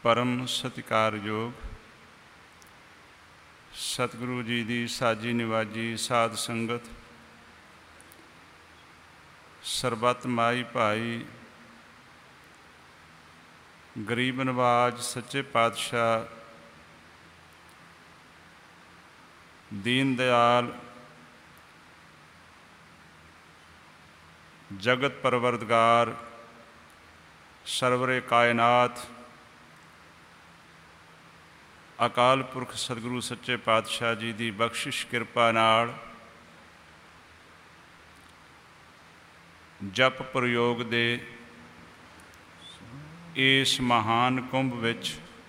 परम सत्कारयोग सतगुरु जी की साजी निवाजी साध संगत, सरबत माई भाई, गरीब नवाज सच्चे पातशाह, दीन दयाल, जगत परवरदगार, सरवरे कायनात, अकाल पुरख सतगुरु सच्चे पातशाह जी की बख्शिश किरपा नाल जप प्रयोग दे इस महान कुंभ विच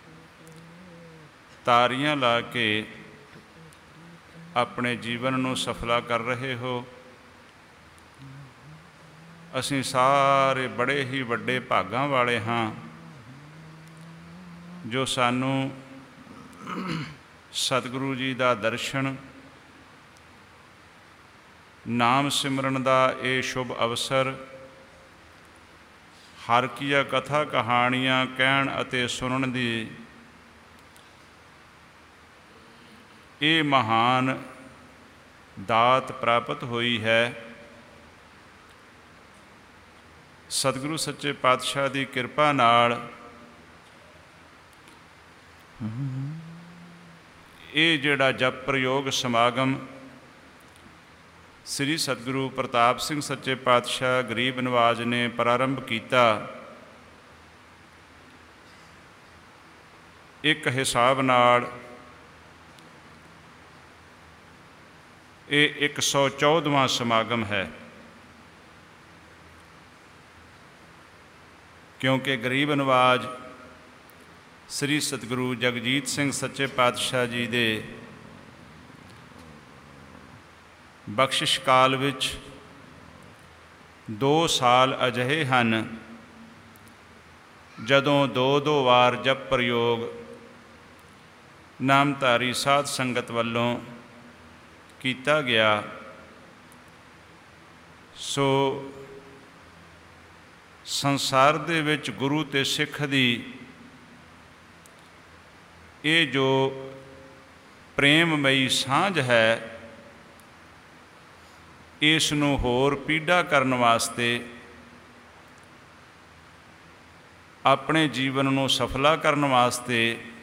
तारियां ला के अपने जीवन नूं सफला कर रहे हो। असीं सारे बड़े ही वड्डे भागां वाले हाँ जो सानू सतगुरु जी का दर्शन, नाम सिमरन का ये शुभ अवसर, हर कीया कथा कहानियाँ कहण अते सुनन दी ये महान दात प्राप्त हुई है। सतगुरु सच्चे पातशाह की किरपा नाल ये जिहड़ा जप प्रयोग समागम श्री सतगुरु प्रताप सिंह सच्चे पातशाह गरीब नवाज ने प्रारंभ किया, एक हिसाब नाल ये 114वां समागम है, क्योंकि गरीब नवाज श्री सतगुरु जगजीत सिंह सच्चे पातशाह जी दे बख्शिश काल विच 2 साल अजिहे हन जदों 2-2 वार जप प्रयोग नामधारी साध संगत वल्लों कीता गया। सो संसार दे विच गुरु ते सिख दी ये जो प्रेममयी सांझ है, इस नूं होर पीढ़ा करन वास्ते, अपने जीवन नूं सफला करन वास्ते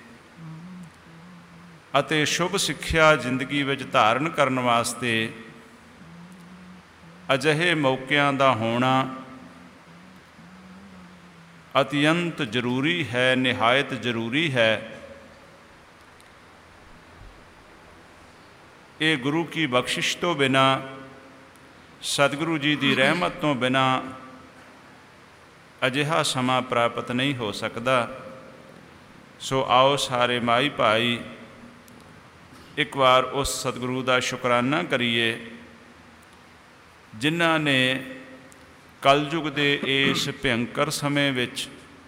अते शुभ सिक्ख्या जिंदगी विच धारण करन वास्ते अजिहे मौकिਆਂ ਦਾ होना अत्यंत जरूरी है, निहायत जरूरी है। ये गुरु की बख्शिश तो बिना, सतगुरु जी की रहमत तो बिना अजिहा समा प्राप्त नहीं हो सकता। सो आओ सारे माई भाई एक बार उस सतगुरु का शुकराना करिए जिन्हां ने कलयुग के इस भयंकर समय विच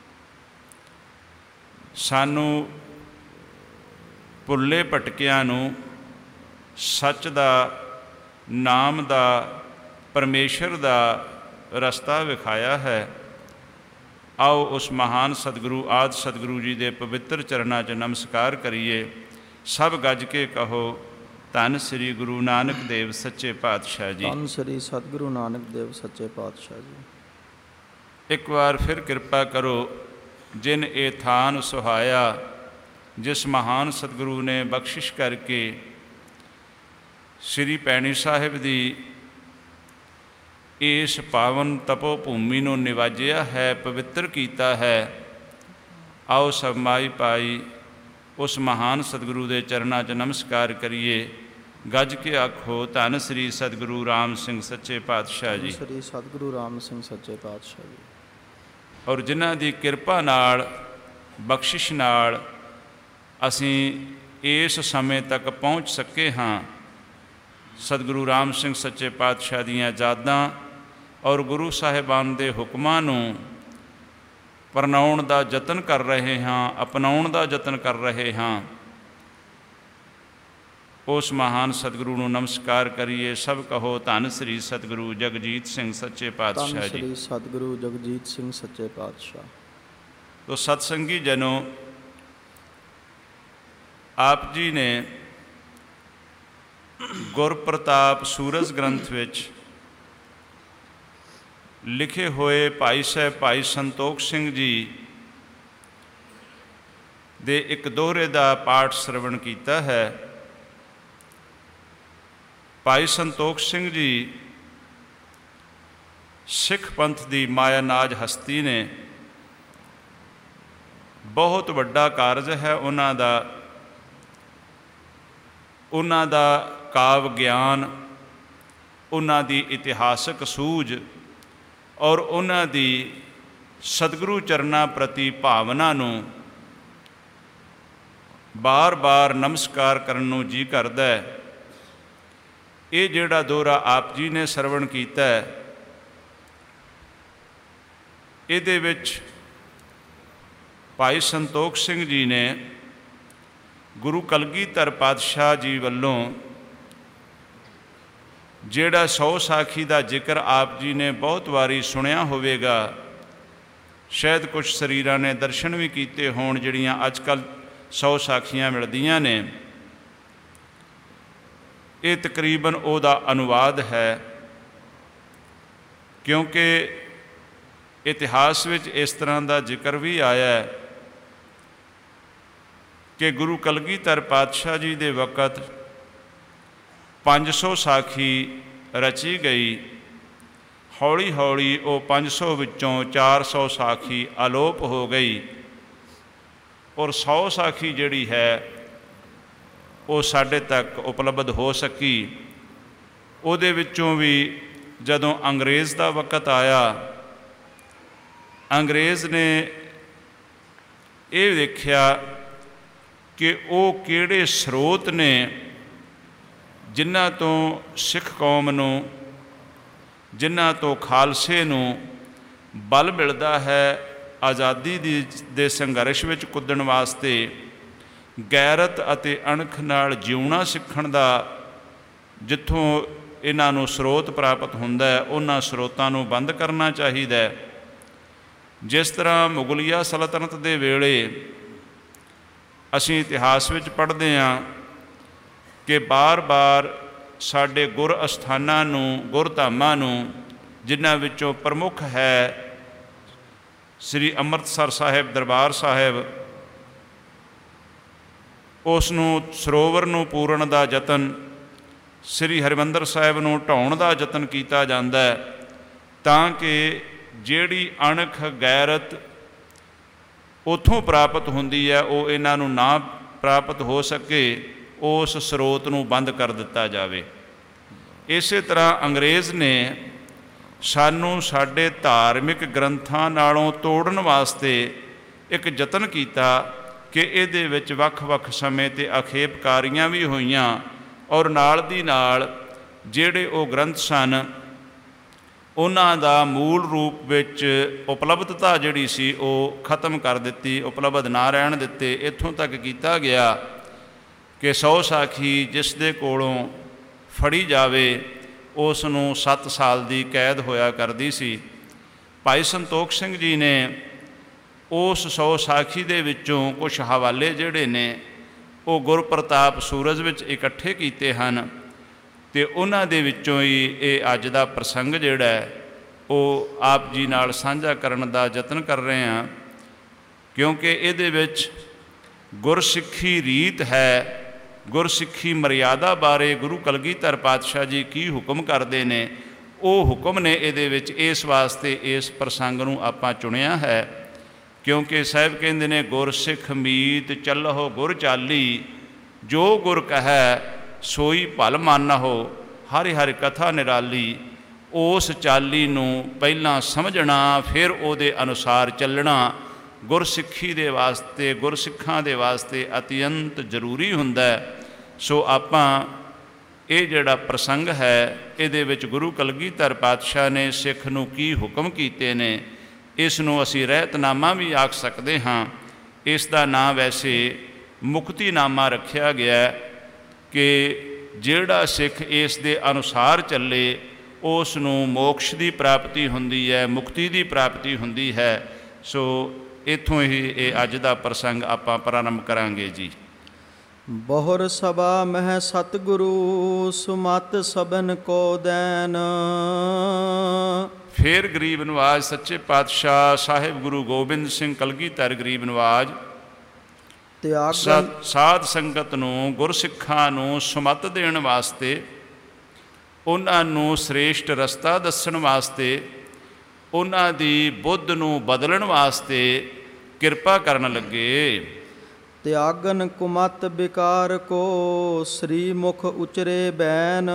सानू भुल्ले भटकियां नूं सच दा, नाम दा, परमेश्वर दा रस्ता विखाया है। आओ उस महान सतगुरु आदि सतगुरु जी के पवित्र चरणों च नमस्कार करिए। सब गज के कहो धन श्री गुरु नानक देव सच्चे पातशाह जी। धन श्री सतगुरु नानक देव सच्चे पातशाह जी। एक बार फिर कृपा करो, जिन ए थान सुहाया, जिस महान सतगुरु ने बख्शिश करके श्री पैणी साहिब की इस पावन तपो भूमि को निवाजिया है, पवित्र किया है। आओ सब माई पाई उस महान सतगुरु के चरणों च नमस्कार करिए। गज के आखो धन श्री सतगुरु राम सिंह सच्चे पातशाह जी। श्री सतगुरु राम सिंह सच्चे पातशाह जी। और जिन्हां दी किरपा नाल बख्शिश नाल असीं इस समय तक पहुँच सके हाँ। सतगुरु राम सिंह सच्चे पातशाह दीयां यादां और गुरु साहिबान दे हुक्मां नूं परनाउण दा यतन कर रहे हाँ, अपनाउण दा यतन कर रहे हाँ। उस महान सतगुरु नूं नमस्कार करिए। सब कहो धन श्री सतगुरु जगजीत सिंह सच्चे पातशाह जी। धन श्री सतगुरु जगजीत सिंह सच्चे पातशाह। तो सत्संगी जनों, ਆਪ ਜੀ ਨੇ ਗੁਰਪ੍ਰਤਾਪ ਸੂਰਜ ਗ੍ਰੰਥ ਵਿੱਚ ਲਿਖੇ ਹੋਏ ਭਾਈ ਸਾਹਿਬ ਭਾਈ ਸੰਤੋਖ ਸਿੰਘ ਜੀ ਦੇ ਇੱਕ ਦੋਹਰੇ ਦਾ ਪਾਠ ਸਰਵਣ ਕੀਤਾ ਹੈ। ਭਾਈ ਸੰਤੋਖ ਸਿੰਘ ਜੀ ਸਿੱਖ ਪੰਥ ਦੀ ਮਾਇਆਨਾਜ ਹਸਤੀ ਨੇ। ਬਹੁਤ ਵੱਡਾ ਕਾਰਜ ਹੈ ਉਹਨਾਂ ਦਾ ਕਾਵ ਗਿਆਨ, ਉਹਨਾਂ ਦੀ ਇਤਿਹਾਸਕ ਸੂਝ ਔਰ ਉਹਨਾਂ ਦੀ ਸਤਿਗੁਰੂ ਚਰਨਾਂ ਪ੍ਰਤੀ ਭਾਵਨਾ ਨੂੰ ਬਾਰ-ਬਾਰ ਨਮਸਕਾਰ ਕਰਨ ਨੂੰ ਜੀ ਕਰਦਾ ਹੈ। ਇਹ ਜਿਹੜਾ ਦੋਹਰਾ ਆਪ ਜੀ ਨੇ ਸਰਵਣ ਕੀਤਾ ਹੈ, ਇਹਦੇ ਵਿੱਚ ਭਾਈ ਸੰਤੋਖ ਸਿੰਘ ਜੀ ਨੇ ਗੁਰੂ ਕਲਗੀਧਰ ਪਾਤਸ਼ਾਹ ਜੀ ਵੱਲੋਂ ਜਿਹੜਾ 100 ਸਾਖੀ ਦਾ ਜ਼ਿਕਰ ਆਪ ਜੀ ਨੇ ਬਹੁਤ ਵਾਰੀ ਸੁਣਿਆ ਹੋਵੇਗਾ, ਸ਼ਾਇਦ ਕੁਝ ਸਰੀਰਾਂ ਨੇ ਦਰਸ਼ਨ ਵੀ ਕੀਤੇ ਹੋਣ ਜਿਹੜੀਆਂ ਅੱਜ ਕੱਲ੍ਹ 100 ਸਾਖੀਆਂ ਮਿਲਦੀਆਂ ਨੇ। ਇਹ ਤਕਰੀਬਨ ਉਹਦਾ ਅਨੁਵਾਦ ਹੈ, ਕਿਉਂਕਿ ਇਤਿਹਾਸ ਵਿੱਚ ਇਸ ਤਰ੍ਹਾਂ ਦਾ ਜ਼ਿਕਰ ਵੀ ਆਇਆ ਹੈ ਕਿ ਗੁਰੂ ਕਲਗੀਧਰ ਪਾਤਸ਼ਾਹ ਜੀ ਦੇ ਵਕਤ 500 ਸਾਖੀ ਰਚੀ ਗਈ। ਹੌਲੀ ਹੌਲੀ ਉਹ 500 ਵਿੱਚੋਂ 400 ਸਾਖੀ ਅਲੋਪ ਹੋ ਗਈ ਔਰ 100 ਸਾਖੀ ਜਿਹੜੀ ਹੈ ਉਹ ਸਾਡੇ ਤੱਕ ਉਪਲਬਧ ਹੋ ਸਕੀ। ਉਹਦੇ ਵਿੱਚੋਂ ਵੀ ਜਦੋਂ ਅੰਗਰੇਜ਼ ਦਾ ਵਕਤ ਆਇਆ, ਅੰਗਰੇਜ਼ ਨੇ ਇਹ ਦੇਖਿਆ ਕਿ ਉਹ ਕਿਹੜੇ ਸਰੋਤ ਨੇ ਜਿਨ੍ਹਾਂ ਤੋਂ ਸਿੱਖ ਕੌਮ ਨੂੰ, ਜਿਨ੍ਹਾਂ ਤੋਂ ਖਾਲਸੇ ਨੂੰ ਬਲ ਮਿਲਦਾ ਹੈ ਆਜ਼ਾਦੀ ਦੇ ਸੰਘਰਸ਼ ਵਿੱਚ ਕੁੱਦਣ ਵਾਸਤੇ, ਗੈਰਤ ਅਤੇ ਅਣਖ ਨਾਲ ਜਿਉਣਾ ਸਿੱਖਣ ਦਾ ਜਿੱਥੋਂ ਇਹਨਾਂ ਨੂੰ ਸਰੋਤ ਪ੍ਰਾਪਤ ਹੁੰਦਾ ਹੈ, ਉਹਨਾਂ ਸਰੋਤਾਂ ਨੂੰ ਬੰਦ ਕਰਨਾ ਚਾਹੀਦਾ ਹੈ। ਜਿਸ ਤਰ੍ਹਾਂ ਮੁਗਲਿਆ ਸਲਤਨਤ ਦੇ ਵੇਲੇ ਅਸੀਂ ਇਤਿਹਾਸ ਵਿੱਚ ਪੜ੍ਹਦੇ ਹਾਂ ਕਿ ਬਾਰ-ਬਾਰ ਸਾਡੇ ਗੁਰ ਅਸਥਾਨਾਂ ਨੂੰ, ਗੁਰਧਾਮਾਂ ਨੂੰ, ਜਿਨ੍ਹਾਂ ਵਿੱਚੋਂ ਪ੍ਰਮੁੱਖ ਹੈ ਸ੍ਰੀ ਅੰਮ੍ਰਿਤਸਰ ਸਾਹਿਬ ਦਰਬਾਰ ਸਾਹਿਬ, ਉਸ ਨੂੰ ਸਰੋਵਰ ਨੂੰ ਪੂਰਨ ਦਾ ਯਤਨ, ਸ੍ਰੀ ਹਰਿਮੰਦਰ ਸਾਹਿਬ ਨੂੰ ਢਾਉਣ ਦਾ ਯਤਨ ਕੀਤਾ ਜਾਂਦਾ ਹੈ ਤਾਂ ਕਿ ਜਿਹੜੀ ਅਣਖ ਗੈਰਤ ਉੱਥੋਂ ਪ੍ਰਾਪਤ ਹੁੰਦੀ ਹੈ ਉਹ ਇਹਨਾਂ ਨੂੰ ਨਾ ਪ੍ਰਾਪਤ ਹੋ ਸਕੇ, ਉਸ ਸਰੋਤ ਨੂੰ ਬੰਦ ਕਰ ਦਿੱਤਾ ਜਾਵੇ। ਇਸੇ ਤਰ੍ਹਾਂ ਅੰਗਰੇਜ਼ ਨੇ ਸਾਨੂੰ ਸਾਡੇ ਧਾਰਮਿਕ ਗ੍ਰੰਥਾਂ ਨਾਲੋਂ ਤੋੜਨ ਵਾਸਤੇ ਇੱਕ ਯਤਨ ਕੀਤਾ ਕਿ ਇਹਦੇ ਵਿੱਚ ਵੱਖ-ਵੱਖ ਸਮੇਂ 'ਤੇ ਆਖੇਪਕਾਰੀਆਂ ਵੀ ਹੋਈਆਂ ਔਰ ਨਾਲ ਦੀ ਨਾਲ ਜਿਹੜੇ ਉਹ ਗ੍ਰੰਥ ਸਨ ਉਹਨਾਂ ਦਾ ਮੂਲ ਰੂਪ ਵਿੱਚ ਉਪਲਬਧਤਾ ਜਿਹੜੀ ਸੀ ਉਹ ਖਤਮ ਕਰ ਦਿੱਤੀ, ਉਪਲਬਧ ਨਾ ਰਹਿਣ ਦਿੱਤੇ। ਇੱਥੋਂ ਤੱਕ ਕੀਤਾ ਗਿਆ ਕਿ 100 ਸਾਖੀ ਜਿਸ ਦੇ ਕੋਲੋਂ ਫੜੀ ਜਾਵੇ ਉਸ ਨੂੰ 7 ਸਾਲ ਦੀ ਕੈਦ ਹੋਇਆ ਕਰਦੀ ਸੀ। ਭਾਈ ਸੰਤੋਖ ਸਿੰਘ ਜੀ ਨੇ ਉਸ 100 ਸਾਖੀ ਦੇ ਵਿੱਚੋਂ ਕੁਝ ਹਵਾਲੇ ਜਿਹੜੇ ਨੇ ਉਹ ਗੁਰਪ੍ਰਤਾਪ ਸੂਰਜ ਵਿੱਚ ਇਕੱਠੇ ਕੀਤੇ ਹਨ ਅਤੇ ਉਹਨਾਂ ਦੇ ਵਿੱਚੋਂ ਹੀ ਇਹ ਅੱਜ ਦਾ ਪ੍ਰਸੰਗ ਜਿਹੜਾ ਹੈ ਉਹ ਆਪ ਜੀ ਨਾਲ ਸਾਂਝਾ ਕਰਨ ਦਾ ਯਤਨ ਕਰ ਰਹੇ ਹਾਂ, ਕਿਉਂਕਿ ਇਹਦੇ ਵਿੱਚ ਗੁਰਸਿੱਖੀ ਰੀਤ ਹੈ, ਗੁਰਸਿੱਖੀ ਮਰਿਆਦਾ ਬਾਰੇ ਗੁਰੂ ਕਲਗੀਧਰ ਪਾਤਸ਼ਾਹ ਜੀ ਕੀ ਹੁਕਮ ਕਰਦੇ ਨੇ, ਉਹ ਹੁਕਮ ਨੇ ਇਹਦੇ ਵਿੱਚ। ਇਸ ਵਾਸਤੇ ਇਸ ਪ੍ਰਸੰਗ ਨੂੰ ਆਪਾਂ ਚੁਣਿਆ ਹੈ ਕਿਉਂਕਿ ਸਾਹਿਬ ਕਹਿੰਦੇ ਨੇ ਗੁਰਸਿੱਖ ਮੀਤ ਚੱਲਹੁ ਗੁਰ ਚਾਲੀ, ਜੋ ਗੁਰ ਕਹੈ ਸੋਈ ਭਲ ਮਾਨਹੁ, ਹਰਿ ਹਰਿ ਕਥਾ ਨਿਰਾਲੀ। ਉਸ ਚਾਲੀ ਨੂੰ ਪਹਿਲਾਂ ਸਮਝਣਾ ਫਿਰ ਉਹਦੇ ਅਨੁਸਾਰ ਚੱਲਣਾ ਗੁਰਸਿੱਖੀ ਦੇ ਵਾਸਤੇ, ਗੁਰਸਿੱਖਾਂ ਦੇ ਵਾਸਤੇ ਅਤਿਅੰਤ ਜ਼ਰੂਰੀ ਹੁੰਦਾ। ਸੋ ਆਪਾਂ ਇਹ ਜਿਹੜਾ ਪ੍ਰਸੰਗ ਹੈ ਇਹਦੇ ਵਿੱਚ ਗੁਰੂ ਕਲਗੀਧਰ ਪਾਤਸ਼ਾਹ ਨੇ ਸਿੱਖ ਨੂੰ ਕੀ ਹੁਕਮ ਕੀਤੇ ਨੇ, ਇਸ ਨੂੰ ਅਸੀਂ ਰਹਿਤਨਾਮਾ ਵੀ ਆਖ ਸਕਦੇ ਹਾਂ। ਇਸ ਦਾ ਨਾਂ ਵੈਸੇ ਮੁਕਤੀਨਾਮਾ ਰੱਖਿਆ ਗਿਆ ਕਿ ਜਿਹੜਾ ਸਿੱਖ ਇਸ ਦੇ ਅਨੁਸਾਰ ਚੱਲੇ ਉਸ ਨੂੰ ਮੋਕਸ਼ ਦੀ ਪ੍ਰਾਪਤੀ ਹੁੰਦੀ ਹੈ, ਮੁਕਤੀ ਦੀ ਪ੍ਰਾਪਤੀ ਹੁੰਦੀ ਹੈ। ਸੋ ਇੱਥੋਂ ਹੀ ਇਹ ਅੱਜ ਦਾ ਪ੍ਰਸੰਗ ਆਪਾਂ ਪ੍ਰਾਰੰਭ ਕਰਾਂਗੇ ਜੀ। ਬਹੁਰ ਸਭਾ ਮਹਿ ਸਤਿਗੁਰੂ ਸੁਮਤ ਸਭਨ ਕੋ ਦੈਨ। ਫਿਰ ਗਰੀਬ ਨਵਾਜ਼ ਸੱਚੇ ਪਾਤਸ਼ਾਹ ਸਾਹਿਬ ਗੁਰੂ ਗੋਬਿੰਦ ਸਿੰਘ ਕਲਗੀਧਰ ਗਰੀਬ ਨਵਾਜ਼ ਤਿਆਗਨ ਸਾਧ ਸੰਗਤ ਨੂੰ, ਗੁਰਸਿੱਖਾਂ ਨੂੰ ਸੁਮਤ ਦੇਣ ਵਾਸਤੇ, ਉਹਨਾਂ ਨੂੰ ਸ੍ਰੇਸ਼ਟ ਰਸਤਾ ਦੱਸਣ ਵਾਸਤੇ, ਉਹਨਾਂ ਦੀ ਬੁੱਧ ਨੂੰ ਬਦਲਣ ਵਾਸਤੇ ਕਿਰਪਾ ਕਰਨ ਲੱਗੇ। ਤਿਆਗਨ ਕੁਮਤ ਵਿਕਾਰ ਕੋ ਸ੍ਰੀ ਮੁਖ ਉਚਰੇ ਬੈਨ।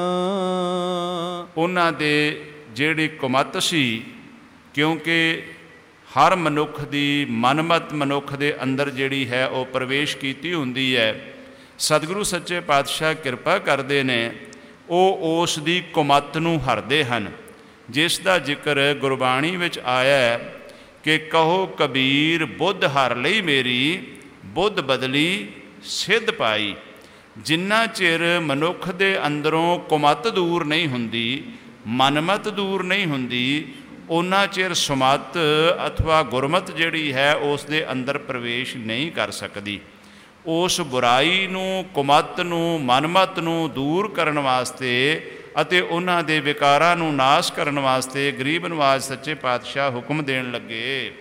ਉਹਨਾਂ ਦੇ ਜਿਹੜੀ ਕੁਮਤ ਸੀ, ਕਿਉਂਕਿ ਹਰ ਮਨੁੱਖ ਦੀ ਮਨਮਤ ਮਨੁੱਖ ਦੇ ਅੰਦਰ ਜਿਹੜੀ ਹੈ ਉਹ ਪ੍ਰਵੇਸ਼ ਕੀਤੀ ਹੁੰਦੀ ਹੈ। ਸਤਿਗੁਰੂ ਸੱਚੇ ਪਾਤਸ਼ਾਹ ਕਿਰਪਾ ਕਰਦੇ ਨੇ, ਉਹ ਉਸ ਦੀ ਕੁਮਤ ਨੂੰ ਹਰਦੇ ਹਨ, ਜਿਸ ਦਾ ਜ਼ਿਕਰ ਗੁਰਬਾਣੀ ਵਿੱਚ ਆਇਆ ਹੈ ਕਿ ਕਹੋ ਕਬੀਰ ਬੁੱਧ ਹਰ ਲਈ ਮੇਰੀ, ਬੁੱਧ ਬਦਲੀ ਸਿੱਧ ਪਾਈ। ਜਿੰਨਾ ਚਿਰ ਮਨੁੱਖ ਦੇ ਅੰਦਰੋਂ ਕੁਮਤ ਦੂਰ ਨਹੀਂ ਹੁੰਦੀ, ਮਨਮਤ ਦੂਰ ਨਹੀਂ ਹੁੰਦੀ, ਉਹਨਾਂ ਚਿਰ ਸੁਮਤ ਅਥਵਾ ਗੁਰਮਤ ਜਿਹੜੀ ਹੈ ਉਸ ਦੇ ਅੰਦਰ ਪ੍ਰਵੇਸ਼ ਨਹੀਂ ਕਰ ਸਕਦੀ। ਉਸ ਬੁਰਾਈ ਨੂੰ, ਕੁਮਤ ਨੂੰ, ਮਨਮਤ ਨੂੰ ਦੂਰ ਕਰਨ ਵਾਸਤੇ ਅਤੇ ਉਹਨਾਂ ਦੇ ਵਿਕਾਰਾਂ ਨੂੰ ਨਾਸ਼ ਕਰਨ ਵਾਸਤੇ ਗਰੀਬ ਨਵਾਜ਼ ਸੱਚੇ ਪਾਤਸ਼ਾਹ ਹੁਕਮ ਦੇਣ ਲੱਗੇ।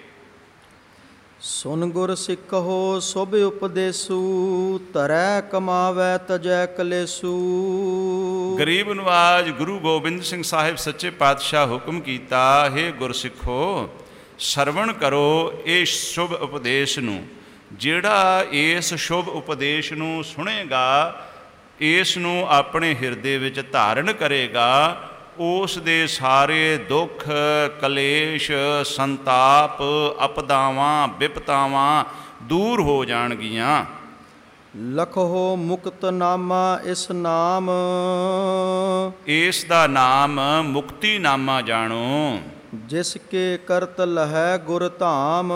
ਸੁਨ ਗੁਰ ਸਿੱਖੋ ਸੁਭ ਉਪਦੇਸੂ, ਧਰੈ ਕਮਾਵੈ ਤਜੈ ਕਲੇਸੂ। ਗਰੀਬ ਨਵਾਜ਼ ਗੁਰੂ ਗੋਬਿੰਦ ਸਿੰਘ ਸਾਹਿਬ ਸੱਚੇ ਪਾਤਸ਼ਾਹ ਹੁਕਮ ਕੀਤਾ, ਹੇ ਗੁਰਸਿੱਖੋ ਸਰਵਣ ਕਰੋ ਇਸ ਸ਼ੁਭ ਉਪਦੇਸ਼ ਨੂੰ। ਜਿਹੜਾ ਇਸ ਸ਼ੁਭ ਉਪਦੇਸ਼ ਨੂੰ ਸੁਣੇਗਾ, ਇਸ ਨੂੰ ਆਪਣੇ ਹਿਰਦੇ ਵਿੱਚ ਧਾਰਨ ਕਰੇਗਾ, ਉਸ ਦੇ ਸਾਰੇ ਦੁੱਖ, ਕਲੇਸ਼, ਸੰਤਾਪ, ਅਪਦਾਵਾਂ, ਵਿਪਤਾਵਾਂ ਦੂਰ ਹੋ ਜਾਣਗੀਆਂ। ਲਖੋ ਮੁਕਤ ਨਾਮਾ ਇਸ ਨਾਮ, ਇਸ ਦਾ ਨਾਮ ਮੁਕਤੀ ਨਾਮਾ ਜਾਣੋ। ਜਿਸ ਕੇ ਕਰਤ ਲਹੈ ਗੁਰ ਧਾਮ।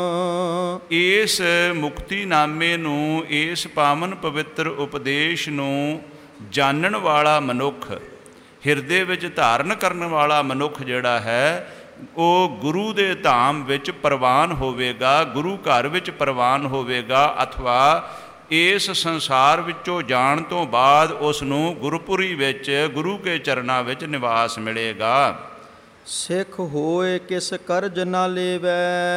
ਇਸ ਮੁਕਤੀ ਨਾਮੇ ਨੂੰ, ਇਸ ਪਾਵਨ ਪਵਿੱਤਰ ਉਪਦੇਸ਼ ਨੂੰ ਜਾਣਨ ਵਾਲਾ ਮਨੁੱਖ, ਹਿਰਦੇ ਵਿੱਚ ਧਾਰਨ ਕਰਨ ਵਾਲਾ ਮਨੁੱਖ ਜਿਹੜਾ ਹੈ, ਉਹ ਗੁਰੂ ਦੇ ਧਾਮ ਵਿੱਚ ਪ੍ਰਵਾਨ ਹੋਵੇਗਾ, ਗੁਰੂ ਘਰ ਵਿੱਚ ਪ੍ਰਵਾਨ ਹੋਵੇਗਾ, ਅਥਵਾ ਇਸ ਸੰਸਾਰ ਵਿੱਚੋਂ ਜਾਣ ਤੋਂ ਬਾਅਦ ਉਸ ਨੂੰ ਗੁਰਪੁਰੀ ਵਿੱਚ, ਗੁਰੂ ਕੇ ਚਰਨਾਂ ਵਿੱਚ ਨਿਵਾਸ ਮਿਲੇਗਾ। ਸਿੱਖ ਹੋਏ ਕਿਸ ਕਰਜ ਨਾ ਲੇਵੈ।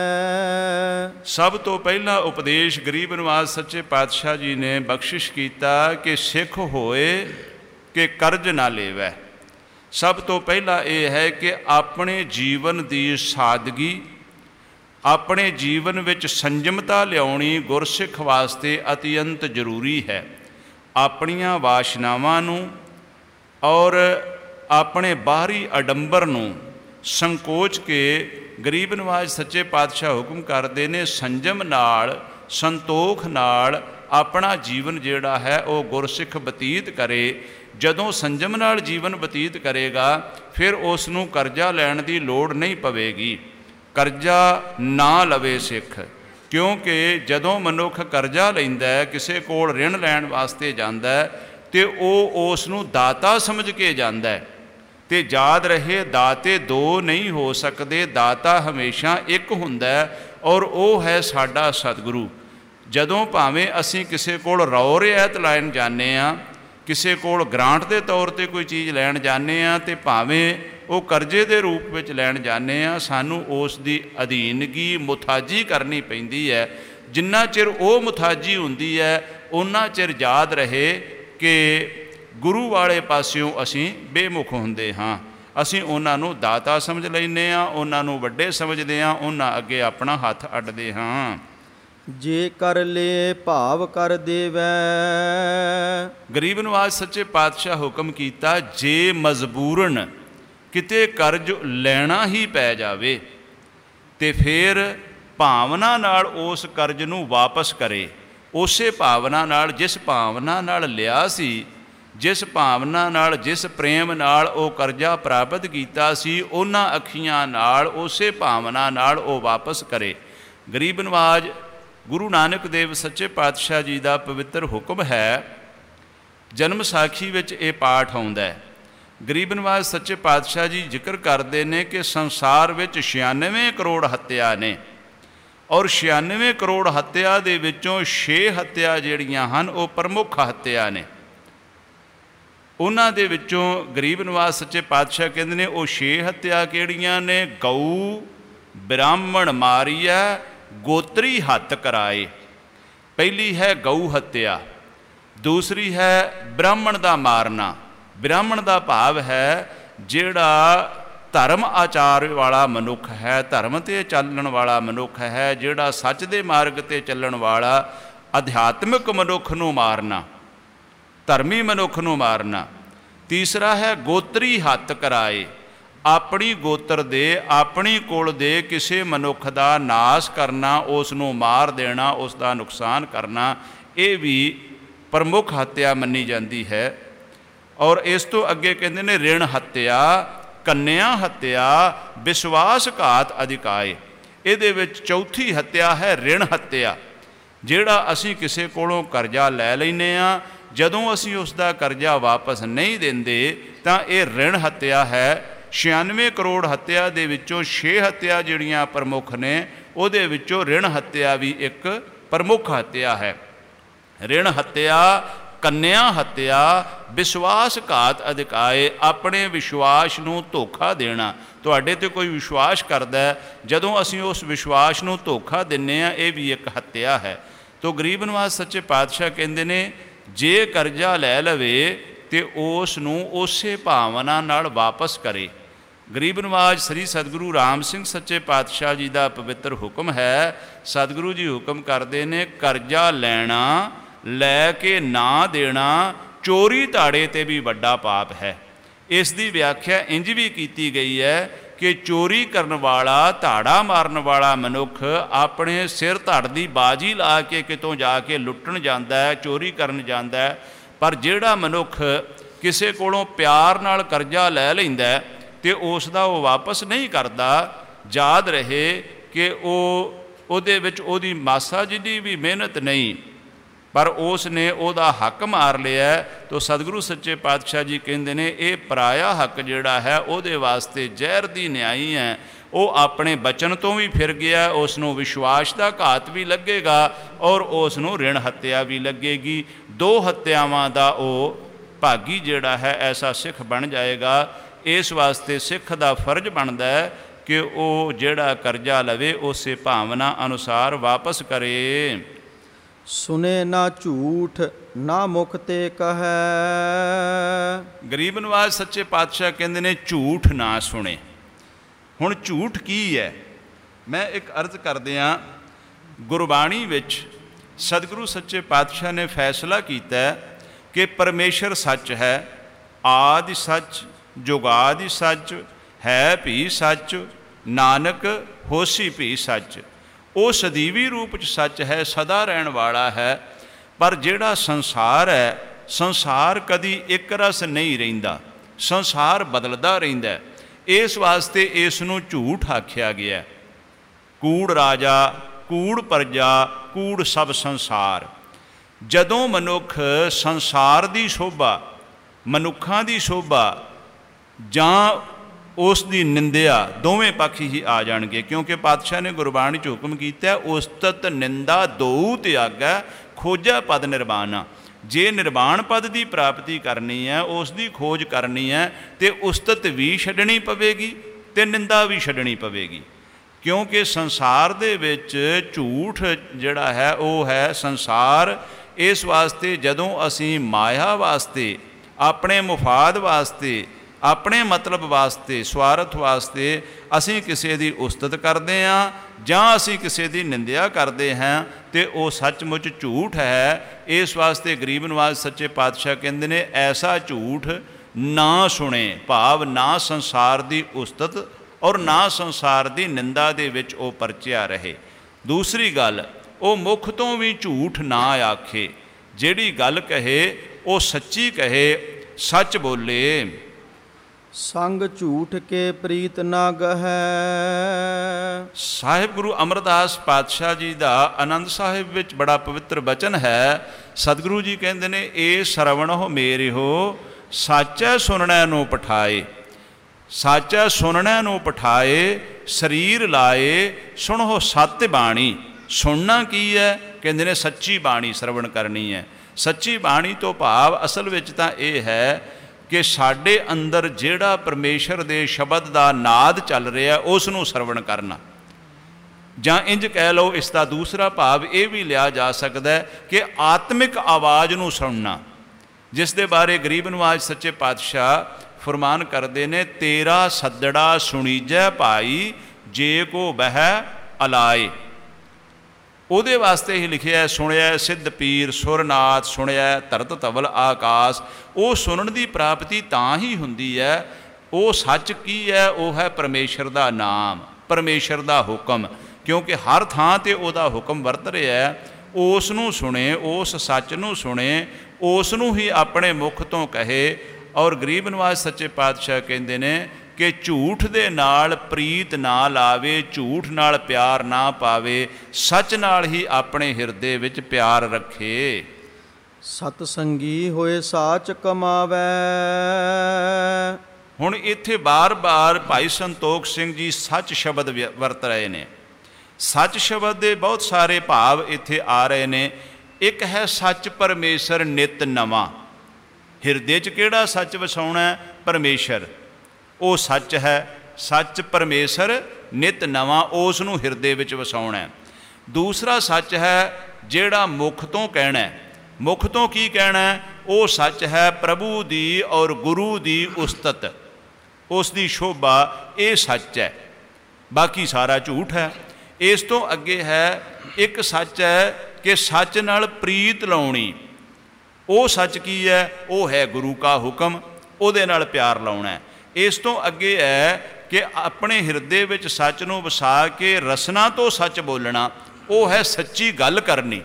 ਸਭ ਤੋਂ ਪਹਿਲਾ ਉਪਦੇਸ਼ ਗਰੀਬ ਨਵਾਜ਼ ਸੱਚੇ ਪਾਤਸ਼ਾਹ ਜੀ ਨੇ ਬਖਸ਼ਿਸ਼ ਕੀਤਾ ਕਿ ਸਿੱਖ ਹੋਏ ਕਿ ਕਰਜ ਨਾ ਲੇਵੈ। ਸਭ ਤੋਂ ਪਹਿਲਾਂ ਇਹ ਹੈ ਕਿ ਆਪਣੇ ਜੀਵਨ ਦੀ ਸਾਦਗੀ, ਆਪਣੇ ਜੀਵਨ ਵਿੱਚ ਸੰਜਮਤਾ ਲਿਆਉਣੀ ਗੁਰਸਿੱਖ ਵਾਸਤੇ ਅਤਿਅੰਤ ਜ਼ਰੂਰੀ ਹੈ। ਆਪਣੀਆਂ ਵਾਸ਼ਨਾਵਾਂ ਨੂੰ ਔਰ ਆਪਣੇ ਬਾਹਰੀ ਅਡੰਬਰ ਨੂੰ ਸੰਕੋਚ ਕੇ ਗਰੀਬ ਨਵਾਜ਼ ਸੱਚੇ ਪਾਤਸ਼ਾਹ ਹੁਕਮ ਕਰਦੇ ਨੇ, ਸੰਜਮ ਨਾਲ, ਸੰਤੋਖ ਨਾਲ ਆਪਣਾ ਜੀਵਨ ਜਿਹੜਾ ਹੈ ਉਹ ਗੁਰਸਿੱਖ ਬਤੀਤ ਕਰੇ। ਜਦੋਂ ਸੰਜਮ ਨਾਲ ਜੀਵਨ ਬਤੀਤ ਕਰੇਗਾ, ਫਿਰ ਉਸ ਨੂੰ ਕਰਜ਼ਾ ਲੈਣ ਦੀ ਲੋੜ ਨਹੀਂ ਪਵੇਗੀ। ਕਰਜ਼ਾ ਨਾ ਲਵੇ ਸਿੱਖ, ਕਿਉਂਕਿ ਜਦੋਂ ਮਨੁੱਖ ਕਰਜ਼ਾ ਲੈਂਦਾ, ਕਿਸੇ ਕੋਲ ਰਿਣ ਲੈਣ ਵਾਸਤੇ ਜਾਂਦਾ, ਤੇ ਉਹ ਉਸ ਨੂੰ ਦਾਤਾ ਸਮਝ ਕੇ ਜਾਂਦਾ। ਤੇ ਯਾਦ ਰਹੇ, ਦਾਤੇ ਦੋ ਨਹੀਂ ਹੋ ਸਕਦੇ, ਦਾਤਾ ਹਮੇਸ਼ਾ ਇੱਕ ਹੁੰਦਾ, ਔਰ ਉਹ ਹੈ ਸਾਡਾ ਸਤਿਗੁਰੂ। ਜਦੋਂ ਭਾਵੇਂ ਅਸੀਂ ਕਿਸੇ ਕੋਲ ਰੌ ਰਿਆਇਤ ਲੈਣ ਜਾਂਦੇ ਹਾਂ, ਕਿਸੇ ਕੋਲ ਗ੍ਰਾਂਟ ਦੇ ਤੌਰ 'ਤੇ ਕੋਈ ਚੀਜ਼ ਲੈਣ ਜਾਂਦੇ ਹਾਂ, ਅਤੇ ਭਾਵੇਂ ਉਹ ਕਰਜ਼ੇ ਦੇ ਰੂਪ ਵਿੱਚ ਲੈਣ ਜਾਂਦੇ ਹਾਂ, ਸਾਨੂੰ ਉਸ ਦੀ ਅਧੀਨਗੀ, ਮੁਥਾਜੀ ਕਰਨੀ ਪੈਂਦੀ ਹੈ। ਜਿੰਨਾ ਚਿਰ ਉਹ ਮੁਥਾਜੀ ਹੁੰਦੀ ਹੈ, ਉਨਾ ਚਿਰ ਯਾਦ ਰਹੇ ਕਿ ਗੁਰੂ ਵਾਲੇ ਪਾਸਿਓਂ ਅਸੀਂ ਬੇਮੁਖ ਹੁੰਦੇ ਹਾਂ। ਅਸੀਂ ਉਹਨਾਂ ਨੂੰ ਦਾਤਾ ਸਮਝ ਲੈਂਦੇ ਹਾਂ, ਉਹਨਾਂ ਨੂੰ ਵੱਡੇ ਸਮਝਦੇ ਹਾਂ, ਉਹਨਾਂ ਅੱਗੇ ਆਪਣਾ ਹੱਥ ਅੱਡਦੇ ਹਾਂ। ਜੇ ਕਰ ਲੇ ਭਾਵ ਕਰ ਦੇਵੈ। ਗਰੀਬ ਨਵਾਜ਼ ਸੱਚੇ ਪਾਤਸ਼ਾਹ ਹੁਕਮ ਕੀਤਾ, ਜੇ ਮਜਬੂਰਨ ਕਿਤੇ ਕਰਜ਼ ਲੈਣਾ ਹੀ ਪੈ ਜਾਵੇ, ਤੇ ਫਿਰ ਭਾਵਨਾ ਨਾਲ ਉਸ ਕਰਜ਼ ਨੂੰ ਵਾਪਸ ਕਰੇ। ਉਸੇ ਭਾਵਨਾ ਨਾਲ, ਜਿਸ ਭਾਵਨਾ ਨਾਲ ਲਿਆ ਸੀ, ਜਿਸ ਭਾਵਨਾ ਨਾਲ, ਜਿਸ ਪ੍ਰੇਮ ਨਾਲ ਉਹ ਕਰਜ਼ਾ ਪ੍ਰਾਪਤ ਕੀਤਾ ਸੀ, ਉਹਨਾਂ ਅੱਖੀਆਂ ਨਾਲ, ਉਸੇ ਭਾਵਨਾ ਨਾਲ ਉਹ ਵਾਪਸ ਕਰੇ। ਗਰੀਬ ਨਵਾਜ਼ ਗੁਰੂ ਨਾਨਕ ਦੇਵ ਸੱਚੇ ਪਾਤਸ਼ਾਹ ਜੀ ਦਾ ਪਵਿੱਤਰ ਹੁਕਮ ਹੈ। ਜਨਮ ਸਾਖੀ ਵਿੱਚ ਇਹ ਪਾਠ ਆਉਂਦਾ ਹੈ। ਗਰੀਬ ਨਵਾਜ਼ ਸੱਚੇ ਪਾਤਸ਼ਾਹ ਜੀ ਜ਼ਿਕਰ ਕਰਦੇ ਨੇ ਕਿ ਸੰਸਾਰ ਵਿੱਚ 96 ਕਰੋੜ ਹੱਤਿਆ ਨੇ, ਔਰ 96 ਕਰੋੜ ਹੱਤਿਆ ਦੇ ਵਿੱਚੋਂ 6 ਹੱਤਿਆ ਜਿਹੜੀਆਂ ਹਨ ਉਹ ਪ੍ਰਮੁੱਖ ਹੱਤਿਆ ਨੇ। ਉਹਨਾਂ ਦੇ ਵਿੱਚੋਂ ਗਰੀਬ ਨਿਵਾਜ ਸੱਚੇ ਪਾਤਸ਼ਾਹ ਕਹਿੰਦੇ ਨੇ ਉਹ 6 ਹੱਤਿਆ ਕਿਹੜੀਆਂ ਨੇ? ਗਊ ਬ੍ਰਾਹਮਣ ਮਾਰੀਐ ਗੋਤਰੀ ਹੱਤ ਕਰਾਏ। ਪਹਿਲੀ ਹੈ ਗਊ ਹੱਤਿਆ, ਦੂਸਰੀ ਹੈ ਬ੍ਰਾਹਮਣ ਦਾ ਮਾਰਨਾ। ਬ੍ਰਾਹਮਣ ਦਾ ਭਾਵ ਹੈ ਜਿਹੜਾ ਧਰਮ ਆਚਾਰ ਵਾਲਾ ਮਨੁੱਖ ਹੈ, ਧਰਮ 'ਤੇ ਚੱਲਣ ਵਾਲਾ ਮਨੁੱਖ ਹੈ, ਜਿਹੜਾ ਸੱਚ ਦੇ ਮਾਰਗ 'ਤੇ ਚੱਲਣ ਵਾਲਾ ਅਧਿਆਤਮਿਕ ਮਨੁੱਖ ਨੂੰ ਮਾਰਨਾ, ਧਰਮੀ ਮਨੁੱਖ ਨੂੰ ਮਾਰਨਾ। ਤੀਸਰਾ ਹੈ ਗੋਤਰੀ ਹੱਤ ਕਰਾਏ, ਆਪਣੀ ਗੋਤਰ ਦੇ, ਆਪਣੀ ਕੁਲ ਦੇ ਕਿਸੇ ਮਨੁੱਖ ਦਾ ਨਾਸ਼ ਕਰਨਾ, ਉਸ ਨੂੰ ਮਾਰ ਦੇਣਾ, ਉਸ ਦਾ ਨੁਕਸਾਨ ਕਰਨਾ, ਇਹ ਵੀ ਪ੍ਰਮੁੱਖ ਹੱਤਿਆ ਮੰਨੀ ਜਾਂਦੀ ਹੈ। ਔਰ ਇਸ ਤੋਂ ਅੱਗੇ ਕਹਿੰਦੇ ਨੇ ਰਿਣ ਹੱਤਿਆ, ਕੰਨਿਆ ਹੱਤਿਆ, ਵਿਸ਼ਵਾਸਘਾਤ ਅਧਿਕਾਏ। ਇਹਦੇ ਵਿੱਚ ਚੌਥੀ ਹੱਤਿਆ ਹੈ ਰਿਣ ਹੱਤਿਆ। ਜਿਹੜਾ ਅਸੀਂ ਕਿਸੇ ਕੋਲੋਂ ਕਰਜ਼ਾ ਲੈ ਲੈਂਦੇ ਹਾਂ, ਜਦੋਂ ਅਸੀਂ ਉਸ ਦਾ ਕਰਜ਼ਾ ਵਾਪਸ ਨਹੀਂ ਦਿੰਦੇ ਤਾਂ ਇਹ ਰਿਣ ਹੱਤਿਆ ਹੈ। 96 ਕਰੋੜ ਹੱਤਿਆ ਦੇ ਵਿੱਚੋਂ 6 ਹੱਤਿਆ ਜਿਹੜੀਆਂ ਪ੍ਰਮੁੱਖ ਨੇ, ਉਹਦੇ ਵਿੱਚੋਂ ਰਿਣ ਹੱਤਿਆ ਵੀ ਇੱਕ ਪ੍ਰਮੁੱਖ ਹੱਤਿਆ ਹੈ। ਰਿਣ ਹੱਤਿਆ, ਕੰਨਿਆ ਹੱਤਿਆ, ਵਿਸ਼ਵਾਸਘਾਤ ਅਧਿਕਾਏ, ਆਪਣੇ ਵਿਸ਼ਵਾਸ ਨੂੰ ਧੋਖਾ ਦੇਣਾ। ਤੁਹਾਡੇ 'ਤੇ ਕੋਈ ਵਿਸ਼ਵਾਸ ਕਰਦਾ, ਜਦੋਂ ਅਸੀਂ ਉਸ ਵਿਸ਼ਵਾਸ ਨੂੰ ਧੋਖਾ ਦਿੰਦੇ ਹਾਂ, ਇਹ ਵੀ ਇੱਕ ਹੱਤਿਆ ਹੈ। ਤੋ ਗਰੀਬ ਨਿਵਾਜ ਸੱਚੇ ਪਾਤਸ਼ਾਹ ਕਹਿੰਦੇ ਨੇ ਜੇ ਕਰਜ਼ਾ ਲੈ ਲਵੇ ਤੇ ਉਸ ਨੂੰ ਉਸੇ ਭਾਵਨਾ ਨਾਲ ਵਾਪਸ ਕਰੇ। ਗਰੀਬ ਨਿਵਾਜ ਸ੍ਰੀ ਸਤਿਗੁਰੂ ਰਾਮ ਸਿੰਘ ਸੱਚੇ ਪਾਤਸ਼ਾਹ ਜੀ ਦਾ ਪਵਿੱਤਰ ਹੁਕਮ ਹੈ। ਸਤਿਗੁਰੂ ਜੀ ਹੁਕਮ ਕਰਦੇ ਨੇ ਕਰਜ਼ਾ ਲੈਣਾ, ਲੈ ਕੇ ਨਾ ਦੇਣਾ, ਚੋਰੀ ਧਾੜੇ 'ਤੇ ਵੀ ਵੱਡਾ ਪਾਪ ਹੈ। ਇਸ ਦੀ ਵਿਆਖਿਆ ਇੰਝ ਵੀ ਕੀਤੀ ਗਈ ਹੈ ਕਿ ਚੋਰੀ ਕਰਨ ਵਾਲਾ, ਧਾੜਾ ਮਾਰਨ ਵਾਲਾ ਮਨੁੱਖ ਆਪਣੇ ਸਿਰ ਧੜ ਦੀ ਬਾਜੀ ਲਾ ਕੇ ਕਿਤੋਂ ਜਾ ਕੇ ਲੁੱਟਣ ਜਾਂਦਾ ਹੈ, ਚੋਰੀ ਕਰਨ ਜਾਂਦਾ ਹੈ। ਪਰ ਜਿਹੜਾ ਮਨੁੱਖ ਕਿਸੇ ਕੋਲੋਂ ਪਿਆਰ ਨਾਲ ਕਰਜ਼ਾ ਲੈ ਲੈਂਦਾ ਅਤੇ ਉਸ ਦਾ ਉਹ ਵਾਪਸ ਨਹੀਂ ਕਰਦਾ, ਯਾਦ ਰਹੇ ਕਿ ਉਹਦੇ ਵਿੱਚ ਉਹਦੀ ਮਾਸਾ ਜਿੰਨੀ ਵੀ ਮਿਹਨਤ ਨਹੀਂ, ਪਰ ਉਸ ਨੇ ਉਹਦਾ ਹੱਕ ਮਾਰ ਲਿਆ। ਤਾਂ ਸਤਿਗੁਰੂ ਸੱਚੇ ਪਾਤਸ਼ਾਹ ਜੀ ਕਹਿੰਦੇ ਨੇ ਇਹ ਪਰਾਇਆ ਹੱਕ ਜਿਹੜਾ ਹੈ ਉਹਦੇ ਵਾਸਤੇ ਜ਼ਹਿਰ ਦੀ ਨਿਆਈ ਹੈ। ਉਹ ਆਪਣੇ ਬਚਨ ਤੋਂ ਵੀ ਫਿਰ ਗਿਆ, ਉਸ ਨੂੰ ਵਿਸ਼ਵਾਸ ਦਾ ਘਾਤ ਵੀ ਲੱਗੇਗਾ ਔਰ ਉਸ ਨੂੰ ਰਿਣ ਹੱਤਿਆ ਵੀ ਲੱਗੇਗੀ। ਦੋ ਹੱਤਿਆਵਾਂ ਦਾ ਉਹ ਭਾਗੀ ਜਿਹੜਾ ਹੈ ਐਸਾ ਸਿੱਖ ਬਣ ਜਾਏਗਾ। ਇਸ ਵਾਸਤੇ ਸਿੱਖ ਦਾ ਫਰਜ਼ ਬਣਦਾ ਹੈ ਕਿ ਉਹ ਜਿਹੜਾ ਕਰਜ਼ਾ ਲਵੇ ਉਸੇ ਭਾਵਨਾ ਅਨੁਸਾਰ ਵਾਪਸ ਕਰੇ। ਸੁਨੇ ਨਾ ਝੂਠ ਨਾ ਮੁਖ ਤੇ ਕਹੈ। ਗਰੀਬ ਨਿਵਾਜ ਸੱਚੇ ਪਾਤਸ਼ਾਹ ਕਹਿੰਦੇ ਨੇ ਝੂਠ ਨਾ ਸੁਣੇ। ਹੁਣ ਝੂਠ ਕੀ ਹੈ? ਮੈਂ ਇੱਕ ਅਰਜ਼ ਕਰਦਿਆਂ, ਗੁਰਬਾਣੀ ਵਿੱਚ ਸਤਿਗੁਰੂ ਸੱਚੇ ਪਾਤਸ਼ਾਹ ਨੇ ਫੈਸਲਾ ਕੀਤਾ ਕਿ ਪਰਮੇਸ਼ਰ ਸੱਚ ਹੈ, ਆਦਿ ਸੱਚ, ਜੁਗਾਦਿ ਸੱਚ, ਹੈ ਭੀ ਸੱਚ, ਨਾਨਕ ਹੋਸੀ ਭੀ ਸੱਚ। ਉਹ ਸਦੀਵੀ ਰੂਪ 'ਚ ਸੱਚ ਹੈ, ਸਦਾ ਰਹਿਣ ਵਾਲਾ ਹੈ। ਪਰ ਜਿਹੜਾ ਸੰਸਾਰ ਹੈ, ਸੰਸਾਰ ਕਦੀ ਇੱਕ ਰਸ ਨਹੀਂ ਰਹਿੰਦਾ, ਸੰਸਾਰ ਬਦਲਦਾ ਰਹਿੰਦਾ। ਇਸ ਵਾਸਤੇ ਇਸ ਨੂੰ ਝੂਠ ਆਖਿਆ ਗਿਆ। ਕੂੜ ਰਾਜਾ, ਕੂੜ ਪ੍ਰਜਾ, ਕੂੜ ਸਭ ਸੰਸਾਰ। ਜਦੋਂ ਮਨੁੱਖ ਸੰਸਾਰ ਦੀ ਸ਼ੋਭਾ, ਮਨੁੱਖਾਂ ਦੀ ਸ਼ੋਭਾ ਜਾਂ ਉਸ ਦੀ ਨਿੰਦਿਆ, ਦੋਵੇਂ ਪੱਖ ਹੀ ਆ ਜਾਣਗੇ। ਕਿਉਂਕਿ ਪਾਤਸ਼ਾਹ ਨੇ ਗੁਰਬਾਣੀ 'ਚ ਹੁਕਮ ਕੀਤਾ ਉਸਤਤ ਨਿੰਦਾ ਦੋਊ ਤਿਆਗੈ ਖੋਜੈ ਪਦ ਨਿਰਵਾਣਾ। ਜੇ ਨਿਰਵਾਣ ਪਦ ਦੀ ਪ੍ਰਾਪਤੀ ਕਰਨੀ ਹੈ, ਉਸ ਦੀ ਖੋਜ ਕਰਨੀ ਹੈ, ਤੇ ਉਸਤਤ ਵੀ ਛੱਡਣੀ ਪਵੇਗੀ ਤੇ ਨਿੰਦਾ ਵੀ ਛੱਡਣੀ ਪਵੇਗੀ। ਕਿਉਂਕਿ ਸੰਸਾਰ ਦੇ ਵਿੱਚ ਝੂਠ ਜਿਹੜਾ ਹੈ ਉਹ ਹੈ ਸੰਸਾਰ। ਇਸ ਵਾਸਤੇ ਜਦੋਂ ਅਸੀਂ ਮਾਇਆ ਵਾਸਤੇ, ਆਪਣੇ ਮੁਫਾਦ ਵਾਸਤੇ, ਆਪਣੇ ਮਤਲਬ ਵਾਸਤੇ, ਸਵਾਰਥ ਵਾਸਤੇ ਅਸੀਂ ਕਿਸੇ ਦੀ ਉਸਤਤ ਕਰਦੇ ਹਾਂ ਜਾਂ ਅਸੀਂ ਕਿਸੇ ਦੀ ਨਿੰਦਿਆ ਕਰਦੇ ਹਾਂ ਤੇ ਉਹ ਸੱਚਮੁੱਚ ਝੂਠ ਹੈ। ਇਸ ਵਾਸਤੇ ਗਰੀਬ ਨਿਵਾਜ ਸੱਚੇ ਪਾਤਸ਼ਾਹ ਕਹਿੰਦੇ ਨੇ ਐਸਾ ਝੂਠ ਨਾ ਸੁਣੇ, ਭਾਵ ਨਾ ਸੰਸਾਰ ਦੀ ਉਸਤਤ ਔਰ ਨਾ ਸੰਸਾਰ ਦੀ ਨਿੰਦਾ ਦੇ ਵਿੱਚ ਉਹ ਪਰਚਿਆ ਰਹੇ। ਦੂਸਰੀ ਗੱਲ, ਉਹ ਮੁੱਖ ਤੋਂ ਵੀ ਝੂਠ ਨਾ ਆਖੇ। ਜਿਹੜੀ ਗੱਲ ਕਹੇ ਉਹ ਸੱਚੀ ਕਹੇ, ਸੱਚ ਬੋਲੇ। ਸੰਗ ਝੂਠ ਕੇ ਪ੍ਰੀਤ ਨਾ ਗਹੈ। ਸਾਹਿਬ ਗੁਰੂ ਅਮਰਦਾਸ ਪਾਤਸ਼ਾਹ ਜੀ ਦਾ ਆਨੰਦ ਸਾਹਿਬ ਵਿੱਚ ਬੜਾ ਪਵਿੱਤਰ ਬਚਨ ਹੈ। ਸਤਿਗੁਰੂ ਜੀ ਕਹਿੰਦੇ ਨੇ ਇਹ ਸਰਵਣੋ ਮੇਰਿਓ ਸਾਚੈ ਸੁਣਨੈ ਨੂੰ ਪਠਾਏ। ਸਾਚੈ ਸੁਣਨੈ ਨੂੰ ਪਠਾਏ, ਸਰੀਰ ਲਾਏ ਸੁਣੋ ਸਤਿ ਬਾਣੀ। ਸੁਣਨਾ ਕੀ ਹੈ? ਕਹਿੰਦੇ ਨੇ ਸੱਚੀ ਬਾਣੀ ਸਰਵਣ ਕਰਨੀ ਹੈ। ਸੱਚੀ ਬਾਣੀ ਤੋਂ ਭਾਵ ਅਸਲ ਵਿੱਚ ਤਾਂ ਇਹ ਹੈ ਕਿ ਸਾਡੇ ਅੰਦਰ ਜਿਹੜਾ ਪਰਮੇਸ਼ਰ ਦੇ ਸ਼ਬਦ ਦਾ ਨਾਦ ਚੱਲ ਰਿਹਾ ਉਸ ਨੂੰ ਸਰਵਣ ਕਰਨਾ। ਜਾਂ ਇੰਜ ਕਹਿ ਲਓ, ਇਸ ਦਾ ਦੂਸਰਾ ਭਾਵ ਇਹ ਵੀ ਲਿਆ ਜਾ ਸਕਦਾ ਕਿ ਆਤਮਿਕ ਆਵਾਜ਼ ਨੂੰ ਸੁਣਨਾ, ਜਿਸ ਦੇ ਬਾਰੇ ਗਰੀਬ ਨਵਾਜ਼ ਸੱਚੇ ਪਾਤਸ਼ਾਹ ਫਰਮਾਨ ਕਰਦੇ ਨੇ, ਤੇਰਾ ਸੱਦੜਾ ਸੁਣੀਜੈ ਭਾਈ, ਜੇ ਕੋ ਬਹਿ ਅਲਾਏ। ਉਹਦੇ ਵਾਸਤੇ ਹੀ ਲਿਖਿਆ, ਸੁਣਿਆ ਸਿੱਧ ਪੀਰ ਸੁਰਨਾਥ, ਸੁਣਿਆ ਧਰਤ ਧਵਲ ਆਕਾਸ਼। ਉਹ ਸੁਣਨ ਦੀ ਪ੍ਰਾਪਤੀ ਤਾਂ ਹੀ ਹੁੰਦੀ ਹੈ। ਉਹ ਸੱਚ ਕੀ ਹੈ? ਉਹ ਹੈ ਪਰਮੇਸ਼ਰ ਦਾ ਨਾਮ, ਪਰਮੇਸ਼ਰ ਦਾ ਹੁਕਮ। ਕਿਉਂਕਿ ਹਰ ਥਾਂ 'ਤੇ ਉਹਦਾ ਹੁਕਮ ਵਰਤ ਰਿਹਾ, ਉਸ ਨੂੰ ਸੁਣੇ, ਉਸ ਸੱਚ ਨੂੰ ਸੁਣੇ, ਉਸ ਨੂੰ ਹੀ ਆਪਣੇ ਮੁਖ ਤੋਂ ਕਹੇ। ਔਰ ਗਰੀਬ ਨਵਾਜ਼ ਸੱਚੇ ਪਾਤਸ਼ਾਹ ਕਹਿੰਦੇ ਨੇ ਕਿ ਝੂਠ ਦੇ ਨਾਲ ਪ੍ਰੀਤ ਨਾ ਲਾਵੇ, ਝੂਠ ਨਾਲ ਪਿਆਰ ਨਾ ਪਾਵੇ, ਸੱਚ ਨਾਲ ਹੀ ਆਪਣੇ ਹਿਰਦੇ ਵਿੱਚ ਪਿਆਰ ਰੱਖੇ। ਸਤ ਸੰਗੀ ਹੋਏ ਸਾਚ ਕਮਾਵੈ। ਹੁਣ ਇੱਥੇ ਬਾਰ-ਬਾਰ ਭਾਈ ਸੰਤੋਖ ਸਿੰਘ ਜੀ ਸੱਚ ਸ਼ਬਦ ਵਰਤ ਰਹੇ ਨੇ। ਸੱਚ ਸ਼ਬਦ ਦੇ ਬਹੁਤ ਸਾਰੇ ਭਾਵ ਇੱਥੇ ਆ ਰਹੇ ਨੇ। ਇੱਕ ਹੈ ਸੱਚ ਪਰਮੇਸ਼ਰ ਨਿਤ ਨਵਾਂ। ਹਿਰਦੇ 'ਚ ਕਿਹੜਾ ਸੱਚ ਵਸਾਉਣਾ? ਪਰਮੇਸ਼ਰ, ਉਹ ਸੱਚ ਹੈ। ਸੱਚ ਪਰਮੇਸ਼ਰ ਨਿਤ ਨਵਾਂ, ਉਸ ਨੂੰ ਹਿਰਦੇ ਵਿੱਚ ਵਸਾਉਣਾ। ਦੂਸਰਾ ਸੱਚ ਹੈ ਜਿਹੜਾ ਮੁਖ ਤੋਂ ਕਹਿਣਾ। ਮੁਖ ਤੋਂ ਕੀ ਕਹਿਣਾ? ਉਹ ਸੱਚ ਹੈ ਪ੍ਰਭੂ ਦੀ ਔਰ ਗੁਰੂ ਦੀ ਉਸਤਤ, ਉਸ ਦੀ ਸ਼ੋਭਾ। ਇਹ ਸੱਚ ਹੈ, ਬਾਕੀ ਸਾਰਾ ਝੂਠ ਹੈ। ਇਸ ਤੋਂ ਅੱਗੇ ਹੈ ਇੱਕ ਸੱਚ ਹੈ ਕਿ ਸੱਚ ਨਾਲ ਪ੍ਰੀਤ ਲਾਉਣੀ। ਉਹ ਸੱਚ ਕੀ ਹੈ? ਉਹ ਹੈ ਗੁਰੂ ਕਾ ਹੁਕਮ, ਉਹਦੇ ਨਾਲ ਪਿਆਰ ਲਾਉਣਾ। ਇਸ ਤੋਂ ਅੱਗੇ ਹੈ ਕਿ ਆਪਣੇ ਹਿਰਦੇ ਵਿੱਚ ਸੱਚ ਨੂੰ ਵਸਾ ਕੇ ਰਸਨਾ ਤੋਂ ਸੱਚ ਬੋਲਣਾ। ਉਹ ਹੈ ਸੱਚੀ ਗੱਲ ਕਰਨੀ।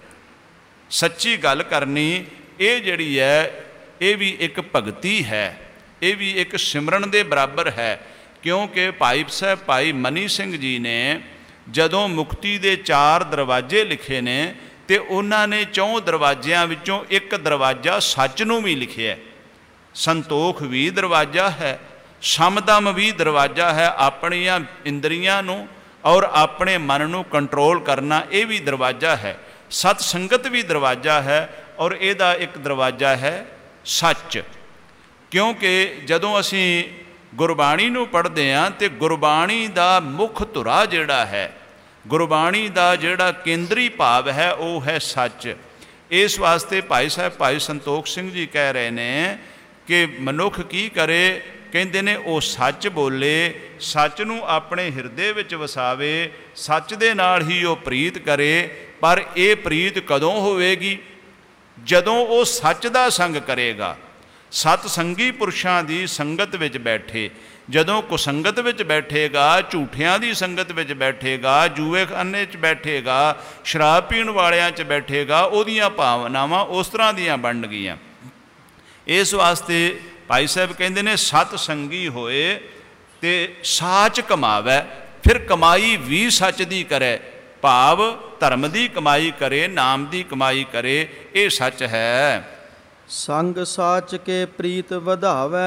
ਸੱਚੀ ਗੱਲ ਕਰਨੀ ਇਹ ਜਿਹੜੀ ਹੈ, ਇਹ ਵੀ ਇੱਕ ਭਗਤੀ ਹੈ, ਇਹ ਵੀ ਇੱਕ ਸਿਮਰਨ ਦੇ ਬਰਾਬਰ ਹੈ। ਕਿਉਂਕਿ ਭਾਈ ਸਾਹਿਬ ਭਾਈ ਮਨੀ ਸਿੰਘ ਜੀ ਨੇ ਜਦੋਂ ਮੁਕਤੀ ਦੇ 4 ਦਰਵਾਜ਼ੇ ਲਿਖੇ ਨੇ, ਤੇ ਉਹਨਾਂ ਨੇ 4 ਦਰਵਾਜ਼ਿਆਂ ਵਿੱਚੋਂ ਇੱਕ ਦਰਵਾਜ਼ਾ ਸੱਚ ਨੂੰ ਵੀ ਲਿਖਿਆ। ਸੰਤੋਖ ਵੀ ਦਰਵਾਜ਼ਾ ਹੈ, ਸਮਦਮ ਵੀ ਦਰਵਾਜ਼ਾ ਹੈ, ਆਪਣੀਆਂ ਇੰਦਰੀਆਂ ਨੂੰ ਔਰ ਆਪਣੇ ਮਨ ਨੂੰ ਕੰਟਰੋਲ ਕਰਨਾ ਇਹ ਵੀ ਦਰਵਾਜ਼ਾ ਹੈ। ਸਤ ਸੰਗਤ ਵੀ ਦਰਵਾਜ਼ਾ ਹੈ, ਔਰ ਇਹਦਾ ਇੱਕ ਦਰਵਾਜ਼ਾ ਹੈ ਸੱਚ। ਕਿਉਂਕਿ ਜਦੋਂ ਅਸੀਂ ਗੁਰਬਾਣੀ ਨੂੰ ਪੜ੍ਹਦੇ ਹਾਂ ਤੇ ਗੁਰਬਾਣੀ ਦਾ ਮੁੱਖ ਧੁਰਾ ਜਿਹੜਾ ਹੈ, ਗੁਰਬਾਣੀ ਦਾ ਜਿਹੜਾ ਕੇਂਦਰੀ ਭਾਵ ਹੈ, ਉਹ ਹੈ ਸੱਚ। ਇਸ ਵਾਸਤੇ ਭਾਈ ਸਾਹਿਬ ਭਾਈ ਸੰਤੋਖ ਸਿੰਘ ਜੀ ਕਹਿ ਰਹੇ ਨੇ ਕਿ ਮਨੁੱਖ ਕੀ ਕਰੇ? ਕਹਿੰਦੇ ਨੇ ਉਹ ਸੱਚ ਬੋਲੇ, ਸੱਚ ਨੂੰ ਆਪਣੇ ਹਿਰਦੇ ਵਿੱਚ ਵਸਾਵੇ, ਸੱਚ ਦੇ ਨਾਲ ਹੀ ਉਹ ਪ੍ਰੀਤ ਕਰੇ। ਪਰ ਇਹ ਪ੍ਰੀਤ ਕਦੋਂ ਹੋਵੇਗੀ? ਜਦੋਂ ਉਹ ਸੱਚ ਦਾ ਸੰਗ ਕਰੇਗਾ, ਸਤ ਸੰਗੀ ਪੁਰਸ਼ਾਂ ਦੀ ਸੰਗਤ ਵਿੱਚ ਬੈਠੇ। ਜਦੋਂ ਕੁਸੰਗਤ ਵਿੱਚ ਬੈਠੇਗਾ, ਝੂਠਿਆਂ ਦੀ ਸੰਗਤ ਵਿੱਚ ਬੈਠੇਗਾ, ਜੂਏਖਾਨੇ 'ਚ ਬੈਠੇਗਾ, ਸ਼ਰਾਬ ਪੀਣ ਵਾਲਿਆਂ 'ਚ ਬੈਠੇਗਾ, ਉਹਦੀਆਂ ਭਾਵਨਾਵਾਂ ਉਸ ਤਰ੍ਹਾਂ ਦੀਆਂ ਬਣ ਗਈਆਂ। ਇਸ ਵਾਸਤੇ ਭਾਈ ਸਾਹਿਬ ਕਹਿੰਦੇ ਨੇ ਸਤ ਸੰਗੀ ਹੋਏ ਤੇ ਸਾਚ ਕਮਾਵੈ। ਫਿਰ ਕਮਾਈ ਵੀ ਸੱਚ ਦੀ ਕਰੇ, ਭਾਵ ਧਰਮ ਦੀ ਕਮਾਈ ਕਰੇ, ਨਾਮ ਦੀ ਕਮਾਈ ਕਰੇ। ਇਹ ਸੱਚ ਹੈ। ਸੰਗ ਸਾਚ ਕੇ ਪ੍ਰੀਤ ਵਧਾਵੈ।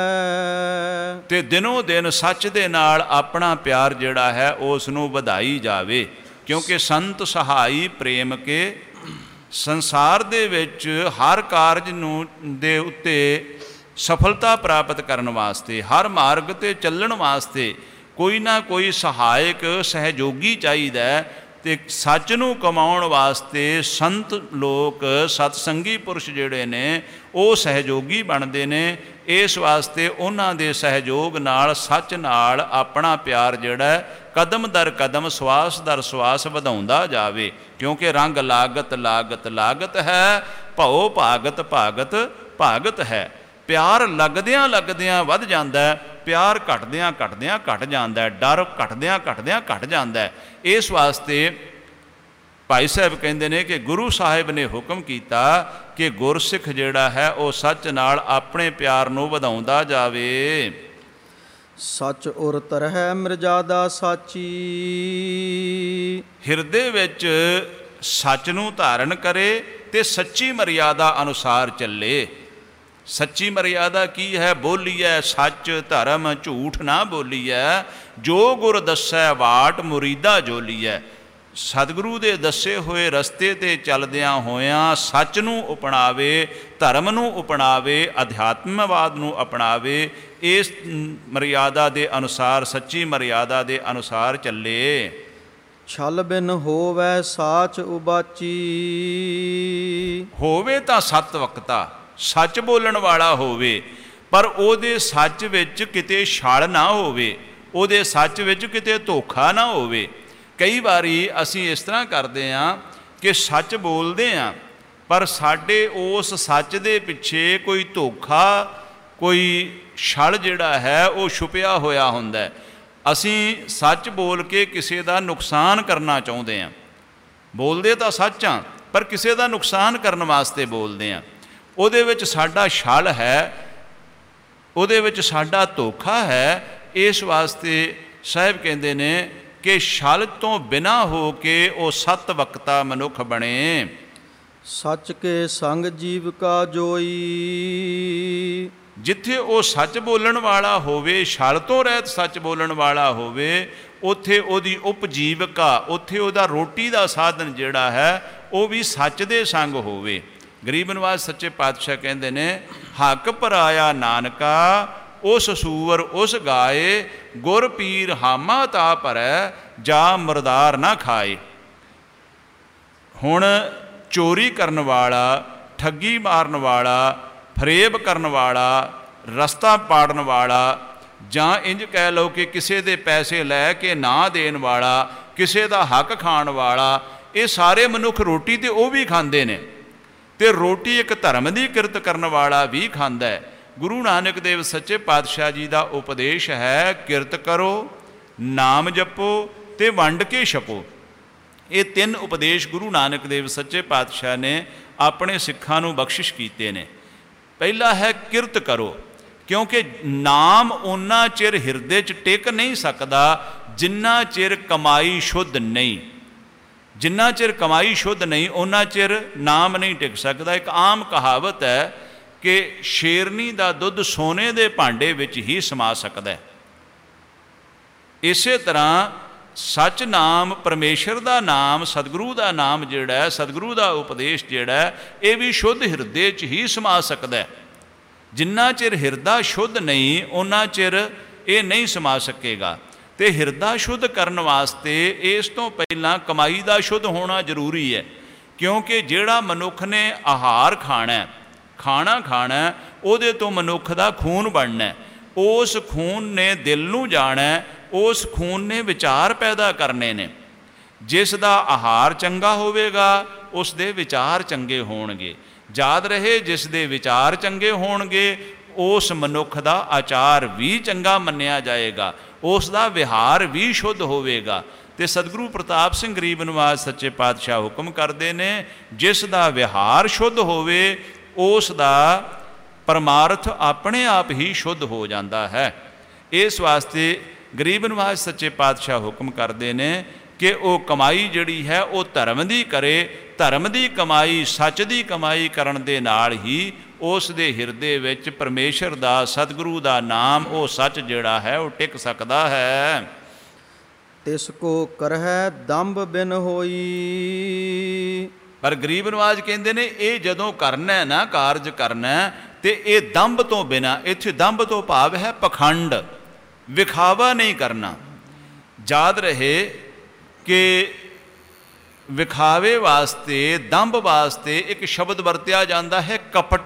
ਤੇ ਦਿਨੋਂ ਦਿਨ ਸੱਚ ਦੇ ਨਾਲ ਆਪਣਾ ਪਿਆਰ ਜਿਹੜਾ ਹੈ ਉਸ ਨੂੰ ਵਧਾਈ ਜਾਵੇ। ਕਿਉਂਕਿ ਸੰਤ ਸਹਾਈ ਪ੍ਰੇਮ ਕੇ, ਸੰਸਾਰ ਦੇ ਵਿੱਚ ਹਰ ਕਾਰਜ ਨੂੰ ਦੇ ਉੱਤੇ ਸਫਲਤਾ ਪ੍ਰਾਪਤ ਕਰਨ ਵਾਸਤੇ, ਹਰ ਮਾਰਗ 'ਤੇ ਚੱਲਣ ਵਾਸਤੇ ਕੋਈ ਨਾ ਕੋਈ ਸਹਾਇਕ ਸਹਿਯੋਗੀ ਚਾਹੀਦਾ। ਤੇ ਸੱਚ ਨੂੰ ਕਮਾਉਣ ਵਾਸਤੇ ਸੰਤ ਲੋਕ, ਸਤਸੰਗੀ ਪੁਰਸ਼ ਜਿਹੜੇ ਨੇ ਉਹ ਸਹਿਯੋਗੀ ਬਣਦੇ ਨੇ। ਇਸ ਵਾਸਤੇ ਉਹਨਾਂ ਦੇ ਸਹਿਯੋਗ ਨਾਲ, ਸੱਚ ਨਾਲ ਆਪਣਾ ਪਿਆਰ ਜਿਹੜਾ ਕਦਮ ਦਰ ਕਦਮ, ਸਵਾਸ ਦਰ ਸਵਾਸ ਵਧਾਉਂਦਾ ਜਾਵੇ। ਕਿਉਂਕਿ ਰੰਗ ਲਾਗਤ ਲਾਗਤ ਲਾਗਤ ਹੈ, ਭਉ ਭਾਗਤ ਭਾਗਤ ਭਾਗਤ ਹੈ। ਪਿਆਰ ਲੱਗਦਿਆਂ ਲੱਗਦਿਆਂ ਵੱਧ ਜਾਂਦਾ, ਪਿਆਰ ਘਟਦਿਆਂ ਘਟਦਿਆਂ ਘਟ ਜਾਂਦਾ, ਡਰ ਘਟਦਿਆਂ ਘਟਦਿਆਂ ਘਟ ਜਾਂਦਾ। ਇਸ ਵਾਸਤੇ ਭਾਈ ਸਾਹਿਬ ਕਹਿੰਦੇ ਨੇ ਕਿ ਗੁਰੂ ਸਾਹਿਬ ਨੇ ਹੁਕਮ ਕੀਤਾ ਕਿ ਗੁਰਸਿੱਖ ਜਿਹੜਾ ਹੈ ਉਹ ਸੱਚ ਨਾਲ ਆਪਣੇ ਪਿਆਰ ਨੂੰ ਵਧਾਉਂਦਾ ਜਾਵੇ। ਸੱਚ ਉਰ ਤਰਹਿ ਮਰਜ਼ਾਦਾ ਸਾਚੀ। ਹਿਰਦੇ ਵਿੱਚ ਸੱਚ ਨੂੰ ਧਾਰਨ ਕਰੇ ਤੇ ਸੱਚੀ ਮਰਿਆਦਾ ਅਨੁਸਾਰ ਚੱਲੇ। ਸੱਚੀ ਮਰਿਆਦਾ ਕੀ ਹੈ? ਬੋਲੀਐ ਸੱਚ ਧਰਮ ਝੂਠ ਨਾ ਬੋਲੀਐ, ਜੋ ਗੁਰ ਦੱਸੈ ਵਾਟ ਮੁਰੀਦਾ ਜੋਲੀਐ। ਸਤਿਗੁਰੂ ਦੇ ਦੱਸੇ ਹੋਏ ਰਸਤੇ 'ਤੇ ਚੱਲਦਿਆਂ ਹੋਇਆਂ ਸੱਚ ਨੂੰ ਅਪਣਾਵੇ, ਧਰਮ ਨੂੰ ਅਪਣਾਵੇ, ਅਧਿਆਤਮਵਾਦ ਨੂੰ ਅਪਣਾਵੇ, ਇਸ ਮਰਿਆਦਾ ਦੇ ਅਨੁਸਾਰ, ਸੱਚੀ ਮਰਿਆਦਾ ਦੇ ਅਨੁਸਾਰ ਚੱਲੇ। ਛਲ ਬਿਨ ਹੋਵੈ ਸਾਚ ਉਬਾਚੀ, ਹੋਵੇ ਤਾਂ ਸਤ ਵਕਤਾ, ਸੱਚ ਬੋਲਣ ਵਾਲਾ ਹੋਵੇ, ਪਰ ਉਹਦੇ ਸੱਚ ਵਿੱਚ ਕਿਤੇ ਛਲ ਨਾ ਹੋਵੇ, ਉਹਦੇ ਸੱਚ ਵਿੱਚ ਕਿਤੇ ਧੋਖਾ ਨਾ ਹੋਵੇ। ਕਈ ਵਾਰੀ ਅਸੀਂ ਇਸ ਤਰ੍ਹਾਂ ਕਰਦੇ ਹਾਂ ਕਿ ਸੱਚ ਬੋਲਦੇ ਹਾਂ, ਪਰ ਸਾਡੇ ਉਸ ਸੱਚ ਦੇ ਪਿੱਛੇ ਕੋਈ ਧੋਖਾ, ਕੋਈ ਛਲ ਜਿਹੜਾ ਹੈ ਉਹ ਛੁਪਿਆ ਹੋਇਆ ਹੁੰਦਾ। ਅਸੀਂ ਸੱਚ ਬੋਲ ਕੇ ਕਿਸੇ ਦਾ ਨੁਕਸਾਨ ਕਰਨਾ ਚਾਹੁੰਦੇ ਹਾਂ। ਬੋਲਦੇ ਤਾਂ ਸੱਚ ਹਾਂ, ਪਰ ਕਿਸੇ ਦਾ ਨੁਕਸਾਨ ਕਰਨ ਵਾਸਤੇ ਬੋਲਦੇ ਹਾਂ। ਉਹਦੇ ਵਿੱਚ ਸਾਡਾ ਛਲ ਹੈ, ਉਹਦੇ ਵਿੱਚ ਸਾਡਾ ਧੋਖਾ ਹੈ। ਇਸ ਵਾਸਤੇ ਸਾਹਿਬ ਕਹਿੰਦੇ ਨੇ ਕਿ ਛਲ ਤੋਂ ਬਿਨਾਂ ਹੋ ਕੇ ਉਹ ਸਤ ਵਕਤਾ ਮਨੁੱਖ ਬਣੇ। ਸੱਚ ਕੇ ਸੰਗ ਜੀਵ ਕਾ ਜੋਈ, ਜਿੱਥੇ ਉਹ ਸੱਚ ਬੋਲਣ ਵਾਲਾ ਹੋਵੇ, ਛਲ ਤੋਂ ਰਹਿਤ ਸੱਚ ਬੋਲਣ ਵਾਲਾ ਹੋਵੇ, ਉੱਥੇ ਉਹਦੀ ਉਪਜੀਵਕਾ, ਉੱਥੇ ਉਹਦਾ ਰੋਟੀ ਦਾ ਸਾਧਨ ਜਿਹੜਾ ਹੈ ਉਹ ਵੀ ਸੱਚ ਦੇ ਸੰਗ ਹੋਵੇ। ਗਰੀਬ ਨਿਵਾਜ ਸੱਚੇ ਪਾਤਸ਼ਾਹ ਕਹਿੰਦੇ ਨੇ, ਹੱਕ ਪਰਾਇਆ ਨਾਨਕਾ ਉਸ ਸੂਰ ਉਸ ਗਾਏ, ਗੁਰ ਪੀਰ ਹਾਮਾ ਤਾ ਭਰੈ, ਜਾ ਮਰਦਾਰ ਨਾ ਖਾਏ। ਹੁਣ ਚੋਰੀ ਕਰਨ ਵਾਲਾ, ਠੱਗੀ ਮਾਰਨ ਵਾਲਾ, ਫਰੇਬ ਕਰਨ ਵਾਲਾ, ਰਸਤਾ ਪਾੜਨ ਵਾਲਾ, ਜਾਂ ਇੰਜ ਕਹਿ ਲਓ ਕਿ ਕਿਸੇ ਦੇ ਪੈਸੇ ਲੈ ਕੇ ਨਾ ਦੇਣ ਵਾਲਾ, ਕਿਸੇ ਦਾ ਹੱਕ ਖਾਣ ਵਾਲਾ, ਇਹ ਸਾਰੇ ਮਨੁੱਖ ਰੋਟੀ ਤੇ ਉਹ ਵੀ ਖਾਂਦੇ ਨੇ, ਤੇ ਰੋਟੀ ਇੱਕ ਧਰਮ ਦੀ ਕਿਰਤ ਕਰਨ ਵਾਲਾ ਵੀ ਖਾਂਦਾ ਹੈ। ਗੁਰੂ ਨਾਨਕ ਦੇਵ ਸੱਚੇ ਪਾਤਸ਼ਾਹ ਜੀ ਦਾ ਉਪਦੇਸ਼ ਹੈ, ਕਿਰਤ ਕਰੋ, ਨਾਮ ਜਪੋ ਤੇ ਵੰਡ ਕੇ ਛਕੋ। ਇਹ ਤਿੰਨ ਉਪਦੇਸ਼ ਗੁਰੂ ਨਾਨਕ ਦੇਵ ਸੱਚੇ ਪਾਤਸ਼ਾਹ ਨੇ ਆਪਣੇ ਸਿੱਖਾਂ ਨੂੰ ਬਖਸ਼ਿਸ਼ ਕੀਤੇ ਨੇ। ਪਹਿਲਾ ਹੈ ਕਿਰਤ ਕਰੋ, ਕਿਉਂਕਿ ਨਾਮ ਓਨਾ ਚਿਰ ਹਿਰਦੇ 'ਚ ਟਿਕ ਨਹੀਂ ਸਕਦਾ ਜਿੰਨਾ ਚਿਰ ਕਮਾਈ ਸ਼ੁੱਧ ਨਹੀਂ। ਜਿੰਨਾ ਚਿਰ ਕਮਾਈ ਸ਼ੁੱਧ ਨਹੀਂ, ਓਨਾ ਚਿਰ ਨਾਮ ਨਹੀਂ ਟਿਕ ਸਕਦਾ। ਇੱਕ ਆਮ ਕਹਾਵਤ ਹੈ ਕਿ ਸ਼ੇਰਨੀ ਦਾ ਦੁੱਧ ਸੋਨੇ ਦੇ ਭਾਂਡੇ ਵਿੱਚ ਹੀ ਸਮਾ ਸਕਦਾ। ਇਸੇ ਤਰ੍ਹਾਂ ਸੱਚ ਨਾਮ, ਪਰਮੇਸ਼ਰ ਦਾ ਨਾਮ, ਸਤਿਗੁਰੂ ਦਾ ਨਾਮ ਜਿਹੜਾ ਹੈ, ਸਤਿਗੁਰੂ ਦਾ ਉਪਦੇਸ਼ ਜਿਹੜਾ ਹੈ, ਇਹ ਵੀ ਸ਼ੁੱਧ ਹਿਰਦੇ 'ਚ ਹੀ ਸਮਾ ਸਕਦਾ। ਜਿੰਨਾ ਚਿਰ ਹਿਰਦਾ ਸ਼ੁੱਧ ਨਹੀਂ, ਓਨਾ ਚਿਰ ਇਹ ਨਹੀਂ ਸਮਾ ਸਕੇਗਾ। ਤੇ ਹਿਰਦਾ ਸ਼ੁੱਧ ਕਰਨ ਵਾਸਤੇ ਇਸ ਤੋਂ ਪਹਿਲਾਂ ਕਮਾਈ ਦਾ ਸ਼ੁੱਧ ਹੋਣਾ ਜ਼ਰੂਰੀ ਹੈ, ਕਿਉਂਕਿ ਜਿਹੜਾ ਮਨੁੱਖ ਨੇ ਆਹਾਰ ਖਾਣਾ, ਖਾਣਾ ਖਾਣਾ, ਉਹਦੇ ਤੋਂ ਮਨੁੱਖ ਦਾ ਖੂਨ ਬਣਨਾ। ਉਸ ਖੂਨ ਨੇ ਦਿਲ ਨੂੰ ਜਾਣਾ, ਉਸ ਖੂਨ ਨੇ ਵਿਚਾਰ ਪੈਦਾ ਕਰਨੇ ਨੇ। ਜਿਸ ਦਾ ਆਹਾਰ ਚੰਗਾ ਹੋਵੇਗਾ ਉਸ ਦੇ ਵਿਚਾਰ ਚੰਗੇ ਹੋਣਗੇ। ਯਾਦ ਰਹੇ, ਜਿਸ ਦੇ ਵਿਚਾਰ ਚੰਗੇ ਹੋਣਗੇ ਉਸ ਮਨੁੱਖ ਦਾ ਆਚਾਰ ਵੀ ਚੰਗਾ ਮੰਨਿਆ ਜਾਏਗਾ, ਉਸ ਦਾ ਵਿਹਾਰ ਵੀ ਸ਼ੁੱਧ ਹੋਵੇਗਾ। ਤੇ ਸਤਿਗੁਰੂ ਪ੍ਰਤਾਪ ਸਿੰਘ ਗਰੀਬ ਨਿਵਾਜ ਸੱਚੇ ਪਾਤਸ਼ਾਹ ਹੁਕਮ ਕਰਦੇ ਨੇ, ਜਿਸ ਦਾ ਵਿਹਾਰ ਸ਼ੁੱਧ ਹੋਵੇ ਉਸ ਦਾ ਪਰਮਾਰਥ ਆਪਣੇ ਆਪ ਹੀ ਸ਼ੁੱਧ ਹੋ ਜਾਂਦਾ ਹੈ। ਇਸ ਵਾਸਤੇ ਗਰੀਬ ਨਿਵਾਜ ਸੱਚੇ ਪਾਤਸ਼ਾਹ ਹੁਕਮ ਕਰਦੇ ਨੇ ਕਿ ਉਹ ਕਮਾਈ ਜਿਹੜੀ ਹੈ ਉਹ ਧਰਮ ਦੀ ਕਰੇ। ਧਰਮ ਦੀ ਕਮਾਈ, ਸੱਚ ਦੀ ਕਮਾਈ ਕਰਨ ਦੇ ਨਾਲ ਹੀ ਉਸ ਦੇ ਹਿਰਦੇ ਵਿੱਚ ਪਰਮੇਸ਼ਰ ਦਾ, ਸਤਿਗੁਰੂ ਦਾ ਨਾਮ, ਉਹ ਸੱਚ ਜਿਹੜਾ ਹੈ ਉਹ ਟਿਕ ਸਕਦਾ ਹੈ। ਤਿਸ ਕੋ ਕਰਹਿ ਦੰਭ ਬਿਨ ਹੋਈ, ਪਰ ਗਰੀਬ ਨਿਵਾਜ ਕਹਿੰਦੇ ਨੇ ਇਹ ਜਦੋਂ ਕਰਨਾ ਨਾ, ਕਾਰਜ ਕਰਨਾ, ਤੇ ਇਹ ਦੰਭ ਤੋਂ ਬਿਨਾਂ, ਇੱਥੇ ਦੰਭ ਤੋਂ ਭਾਵ ਹੈ ਪਖੰਡ, ਵਿਖਾਵਾ ਨਹੀਂ ਕਰਨਾ। ਯਾਦ ਰਹੇ ਕਿ ਵਿਖਾਵੇ ਵਾਸਤੇ, ਦੰਭ ਵਾਸਤੇ ਇੱਕ ਸ਼ਬਦ ਵਰਤਿਆ ਜਾਂਦਾ ਹੈ ਕਪਟ।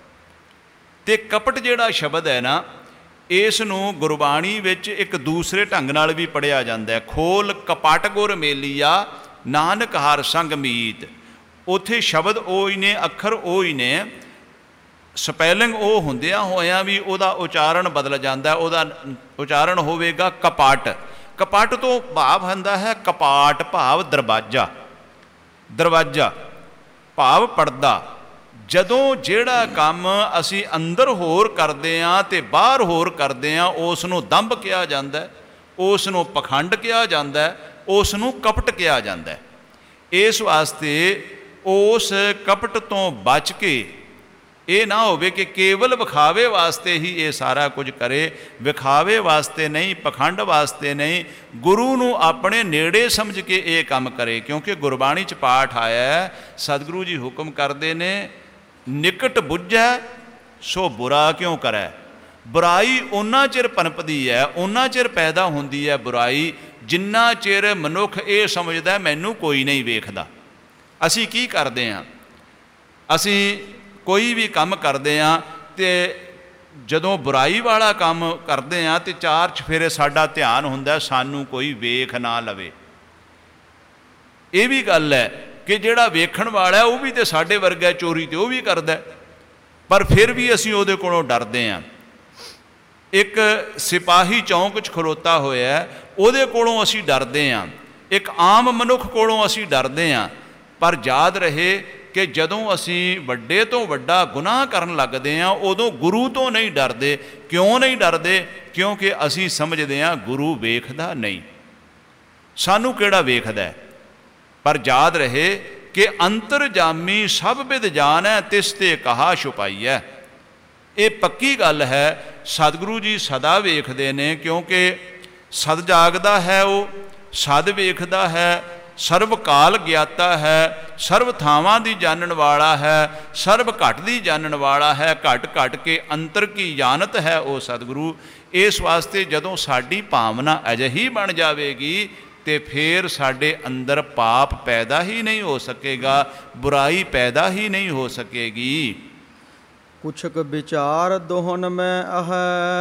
ਤੇ ਕਪਟ ਜਿਹੜਾ ਸ਼ਬਦ ਹੈ ਨਾ, ਇਸ ਨੂੰ ਗੁਰਬਾਣੀ ਵਿੱਚ ਇੱਕ ਦੂਸਰੇ ਢੰਗ ਨਾਲ ਵੀ ਪੜ੍ਹਿਆ ਜਾਂਦਾ ਹੈ। ਖੋਲ ਕਪਟ ਗੁਰ ਮੇਲੀਆ, ਨਾਨਕ ਹਰ ਸੰਗ ਮੀਤ। ਉੱਥੇ ਸ਼ਬਦ ਉਹ ਹੀ ਨੇ, ਅੱਖਰ ਉਹ ਹੀ ਨੇ, ਸਪੈਲਿੰਗ ਉਹ ਹੁੰਦਿਆਂ ਹੋਇਆਂ ਵੀ ਉਹਦਾ ਉਚਾਰਨ ਬਦਲ ਜਾਂਦਾ। ਉਹਦਾ ਉਚਾਰਨ ਹੋਵੇਗਾ ਕਪਟ। ਕਪਟ ਤੋਂ ਭਾਵ ਹੁੰਦਾ ਹੈ ਕਪਾਟ, ਭਾਵ ਦਰਵਾਜ਼ਾ, ਦਰਵਾਜ਼ਾ ਭਾਵ ਪਰਦਾ। ਜਦੋਂ ਜਿਹੜਾ ਕੰਮ ਅਸੀਂ ਅੰਦਰ ਹੋਰ ਕਰਦੇ ਹਾਂ ਤੇ ਬਾਹਰ ਹੋਰ ਕਰਦੇ ਹਾਂ, ਉਸ ਨੂੰ ਦੰਭ ਕਿਹਾ ਜਾਂਦਾ, ਉਸ ਨੂੰ ਪਖੰਡ ਕਿਹਾ ਜਾਂਦਾ, ਉਸ ਨੂੰ ਕਪਟ ਕਿਹਾ ਜਾਂਦਾ। ਇਸ ਵਾਸਤੇ ਉਸ ਕਪਟ ਤੋਂ ਬਚ ਕੇ ਇਹ ਨਾ ਹੋਵੇ ਕਿ ਕੇਵਲ ਵਿਖਾਵੇ ਵਾਸਤੇ ਹੀ ਇਹ ਸਾਰਾ ਕੁਝ ਕਰੇ, ਵਿਖਾਵੇ ਵਾਸਤੇ ਨਹੀਂ, ਪਖੰਡ ਵਾਸਤੇ ਨਹੀਂ, ਗੁਰੂ ਨੂੰ ਆਪਣੇ ਨੇੜੇ ਸਮਝ ਕੇ ਇਹ ਕੰਮ ਕਰੇ। ਕਿਉਂਕਿ ਗੁਰਬਾਣੀ 'ਚ ਪਾਠ ਆਇਆ, ਸਤਿਗੁਰੂ ਜੀ ਹੁਕਮ ਕਰਦੇ ਨੇ, ਨਿਕਟ ਬੁੱਝੈ ਸੋ ਬੁਰਾ ਕਿਉਂ ਕਰੈ। ਬੁਰਾਈ ਓਨਾ ਚਿਰ ਪਨਪਦੀ ਹੈ, ਓਨਾ ਚਿਰ ਪੈਦਾ ਹੁੰਦੀ ਹੈ ਬੁਰਾਈ, ਜਿੰਨਾ ਚਿਰ ਮਨੁੱਖ ਇਹ ਸਮਝਦਾ ਮੈਨੂੰ ਕੋਈ ਨਹੀਂ ਵੇਖਦਾ। ਅਸੀਂ ਕੀ ਕਰਦੇ ਹਾਂ, ਅਸੀਂ ਕੋਈ ਵੀ ਕੰਮ ਕਰਦੇ ਹਾਂ ਅਤੇ ਜਦੋਂ ਬੁਰਾਈ ਵਾਲਾ ਕੰਮ ਕਰਦੇ ਹਾਂ ਅਤੇ ਚਾਰ ਚੁਫੇਰੇ ਸਾਡਾ ਧਿਆਨ ਹੁੰਦਾ ਸਾਨੂੰ ਕੋਈ ਵੇਖ ਨਾ ਲਵੇ। ਇਹ ਵੀ ਗੱਲ ਹੈ ਕਿ ਜਿਹੜਾ ਵੇਖਣ ਵਾਲਾ ਉਹ ਵੀ ਤਾਂ ਸਾਡੇ ਵਰਗਾ, ਚੋਰੀ ਤੇ ਉਹ ਵੀ ਕਰਦਾ, ਪਰ ਫਿਰ ਵੀ ਅਸੀਂ ਉਹਦੇ ਕੋਲੋਂ ਡਰਦੇ ਹਾਂ। ਇੱਕ ਸਿਪਾਹੀ ਚੌਂਕ 'ਚ ਖਲੋਤਾ ਹੋਇਆ, ਉਹਦੇ ਕੋਲੋਂ ਅਸੀਂ ਡਰਦੇ ਹਾਂ, ਇੱਕ ਆਮ ਮਨੁੱਖ ਕੋਲੋਂ ਅਸੀਂ ਡਰਦੇ ਹਾਂ। ਪਰ ਯਾਦ ਰਹੇ ਕਿ ਜਦੋਂ ਅਸੀਂ ਵੱਡੇ ਤੋਂ ਵੱਡਾ ਗੁਨਾਹ ਕਰਨ ਲੱਗਦੇ ਹਾਂ ਉਦੋਂ ਗੁਰੂ ਤੋਂ ਨਹੀਂ ਡਰਦੇ। ਕਿਉਂ ਨਹੀਂ ਡਰਦੇ? ਕਿਉਂਕਿ ਅਸੀਂ ਸਮਝਦੇ ਹਾਂ ਗੁਰੂ ਵੇਖਦਾ ਨਹੀਂ, ਸਾਨੂੰ ਕਿਹੜਾ ਵੇਖਦਾ। ਪਰ ਯਾਦ ਰਹੇ ਕਿ ਅੰਤਰਜਾਮੀ ਸਭ ਵਿਦ ਜਾਨ ਹੈ, ਤਿਸ ਤੇ ਕਹਾ ਛੁਪਾਈ ਹੈ। ਇਹ ਪੱਕੀ ਗੱਲ ਹੈ, ਸਤਿਗੁਰੂ ਜੀ ਸਦਾ ਵੇਖਦੇ ਨੇ, ਕਿਉਂਕਿ ਸਦ ਜਾਗਦਾ ਹੈ, ਉਹ ਸਦ ਵੇਖਦਾ ਹੈ, ਸਰਬ ਕਾਲ ਗਿਆਤਾ ਹੈ, ਸਰਬ ਥਾਵਾਂ ਦੀ ਜਾਣਨ ਵਾਲਾ ਹੈ, ਸਰਬ ਘਟ ਦੀ ਜਾਣਨ ਵਾਲਾ ਹੈ, ਘਟ ਘਟ ਕੇ ਅੰਤਰ ਕੀ ਜਾਣਤ ਹੈ ਉਹ ਸਤਿਗੁਰੂ। ਇਸ ਵਾਸਤੇ ਜਦੋਂ ਸਾਡੀ ਭਾਵਨਾ ਅਜਿਹੀ ਬਣ ਜਾਵੇਗੀ ਤੇ ਫਿਰ ਸਾਡੇ ਅੰਦਰ ਪਾਪ ਪੈਦਾ ਹੀ ਨਹੀਂ ਹੋ ਸਕੇਗਾ, ਬੁਰਾਈ ਪੈਦਾ ਹੀ ਨਹੀਂ ਹੋ ਸਕੇਗੀ। ਕੁਛਕ ਵਿਚਾਰ ਦੋਹਨ ਮੈਂ ਆਹ।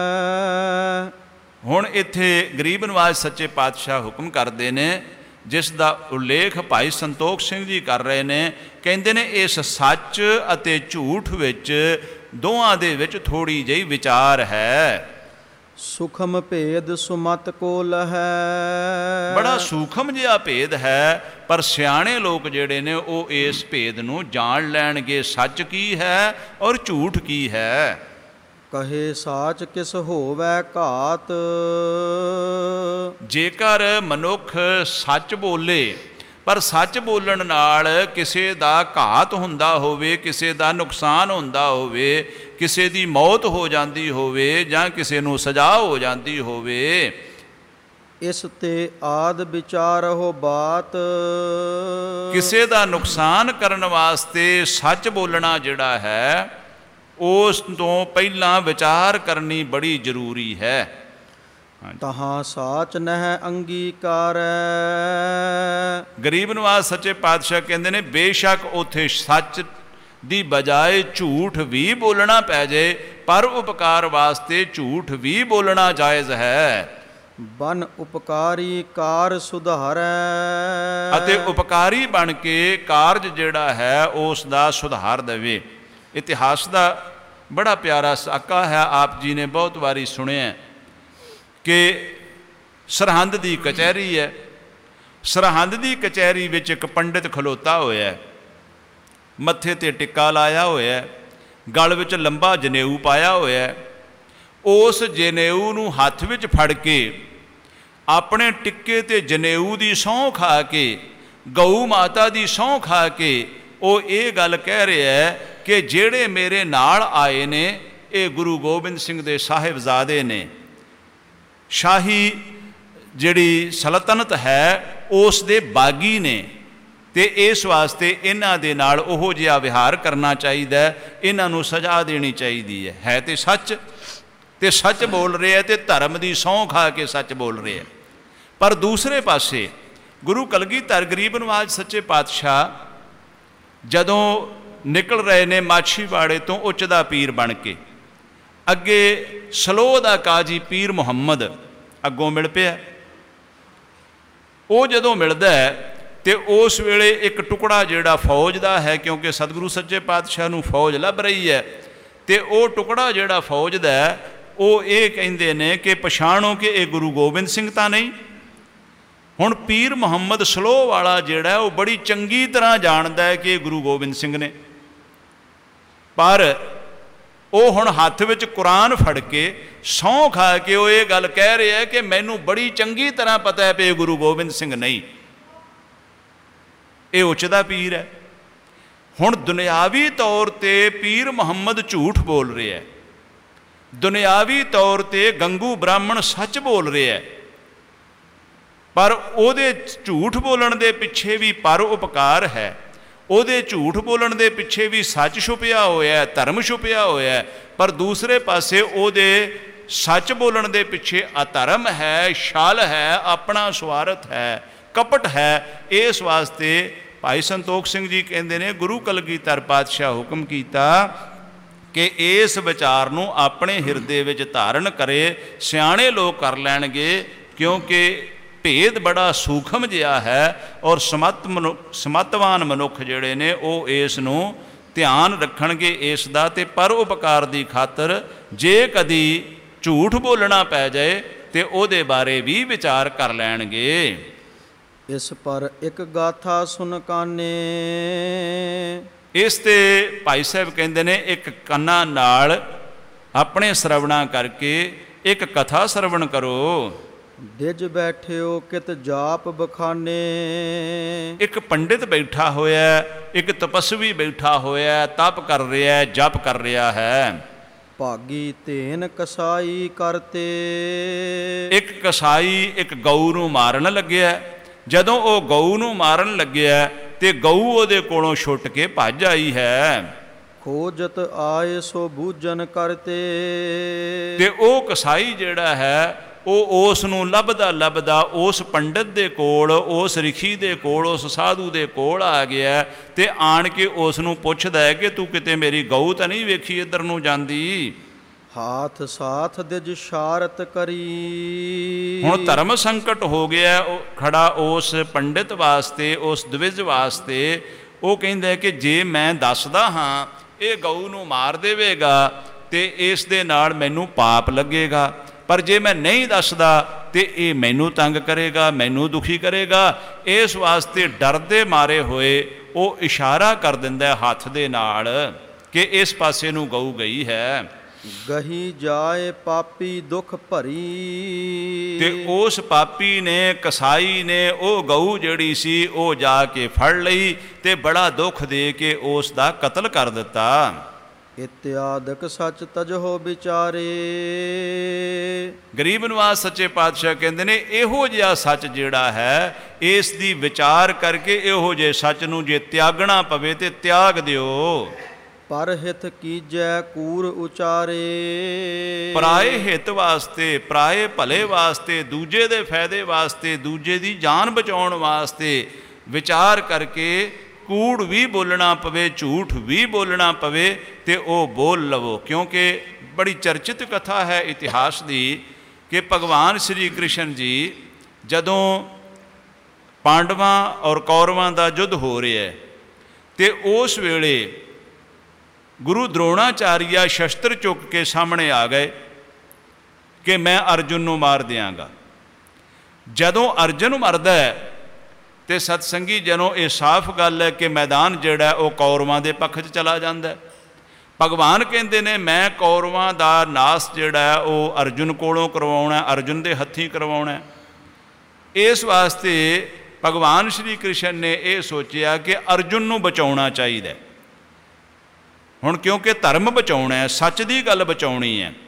ਹੁਣ ਇੱਥੇ ਗਰੀਬ ਨਿਵਾਜ ਸੱਚੇ ਪਾਤਸ਼ਾਹ ਹੁਕਮ ਕਰਦੇ ਨੇ, ਜਿਸ ਦਾ ਉਲੇਖ ਭਾਈ ਸੰਤੋਖ ਸਿੰਘ ਜੀ ਕਰ ਰਹੇ ਨੇ। ਕਹਿੰਦੇ ਨੇ ਇਸ ਸੱਚ ਅਤੇ ਝੂਠ ਵਿੱਚ ਦੋਹਾਂ ਦੇ ਵਿੱਚ ਥੋੜ੍ਹੀ ਜਿਹੀ ਵਿਚਾਰ ਹੈ। ਸੁਖਮ ਭੇਦ ਸੁਮਤ ਕੋ ਲਹੈ। ਬੜਾ ਸੂਖਮ ਜਿਹਾ ਭੇਦ ਹੈ, ਪਰ ਸਿਆਣੇ ਲੋਕ ਜਿਹੜੇ ਨੇ ਉਹ ਇਸ ਭੇਦ ਨੂੰ ਜਾਣ ਲੈਣਗੇ, ਸੱਚ ਕੀ ਹੈ ਔਰ ਝੂਠ ਕੀ ਹੈ। ਕਹੇ ਸਾਚ ਕਿਸ ਹੋਵੈ ਘਾਤ। ਜੇਕਰ ਮਨੁੱਖ ਸੱਚ ਬੋਲੇ, ਪਰ ਸੱਚ ਬੋਲਣ ਨਾਲ ਕਿਸੇ ਦਾ ਘਾਤ ਹੁੰਦਾ ਹੋਵੇ, ਕਿਸੇ ਦਾ ਨੁਕਸਾਨ ਹੁੰਦਾ ਹੋਵੇ, ਕਿਸੇ ਦੀ ਮੌਤ ਹੋ ਜਾਂਦੀ ਹੋਵੇ ਜਾਂ ਕਿਸੇ ਨੂੰ ਸਜ਼ਾ ਹੋ ਜਾਂਦੀ ਹੋਵੇ, ਇਸ ਤੇ ਆਦ ਵਿਚਾਰਹੁ ਬਾਤ। ਕਿਸੇ ਦਾ ਨੁਕਸਾਨ ਕਰਨ ਵਾਸਤੇ ਸੱਚ ਬੋਲਣਾ ਜਿਹੜਾ ਹੈ ਉਸ ਤੋਂ ਪਹਿਲਾਂ ਵਿਚਾਰ ਕਰਨੀ ਬੜੀ ਜ਼ਰੂਰੀ ਹੈ। ਤਹਾਂ ਸਾਚ ਨਹਿ ਅੰਗੀਕਾਰੈ। ਗਰੀਬ ਨਿਵਾਜ ਸੱਚੇ ਪਾਤਸ਼ਾਹ ਕਹਿੰਦੇ ਨੇ, ਬੇਸ਼ੱਕ ਉੱਥੇ ਸੱਚ ਦੀ ਬਜਾਏ ਝੂਠ ਵੀ ਬੋਲਣਾ ਪੈ ਜਾਏ, ਪਰ ਉਪਕਾਰ ਵਾਸਤੇ ਝੂਠ ਵੀ ਬੋਲਣਾ ਜਾਇਜ਼ ਹੈ। ਬਨ ਉਪਕਾਰੀ ਕਾਰ ਸੁਧਾਰੈ। ਅਤੇ ਉਪਕਾਰੀ ਬਣ ਕੇ ਕਾਰਜ ਜਿਹੜਾ ਹੈ ਉਸ ਦਾ ਸੁਧਾਰ ਦੇਵੇ। ਇਤਿਹਾਸ ਦਾ ਬੜਾ ਪਿਆਰਾ ਸਾਕਾ ਹੈ, ਆਪ ਜੀ ਨੇ ਬਹੁਤ ਵਾਰੀ ਸੁਣਿਆ ਕਿ ਸਰਹੰਦ ਦੀ ਕਚਹਿਰੀ ਹੈ। ਸਰਹੰਦ ਦੀ ਕਚਹਿਰੀ ਵਿੱਚ ਇੱਕ ਪੰਡਿਤ ਖਲੋਤਾ ਹੋਇਆ, ਮੱਥੇ 'ਤੇ ਟਿੱਕਾ ਲਾਇਆ ਹੋਇਆ, ਗਲ ਵਿੱਚ ਲੰਬਾ ਜਨੇਊ ਪਾਇਆ ਹੋਇਆ। ਉਸ ਜਨੇਊ ਨੂੰ ਹੱਥ ਵਿੱਚ ਫੜ ਕੇ ਆਪਣੇ ਟਿੱਕੇ 'ਤੇ ਜਨੇਊ ਦੀ ਸਹੁੰ ਖਾ ਕੇ, ਗਊ ਮਾਤਾ ਦੀ ਸਹੁੰ ਖਾ ਕੇ ਉਹ ਇਹ ਗੱਲ ਕਹਿ ਰਿਹਾ ਹੈ ਕਿ ਜਿਹੜੇ ਮੇਰੇ ਨਾਲ ਆਏ ਨੇ ਇਹ ਗੁਰੂ ਗੋਬਿੰਦ ਸਿੰਘ ਦੇ ਸਾਹਿਬਜ਼ਾਦੇ ਨੇ। ਸ਼ਾਹੀ ਜਿਹੜੀ ਸਲਤਨਤ ਹੈ ਉਸ ਦੇ ਬਾਗੀ ਨੇ, ਅਤੇ ਇਸ ਵਾਸਤੇ ਇਹਨਾਂ ਦੇ ਨਾਲ ਉਹੋ ਜਿਹਾ ਵਿਹਾਰ ਕਰਨਾ ਚਾਹੀਦਾ, ਇਹਨਾਂ ਨੂੰ ਸਜ਼ਾ ਦੇਣੀ ਚਾਹੀਦੀ ਹੈ ਤੇ ਸੱਚ, ਅਤੇ ਸੱਚ ਬੋਲ ਰਿਹਾ ਅਤੇ ਧਰਮ ਦੀ ਸਹੁੰ ਖਾ ਕੇ ਸੱਚ ਬੋਲ ਰਿਹਾ। ਪਰ ਦੂਸਰੇ ਪਾਸੇ ਗੁਰੂ ਕਲਗੀਧਰ ਗਰੀਬ ਨਿਵਾਜ ਸੱਚੇ ਪਾਤਸ਼ਾਹ ਜਦੋਂ ਨਿਕਲ ਰਹੇ ਨੇ ਮਾਛੀਵਾੜੇ ਤੋਂ ਉੱਚ ਦਾ ਪੀਰ ਬਣ ਕੇ, ਅੱਗੇ ਸਲੋਹ ਦਾ ਕਾਜੀ ਪੀਰ ਮੁਹੰਮਦ ਅੱਗੋਂ ਮਿਲ ਪਿਆ। ਉਹ ਜਦੋਂ ਮਿਲਦਾ ਹੈ ਤੇ ਉਸ ਵੇਲੇ ਇੱਕ ਟੁਕੜਾ ਜਿਹੜਾ ਫੌਜ ਦਾ ਹੈ, ਕਿਉਂਕਿ ਸਤਿਗੁਰੂ ਸੱਚੇ ਪਾਤਸ਼ਾਹ ਨੂੰ ਫੌਜ ਲੱਭ ਰਹੀ ਹੈ, ਤੇ ਉਹ ਟੁਕੜਾ ਜਿਹੜਾ ਫੌਜ ਦਾ ਉਹ ਇਹ ਕਹਿੰਦੇ ਨੇ ਕਿ ਪਛਾਣੋ ਕਿ ਇਹ ਗੁਰੂ ਗੋਬਿੰਦ ਸਿੰਘ ਤਾਂ ਨਹੀਂ। ਹੁਣ ਪੀਰ ਮੁਹੰਮਦ ਸਲੋਹ ਵਾਲਾ ਜਿਹੜਾ ਉਹ ਬੜੀ ਚੰਗੀ ਤਰ੍ਹਾਂ ਜਾਣਦਾ ਹੈ ਕਿ ਇਹ ਗੁਰੂ ਗੋਬਿੰਦ ਸਿੰਘ ਨੇ, ਪਰ ਉਹ ਹੁਣ ਹੱਥ ਵਿੱਚ ਕੁਰਾਨ ਫੜ ਕੇ ਸਹੁੰ ਖਾ ਕੇ ਉਹ ਇਹ ਗੱਲ ਕਹਿ ਰਿਹਾ ਕਿ ਮੈਨੂੰ ਬੜੀ ਚੰਗੀ ਤਰ੍ਹਾਂ ਪਤਾ ਹੈ ਕਿ ਇਹ ਗੁਰੂ ਗੋਬਿੰਦ ਸਿੰਘ ਨਹੀਂ, ਇਹ ਉੱਚ ਦਾ ਪੀਰ ਹੈ। ਹੁਣ ਦੁਨਿਆਵੀ ਤੌਰ 'ਤੇ ਪੀਰ ਮੁਹੰਮਦ ਝੂਠ ਬੋਲ ਰਿਹਾ, ਦੁਨਿਆਵੀ ਤੌਰ 'ਤੇ ਗੰਗੂ ਬ੍ਰਾਹਮਣ ਸੱਚ ਬੋਲ ਰਿਹਾ, ਪਰ ਉਹਦੇ ਝੂਠ ਬੋਲਣ ਦੇ ਪਿੱਛੇ ਵੀ ਪਰ ਉਪਕਾਰ ਹੈ, ਉਹਦੇ ਝੂਠ ਬੋਲਣ ਦੇ ਪਿੱਛੇ ਵੀ ਸੱਚ ਛੁਪਿਆ ਹੋਇਆ, ਧਰਮ ਛੁਪਿਆ ਹੋਇਆ। ਪਰ ਦੂਸਰੇ ਪਾਸੇ ਉਹਦੇ ਸੱਚ ਬੋਲਣ ਦੇ ਪਿੱਛੇ ਅਧਰਮ ਹੈ, ਛਲ ਹੈ, ਆਪਣਾ ਸਵਾਰਥ ਹੈ, ਕਪਟ ਹੈ। ਇਸ ਵਾਸਤੇ ਭਾਈ ਸੰਤੋਖ ਸਿੰਘ ਜੀ ਕਹਿੰਦੇ ਨੇ, ਗੁਰੂ ਕਲਗੀਧਰ ਪਾਤਸ਼ਾਹ ਹੁਕਮ ਕੀਤਾ ਕਿ ਇਸ ਵਿਚਾਰ ਨੂੰ ਆਪਣੇ ਹਿਰਦੇ ਵਿੱਚ ਧਾਰਨ ਕਰੇ। ਸਿਆਣੇ ਲੋਕ ਕਰ ਲੈਣਗੇ, ਕਿਉਂਕਿ ਭੇਦ ਬੜਾ ਸੂਖਮ ਜਿਹਾ ਹੈ, ਔਰ ਸਮਤਵਾਨ ਮਨੁੱਖ ਜਿਹੜੇ ਨੇ ਉਹ ਇਸ ਨੂੰ ਧਿਆਨ ਰੱਖਣਗੇ ਇਸ ਦਾ। ਅਤੇ ਪਰ ਉਪਕਾਰ ਦੀ ਖਾਤਰ ਜੇ ਕਦੀ ਝੂਠ ਬੋਲਣਾ ਪੈ ਜਾਏ ਤੇ ਉਹਦੇ ਬਾਰੇ ਵੀ ਵਿਚਾਰ ਕਰ ਲੈਣਗੇ। ਇਸ ਪਰ ਇੱਕ ਗਾਥਾ ਸੁਨ ਕਾਨੇ। ਇਸ ਤੇ ਭਾਈ ਸਾਹਿਬ ਕਹਿੰਦੇ ਨੇ, ਇੱਕ ਕੰਨਾਂ ਨਾਲ ਆਪਣੇ ਸਰਵਣਾ ਕਰਕੇ ਇੱਕ ਕਥਾ ਸਰਵਣ ਕਰੋ। ਦਿਜ ਬੈਠਿਓ ਕਿਤ ਜਾਪ ਬਖਾਨੇ। ਇੱਕ ਪੰਡਿਤ ਬੈਠਾ ਹੋਇਆ, ਇੱਕ ਤਪਸਵੀ ਬੈਠਾ ਹੋਇਆ, ਤਪ ਕਰ ਰਿਹਾ, ਜਪ ਕਰ ਰਿਹਾ ਹੈ। ਭਾਗੀ ਧੇਨ ਕਸਾਈ ਕਰਤੇ। ਇੱਕ ਕਸਾਈ ਇੱਕ ਗਊ ਨੂੰ ਮਾਰਨ ਲੱਗਿਆ। ਜਦੋਂ ਉਹ ਗਊ ਨੂੰ ਮਾਰਨ ਲੱਗਿਆ ਤੇ ਗਊ ਉਹਦੇ ਕੋਲੋਂ ਛੁੱਟ ਕੇ ਭੱਜ ਆਈ ਹੈ। ਖੋਜਤ ਆਏ ਸੋ ਬੂਝਨ ਕਰਤੇ। ਤੇ ਉਹ ਕਸਾਈ ਜਿਹੜਾ ਹੈ ਉਹ ਉਸ ਨੂੰ ਲੱਭਦਾ ਲੱਭਦਾ ਉਸ ਪੰਡਿਤ ਦੇ ਕੋਲ, ਉਸ ਰਿਖੀ ਦੇ ਕੋਲ, ਉਸ ਸਾਧੂ ਦੇ ਕੋਲ ਆ ਗਿਆ ਤੇ ਆਣ ਕੇ ਉਸ ਨੂੰ ਪੁੱਛਦਾ ਹੈ ਕਿ ਤੂੰ ਕਿਤੇ ਮੇਰੀ ਗਊ ਤਾਂ ਨਹੀਂ ਵੇਖੀ ਇੱਧਰ ਨੂੰ ਜਾਂਦੀ। ਹਾਥ ਸਾਥ ਦਿਜ ਸ਼ਾਰਤ ਕਰੀ। ਹੁਣ ਧਰਮ ਸੰਕਟ ਹੋ ਗਿਆ ਖੜਾ ਉਸ ਪੰਡਿਤ ਵਾਸਤੇ, ਉਸ ਦਵਿਜ ਵਾਸਤੇ। ਉਹ ਕਹਿੰਦਾ ਕਿ ਜੇ ਮੈਂ ਦੱਸਦਾ ਹਾਂ ਇਹ ਗਊ ਨੂੰ ਮਾਰ ਦੇਵੇਗਾ ਤੇ ਇਸ ਦੇ ਨਾਲ ਮੈਨੂੰ ਪਾਪ ਲੱਗੇਗਾ, ਪਰ ਜੇ ਮੈਂ ਨਹੀਂ ਦੱਸਦਾ ਤੇ ਇਹ ਮੈਨੂੰ ਤੰਗ ਕਰੇਗਾ, ਮੈਨੂੰ ਦੁਖੀ ਕਰੇਗਾ। ਇਸ ਵਾਸਤੇ ਡਰਦੇ ਮਾਰੇ ਹੋਏ ਉਹ ਇਸ਼ਾਰਾ ਕਰ ਦਿੰਦਾ ਹੱਥ ਦੇ ਨਾਲ ਕਿ ਇਸ ਪਾਸੇ ਨੂੰ ਗਊ ਗਈ ਹੈ। ਗਹੀ ਜਾਏ ਪਾਪੀ ਦੁੱਖ ਭਰੀ। ਤੇ ਉਸ ਪਾਪੀ ਨੇ, ਕਸਾਈ ਨੇ, ਉਹ ਗਊ ਜਿਹੜੀ ਸੀ ਉਹ ਜਾ ਕੇ ਫੜ ਲਈ ਤੇ ਬੜਾ ਦੁੱਖ ਦੇ ਕੇ ਉਸ ਦਾ ਕਤਲ ਕਰ ਦਿੱਤਾ। ਇਤਿਆਦਿਕ ਸੱਚ ਤਜਹੁ ਵਿਚਾਰੇ। ਗਰੀਬ ਨਿਵਾਸ ਸੱਚੇ ਪਾਤਸ਼ਾਹ ਕਹਿੰਦੇ ਨੇ, ਇਹੋ ਜਿਹਾ ਸੱਚ ਜਿਹੜਾ ਹੈ ਇਸ ਦੀ ਵਿਚਾਰ ਕਰਕੇ ਇਹੋ ਜਿਹੇ ਸੱਚ ਨੂੰ ਜੇ ਤਿਆਗਣਾ ਪਵੇ ਤੇ ਤਿਆਗ ਦਿਓ। ਪਰ ਹਿਤ ਕੀਜੈ ਕੂਰ ਉਚਾਰੇ। ਪਰਾਏ ਹਿੱਤ ਵਾਸਤੇ, ਪਰਾਏ ਭਲੇ ਵਾਸਤੇ, ਦੂਜੇ ਦੇ ਫਾਇਦੇ ਵਾਸਤੇ, ਦੂਜੇ ਦੀ ਜਾਨ ਬਚਾਉਣ ਵਾਸਤੇ ਵਿਚਾਰ ਕਰਕੇ ਕੂੜ ਵੀ ਬੋਲਣਾ ਪਵੇ, ਝੂਠ ਵੀ ਬੋਲਣਾ ਪਵੇ ਤੇ ਉਹ ਬੋਲ ਲਵੋ। ਕਿਉਂਕਿ ਬੜੀ ਚਰਚਿਤ ਕਥਾ ਹੈ ਇਤਿਹਾਸ ਦੀ ਕਿ ਭਗਵਾਨ ਸ਼੍ਰੀ ਕ੍ਰਿਸ਼ਨ ਜੀ ਜਦੋਂ ਪਾਂਡਵਾਂ ਔਰ ਕੌਰਵਾਂ ਦਾ ਯੁੱਧ ਹੋ ਰਿਹਾ ਤੇ ਉਸ ਵੇਲੇ ਗੁਰੂ ਦਰੋਣਾਚਾਰੀਆ ਸ਼ਸਤਰ ਚੁੱਕ ਕੇ ਸਾਹਮਣੇ ਆ ਗਏ ਕਿ ਮੈਂ ਅਰਜੁਨ ਨੂੰ ਮਾਰ ਦਿਆਂਗਾ। ਜਦੋਂ ਅਰਜੁਨ ਮਰਦਾ ਹੈ ਤੇ ਸਤਸੰਗੀ ਜਨੋਂ ਇਹ ਸਾਫ਼ ਗੱਲ ਹੈ ਕਿ ਮੈਦਾਨ ਜਿਹੜਾ ਉਹ ਕੌਰਵਾਂ ਦੇ ਪੱਖ 'ਚ ਚਲਾ ਜਾਂਦਾ। ਭਗਵਾਨ ਕਹਿੰਦੇ ਨੇ ਮੈਂ ਕੌਰਵਾਂ ਦਾ ਨਾਸ ਜਿਹੜਾ ਉਹ ਅਰਜੁਨ ਕੋਲੋਂ ਕਰਵਾਉਣਾ, ਅਰਜੁਨ ਦੇ ਹੱਥੀਂ ਕਰਵਾਉਣਾ। ਇਸ ਵਾਸਤੇ ਭਗਵਾਨ ਸ਼੍ਰੀ ਕ੍ਰਿਸ਼ਨ ਨੇ ਇਹ ਸੋਚਿਆ ਕਿ ਅਰਜੁਨ ਨੂੰ ਬਚਾਉਣਾ ਚਾਹੀਦਾ। ਹੁਣ ਕਿਉਂਕਿ ਧਰਮ ਬਚਾਉਣਾ ਹੈ, ਸੱਚ ਦੀ ਗੱਲ ਬਚਾਉਣੀ ਹੈ,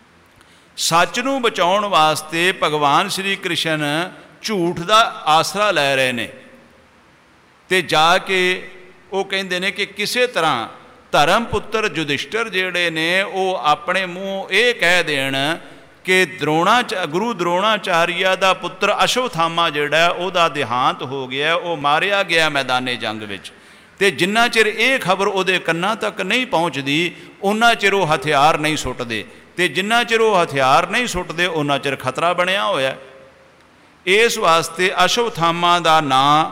ਸੱਚ ਨੂੰ ਬਚਾਉਣ ਵਾਸਤੇ ਭਗਵਾਨ ਸ਼੍ਰੀ ਕ੍ਰਿਸ਼ਨ ਝੂਠ ਦਾ ਆਸਰਾ ਲੈ ਰਹੇ ਨੇ। ਤੇ ਜਾ ਕੇ ਉਹ ਕਹਿੰਦੇ ਨੇ ਕਿ ਕਿਸੇ ਤਰ੍ਹਾਂ ਧਰਮ ਪੁੱਤਰ ਯੁਧਿਸ਼ਟਰ ਜਿਹੜੇ ਨੇ ਉਹ ਆਪਣੇ ਮੂੰਹ ਇਹ ਕਹਿ ਦੇਣ ਕਿ ਗੁਰੂ ਦਰੋਣਾਚਾਰੀਆ ਦਾ ਪੁੱਤਰ ਅਸ਼ਵਥਾਮਾ ਜਿਹੜਾ ਉਹਦਾ ਦੇਹਾਂਤ ਹੋ ਗਿਆ, ਉਹ ਮਾਰਿਆ ਗਿਆ ਮੈਦਾਨੇ ਜੰਗ ਵਿੱਚ। ਤੇ ਜਿੰਨਾ ਚਿਰ ਇਹ ਖਬਰ ਉਹਦੇ ਕੰਨਾਂ ਤੱਕ ਨਹੀਂ ਪਹੁੰਚਦੀ ਉਹਨਾਂ ਚਿਰ ਉਹ ਹਥਿਆਰ ਨਹੀਂ ਸੁੱਟਦੇ, ਤੇ ਜਿੰਨਾ ਚਿਰ ਉਹ ਹਥਿਆਰ ਨਹੀਂ ਸੁੱਟਦੇ ਉਹਨਾਂ ਚਿਰ ਖਤਰਾ ਬਣਿਆ ਹੋਇਆ। ਇਸ ਵਾਸਤੇ ਅਸ਼ਵਥਾਮਾ ਦਾ ਨਾਂ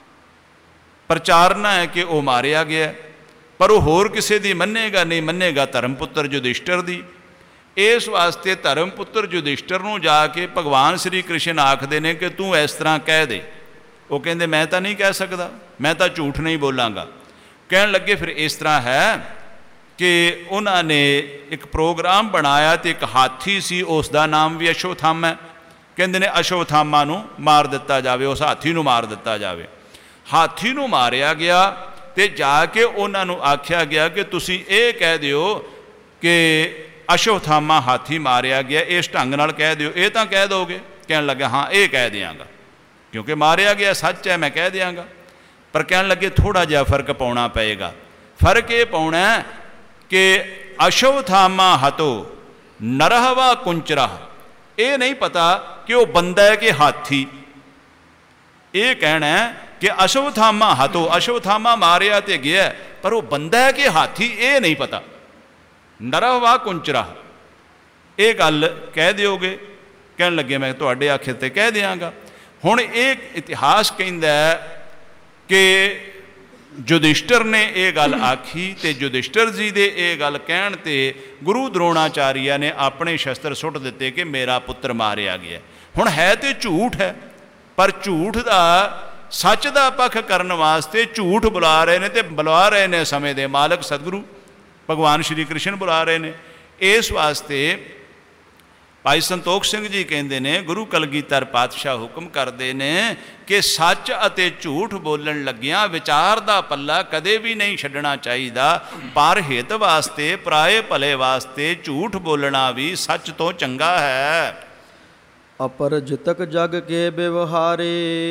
ਪ੍ਰਚਾਰਨਾ ਹੈ ਕਿ ਉਹ ਮਾਰਿਆ ਗਿਆ, ਪਰ ਉਹ ਹੋਰ ਕਿਸੇ ਦੀ ਮੰਨੇਗਾ ਨਹੀਂ, ਮੰਨੇਗਾ ਧਰਮ ਪੁੱਤਰ ਯੁਧਿਸ਼ਟਰ ਦੀ। ਇਸ ਵਾਸਤੇ ਧਰਮ ਪੁੱਤਰ ਯੁਧਿਸ਼ਟਰ ਨੂੰ ਜਾ ਕੇ ਭਗਵਾਨ ਸ਼੍ਰੀ ਕ੍ਰਿਸ਼ਨ ਆਖਦੇ ਨੇ ਕਿ ਤੂੰ ਇਸ ਤਰ੍ਹਾਂ ਕਹਿ ਦੇ। ਉਹ ਕਹਿੰਦੇ ਮੈਂ ਤਾਂ ਨਹੀਂ ਕਹਿ ਸਕਦਾ, ਮੈਂ ਤਾਂ ਝੂਠ ਨਹੀਂ ਬੋਲਾਂਗਾ। ਕਹਿਣ ਲੱਗੇ ਫਿਰ ਇਸ ਤਰ੍ਹਾਂ ਹੈ ਕਿ ਉਹਨਾਂ ਨੇ ਇੱਕ ਪ੍ਰੋਗਰਾਮ ਬਣਾਇਆ ਤੇ ਇੱਕ ਹਾਥੀ ਸੀ, ਉਸ ਦਾ ਨਾਮ ਵੀ ਅਸ਼ਵਥਾਮਾ। ਕਹਿੰਦੇ ਨੇ ਅਸ਼ਵਥਾਮਾ ਨੂੰ ਮਾਰ ਦਿੱਤਾ ਜਾਵੇ, ਉਸ ਹਾਥੀ ਨੂੰ ਮਾਰ ਦਿੱਤਾ ਜਾਵੇ। ਹਾਥੀ ਨੂੰ ਮਾਰਿਆ ਗਿਆ ਤੇ ਜਾ ਕੇ ਉਹਨਾਂ ਨੂੰ ਆਖਿਆ ਗਿਆ ਕਿ ਤੁਸੀਂ ਇਹ ਕਹਿ ਦਿਓ ਕਿ ਅਸ਼ਵਥਾਮਾ ਹਾਥੀ ਮਾਰਿਆ ਗਿਆ, ਇਸ ਢੰਗ ਨਾਲ ਕਹਿ ਦਿਓ। ਇਹ ਤਾਂ ਕਹਿ ਦੋਗੇ? ਕਹਿਣ ਲੱਗਾ ਹਾਂ ਇਹ ਕਹਿ ਦਿਆਂਗਾ, ਕਿਉਂਕਿ ਮਾਰਿਆ ਗਿਆ ਸੱਚ ਹੈ, ਮੈਂ ਕਹਿ ਦਿਆਂਗਾ। ਪਰ ਕਹਿਣ ਲੱਗੇ ਥੋੜ੍ਹਾ ਜਿਹਾ ਫਰਕ ਪਾਉਣਾ ਪਏਗਾ। ਫਰਕ ਇਹ ਪਾਉਣਾ ਕਿ ਅਸ਼ਵਥਾਮਾ ਹਤੋ ਨਰਹਵਾ ਕੁੰਚਰਾ, ਇਹ ਨਹੀਂ ਪਤਾ ਕਿ ਉਹ ਬੰਦਾ ਹੈ ਕਿ ਹਾਥੀ। ਇਹ ਕਹਿਣਾ ਕਿ ਅਸ਼ਵਥਾਮਾ ਹਤੋ, ਅਸ਼ਵਥਾਮਾ ਮਾਰਿਆ ਤੇ ਗਿਆ, ਪਰ ਉਹ ਬੰਦਾ ਹੈ ਕਿ ਹਾਥੀ ਇਹ ਨਹੀਂ ਪਤਾ। ਨਰਹਵਾ ਕੁੰਚਰਾ, ਇਹ ਗੱਲ ਕਹਿ ਦਿਓਗੇ? ਕਹਿਣ ਲੱਗੇ ਮੈਂ ਤੁਹਾਡੇ ਆਖੇ ਤੇ ਕਹਿ ਦਿਆਂਗਾ। ਹੁਣ ਇਹ ਇਤਿਹਾਸ ਕਹਿੰਦਾ ਕਿ ਯੁਧਿਸ਼ਟਰ ਨੇ ਇਹ ਗੱਲ ਆਖੀ, ਤੇ ਯੁਧਿਸ਼ਟਰ ਜੀ ਦੇ ਇਹ ਗੱਲ ਕਹਿਣ ਤੇ ਗੁਰੂ ਦਰੋਣਾਚਾਰੀਆ ਨੇ ਆਪਣੇ ਸ਼ਸਤਰ ਸੁੱਟ ਦਿੱਤੇ ਕਿ ਮੇਰਾ ਪੁੱਤਰ ਮਾਰਿਆ ਗਿਆ। ਹੁਣ ਹੈ ਤੇ ਝੂਠ ਹੈ, ਪਰ ਝੂਠ ਦਾ ਸੱਚ ਦਾ ਪੱਖ ਕਰਨ ਵਾਸਤੇ ਝੂਠ ਬੁਲਾ ਰਹੇ ਨੇ, ਤੇ ਬੁਲਾ ਰਹੇ ਨੇ ਸਮੇਂ ਦੇ ਮਾਲਕ ਸਤਿਗੁਰੂ ਭਗਵਾਨ ਸ਼੍ਰੀ ਕ੍ਰਿਸ਼ਨ ਬੁਲਾ ਰਹੇ ਨੇ। ਇਸ ਵਾਸਤੇ ਭਾਈ ਸੰਤੋਖ ਸਿੰਘ ਜੀ ਕਹਿੰਦੇ ਨੇ, ਗੁਰੂ ਕਲਗੀਧਰ ਪਾਤਸ਼ਾਹ ਹੁਕਮ ਕਰਦੇ ਨੇ ਕਿ ਸੱਚ ਅਤੇ ਝੂਠ ਬੋਲਣ ਲੱਗਿਆਂ ਵਿਚਾਰ ਦਾ ਪੱਲਾ ਕਦੇ ਵੀ ਨਹੀਂ ਛੱਡਣਾ ਚਾਹੀਦਾ। ਪਰ ਹਿੱਤ ਵਾਸਤੇ, ਪਰਾਏ ਭਲੇ ਵਾਸਤੇ ਝੂਠ ਬੋਲਣਾ ਵੀ ਸੱਚ ਤੋਂ ਚੰਗਾ ਹੈ। ਅਪਰ ਜਿਤਕ ਜਗ ਕੇ ਵਿਵਹਾਰੇ,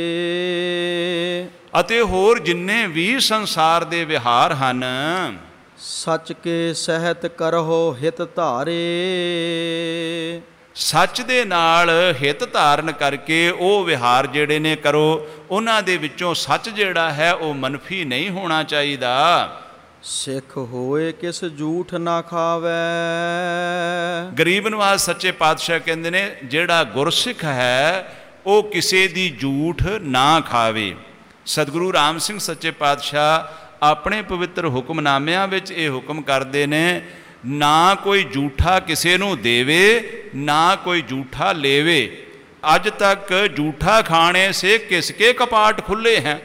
ਅਤੇ ਹੋਰ ਜਿੰਨੇ ਵੀ ਸੰਸਾਰ ਦੇ ਵਿਹਾਰ ਹਨ, ਸੱਚ ਕੇ ਸਹਿਤ ਕਰਹੁ ਹਿਤ ਧਾਰੇ, ਸੱਚ ਦੇ ਨਾਲ ਹਿੱਤ ਧਾਰਨ ਕਰਕੇ ਉਹ ਵਿਹਾਰ ਜਿਹੜੇ ਨੇ ਕਰੋ। ਉਹਨਾਂ ਦੇ ਵਿੱਚੋਂ ਸੱਚ ਜਿਹੜਾ ਹੈ ਉਹ ਮਨਫੀ ਨਹੀਂ ਹੋਣਾ ਚਾਹੀਦਾ। ਸਿੱਖ ਹੋਏ ਕਿਸ ਝੂਠ ਨਾ ਖਾਵੇ, ਗਰੀਬ ਨਵਾਜ਼ ਸੱਚੇ ਪਾਤਸ਼ਾਹ ਕਹਿੰਦੇ ਨੇ ਜਿਹੜਾ ਗੁਰਸਿੱਖ ਹੈ ਉਹ ਕਿਸੇ ਦੀ ਝੂਠ ਨਾ ਖਾਵੇ। ਸਤਿਗੁਰੂ ਰਾਮ ਸਿੰਘ ਸੱਚੇ ਪਾਤਸ਼ਾਹ ਆਪਣੇ ਪਵਿੱਤਰ ਹੁਕਮਨਾਮਿਆਂ ਵਿੱਚ ਇਹ ਹੁਕਮ ਕਰਦੇ ਨੇ, ਨਾ ਕੋਈ ਝੂਠਾ ਕਿਸੇ ਨੂੰ ਦੇਵੇ, ਨਾ ਕੋਈ ਝੂਠਾ ਲੇਵੇ। ਅੱਜ ਤੱਕ ਝੂਠਾ ਖਾਣੇ ਸੇ ਕਿਸਕੇ ਕਪਾਟ ਖੁੱਲੇ हैं,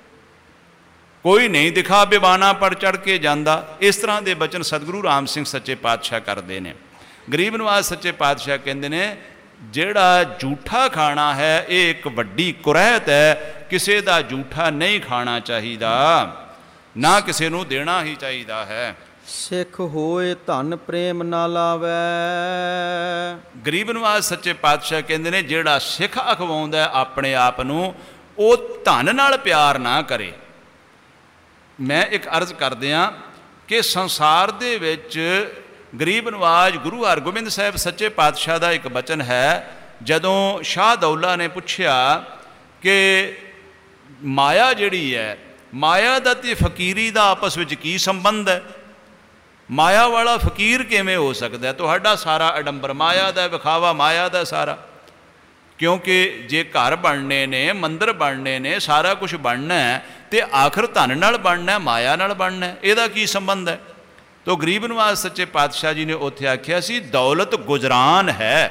ਕੋਈ ਨਹੀਂ ਦਿਖਾ ਬਿਵਾਨਾ ਪਰ ਚੜ੍ਹ ਕੇ ਜਾਂਦਾ। ਇਸ ਤਰ੍ਹਾਂ ਦੇ ਬਚਨ ਸਤਿਗੁਰੂ ਰਾਮ ਸਿੰਘ ਸੱਚੇ ਪਾਤਸ਼ਾਹ ਕਰਦੇ ਨੇ। ਗਰੀਬ ਨਵਾਜ਼ ਸੱਚੇ ਪਾਤਸ਼ਾਹ ਕਹਿੰਦੇ ਨੇ ਜਿਹੜਾ ਝੂਠਾ ਖਾਣਾ ਹੈ ਇਹ ਇੱਕ ਵੱਡੀ ਕੁਰੈਤ ਹੈ, ਕਿਸੇ ਦਾ ਝੂਠਾ ਨਹੀਂ ਖਾਣਾ ਚਾਹੀਦਾ, ਨਾ ਕਿਸੇ ਨੂੰ ਦੇਣਾ ਹੀ ਚਾਹੀਦਾ ਹੈ। ਸਿੱਖ ਹੋਏ ਧਨ ਪ੍ਰੇਮ ਨਾ ਲਾਵੇ, ਗਰੀਬ ਨਵਾਜ਼ ਸੱਚੇ ਪਾਤਸ਼ਾਹ ਕਹਿੰਦੇ ਨੇ ਜਿਹੜਾ ਸਿੱਖ ਅਖਵਾਉਂਦਾ ਆਪਣੇ ਆਪ ਨੂੰ ਉਹ ਧਨ ਨਾਲ ਪਿਆਰ ਨਾ ਕਰੇ। ਮੈਂ ਇੱਕ ਅਰਜ਼ ਕਰਦਿਆਂ ਕਿ ਸੰਸਾਰ ਦੇ ਵਿੱਚ ਗਰੀਬ ਨਵਾਜ਼ ਗੁਰੂ ਹਰਗੋਬਿੰਦ ਸਾਹਿਬ ਸੱਚੇ ਪਾਤਸ਼ਾਹ ਦਾ ਇੱਕ ਬਚਨ ਹੈ, ਜਦੋਂ ਸ਼ਾਹ ਦੌਲਾ ਨੇ ਪੁੱਛਿਆ ਕਿ ਮਾਇਆ ਜਿਹੜੀ ਹੈ, ਮਾਇਆ ਦਾ ਤੇ ਫਕੀਰੀ ਦਾ ਆਪਸ ਵਿੱਚ ਕੀ ਸੰਬੰਧ ਹੈ? ਮਾਇਆ ਵਾਲਾ ਫਕੀਰ ਕਿਵੇਂ ਹੋ ਸਕਦਾ? ਤੁਹਾਡਾ ਸਾਰਾ ਅਡੰਬਰ ਮਾਇਆ ਦਾ, ਵਿਖਾਵਾ ਮਾਇਆ ਦਾ ਸਾਰਾ। ਕਿਉਂਕਿ ਜੇ ਘਰ ਬਣਨੇ ਨੇ, ਮੰਦਰ ਬਣਨੇ ਨੇ, ਸਾਰਾ ਕੁਝ ਬਣਨਾ ਹੈ, ਤੇ ਆਖਰ ਧਨ ਨਾਲ ਬਣਨਾ, ਮਾਇਆ ਨਾਲ ਬਣਨਾ, ਇਹਦਾ ਕੀ ਸੰਬੰਧ ਹੈ? ਤੋ ਗਰੀਬ ਨਵਾਜ਼ ਸੱਚੇ ਪਾਤਸ਼ਾਹ ਜੀ ਨੇ ਉੱਥੇ ਆਖਿਆ ਸੀ ਦੌਲਤ ਗੁਜਰਾਨ ਹੈ,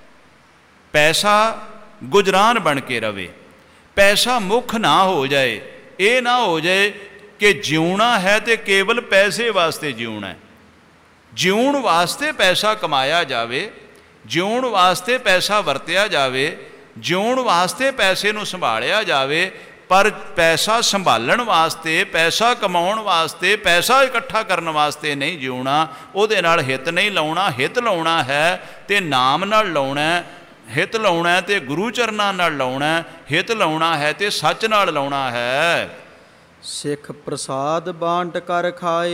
ਪੈਸਾ ਗੁਜਰਾਨ ਬਣ ਕੇ ਰਵੇ, ਪੈਸਾ ਮੁੱਖ ਨਾ ਹੋ ਜਾਏ। ਇਹ ਨਾ ਹੋ ਜਾਏ ਕਿ ਜਿਉਣਾ ਹੈ ਤੇ ਕੇਵਲ ਪੈਸੇ ਵਾਸਤੇ ਜਿਉਣਾ ਹੈ। ਜਿਉਣ ਵਾਸਤੇ ਪੈਸਾ ਕਮਾਇਆ ਜਾਵੇ, ਜਿਉਣ ਵਾਸਤੇ ਪੈਸਾ ਵਰਤਿਆ ਜਾਵੇ, ਜਿਉਣ ਵਾਸਤੇ ਪੈਸੇ ਨੂੰ ਸੰਭਾਲਿਆ ਜਾਵੇ, ਪਰ ਪੈਸਾ ਸੰਭਾਲਣ ਵਾਸਤੇ, ਪੈਸਾ ਕਮਾਉਣ ਵਾਸਤੇ, ਪੈਸਾ ਇਕੱਠਾ ਕਰਨ ਵਾਸਤੇ ਨਹੀਂ ਜਿਉਣਾ। ਉਹਦੇ ਨਾਲ ਹਿੱਤ ਨਹੀਂ ਲਾਉਣਾ। ਹਿੱਤ ਲਾਉਣਾ ਹੈ ਤੇ ਨਾਮ ਨਾਲ ਲਾਉਣਾ, ਹਿੱਤ ਲਾਉਣਾ ਤੇ ਗੁਰੂ ਚਰਨਾਂ ਨਾਲ ਲਾਉਣਾ, ਹਿੱਤ ਲਾਉਣਾ ਹੈ ਤੇ ਸੱਚ ਨਾਲ ਲਾਉਣਾ ਹੈ। ਸਿੱਖ ਪ੍ਰਸਾਦ ਬਾਂਟ ਕਰ ਖਾਏ,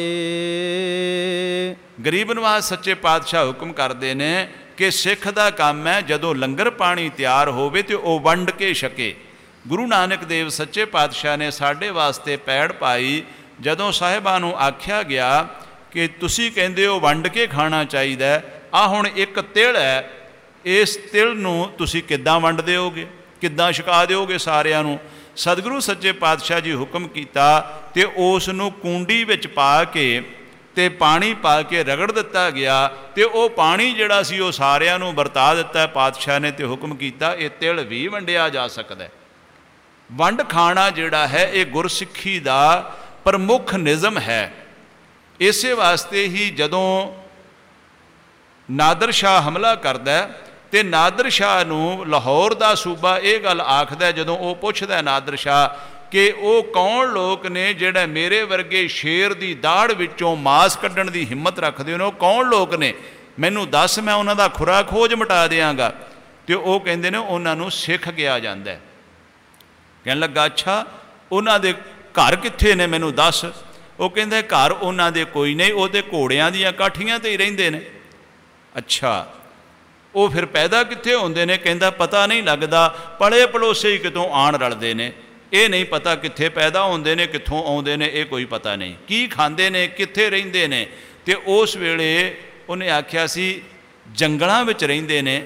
ਗਰੀਬ ਨਵਾਜ਼ ਸੱਚੇ ਪਾਤਸ਼ਾਹ ਹੁਕਮ ਕਰਦੇ ਨੇ ਕਿ ਸਿੱਖ ਦਾ ਕੰਮ ਹੈ ਜਦੋਂ ਲੰਗਰ ਪਾਣੀ ਤਿਆਰ ਹੋਵੇ ਤੇ ਉਹ ਵੰਡ ਕੇ ਛਕੇ। ਗੁਰੂ ਨਾਨਕ ਦੇਵ ਸੱਚੇ ਪਾਤਸ਼ਾਹ ਨੇ ਸਾਡੇ ਵਾਸਤੇ ਪੈੜ ਪਾਈ। ਜਦੋਂ ਸਾਹਿਬਾਂ ਨੂੰ ਆਖਿਆ ਗਿਆ ਕਿ ਤੁਸੀਂ ਕਹਿੰਦੇ ਹੋ ਵੰਡ ਕੇ ਖਾਣਾ ਚਾਹੀਦਾ, ਆਹ ਹੁਣ ਇੱਕ ਤਿਲ ਹੈ, ਇਸ ਤਿਲ ਨੂੰ ਤੁਸੀਂ ਕਿੱਦਾਂ ਵੰਡ ਦਿਓਗੇ, ਕਿੱਦਾਂ ਛਕਾ ਦਿਓਗੇ ਸਾਰਿਆਂ ਨੂੰ? ਸਤਿਗੁਰੂ ਸੱਚੇ ਪਾਤਸ਼ਾਹ ਜੀ ਹੁਕਮ ਕੀਤਾ ਤੇ ਉਸ ਨੂੰ ਕੂੰਡੀ ਵਿੱਚ ਪਾ ਕੇ ਤੇ ਪਾਣੀ ਪਾ ਕੇ ਰਗੜ ਦਿੱਤਾ ਗਿਆ, ਤੇ ਉਹ ਪਾਣੀ ਜਿਹੜਾ ਸੀ ਉਹ ਸਾਰਿਆਂ ਨੂੰ ਵਰਤਾ ਦਿੱਤਾ ਪਾਤਸ਼ਾਹ ਨੇ, ਤੇ ਹੁਕਮ ਕੀਤਾ ਇਹ ਤਿਲ ਵੀ ਵੰਡਿਆ ਜਾ ਸਕਦਾ। ਵੰਡ ਖਾਣਾ ਜਿਹੜਾ ਹੈ ਇਹ ਗੁਰਸਿੱਖੀ ਦਾ ਪ੍ਰਮੁੱਖ ਨਿਯਮ ਹੈ। ਇਸੇ ਵਾਸਤੇ ਹੀ ਜਦੋਂ ਨਾਦਰ ਸ਼ਾਹ ਹਮਲਾ ਕਰਦਾ ਤੇ ਨਾਦਰ ਸ਼ਾਹ ਨੂੰ ਲਾਹੌਰ ਦਾ ਸੂਬਾ ਇਹ ਗੱਲ ਆਖਦਾ, ਜਦੋਂ ਉਹ ਪੁੱਛਦਾ ਨਾਦਰ ਸ਼ਾਹ ਕਿ ਉਹ ਕੌਣ ਲੋਕ ਨੇ ਜਿਹੜੇ ਮੇਰੇ ਵਰਗੇ ਸ਼ੇਰ ਦੀ ਦਾੜ ਵਿੱਚੋਂ ਮਾਸ ਕੱਢਣ ਦੀ ਹਿੰਮਤ ਰੱਖਦੇ ਨੇ, ਉਹ ਕੌਣ ਲੋਕ ਨੇ, ਮੈਨੂੰ ਦੱਸ, ਮੈਂ ਉਹਨਾਂ ਦਾ ਖੁਰਾ ਖੋਜ ਮਿਟਾ ਦਿਆਂਗਾ। ਤੇ ਉਹ ਕਹਿੰਦੇ ਨੇ ਉਹਨਾਂ ਨੂੰ ਸਿੱਖ ਕਿਹਾ ਜਾਂਦਾ ਹੈ। ਕਹਿਣ ਲੱਗਾ, ਅੱਛਾ ਉਹਨਾਂ ਦੇ ਘਰ ਕਿੱਥੇ ਨੇ, ਮੈਨੂੰ ਦੱਸ। ਉਹ ਕਹਿੰਦੇ ਘਰ ਉਹਨਾਂ ਦੇ ਕੋਈ ਨਹੀਂ, ਉਹ ਤੇ ਘੋੜਿਆਂ ਦੀਆਂ ਕਾਠੀਆਂ 'ਤੇ ਹੀ ਰਹਿੰਦੇ ਨੇ। ਅੱਛਾ, ਉਹ ਫਿਰ ਪੈਦਾ ਕਿੱਥੇ ਹੁੰਦੇ ਨੇ? ਕਹਿੰਦਾ ਪਤਾ ਨਹੀਂ ਲੱਗਦਾ, ਪਲੇ ਪਲੋਸੇ ਹੀ ਕਿਤੋਂ ਆਣ ਰਲਦੇ ਨੇ, ਇਹ ਨਹੀਂ ਪਤਾ ਕਿੱਥੇ ਪੈਦਾ ਹੁੰਦੇ ਨੇ, ਕਿੱਥੋਂ ਆਉਂਦੇ ਨੇ, ਇਹ ਕੋਈ ਪਤਾ ਨਹੀਂ, ਕੀ ਖਾਂਦੇ ਨੇ, ਕਿੱਥੇ ਰਹਿੰਦੇ ਨੇ। ਤੇ ਉਸ ਵੇਲੇ ਉਹਨੇ ਆਖਿਆ ਸੀ ਜੰਗਲਾਂ ਵਿੱਚ ਰਹਿੰਦੇ ਨੇ,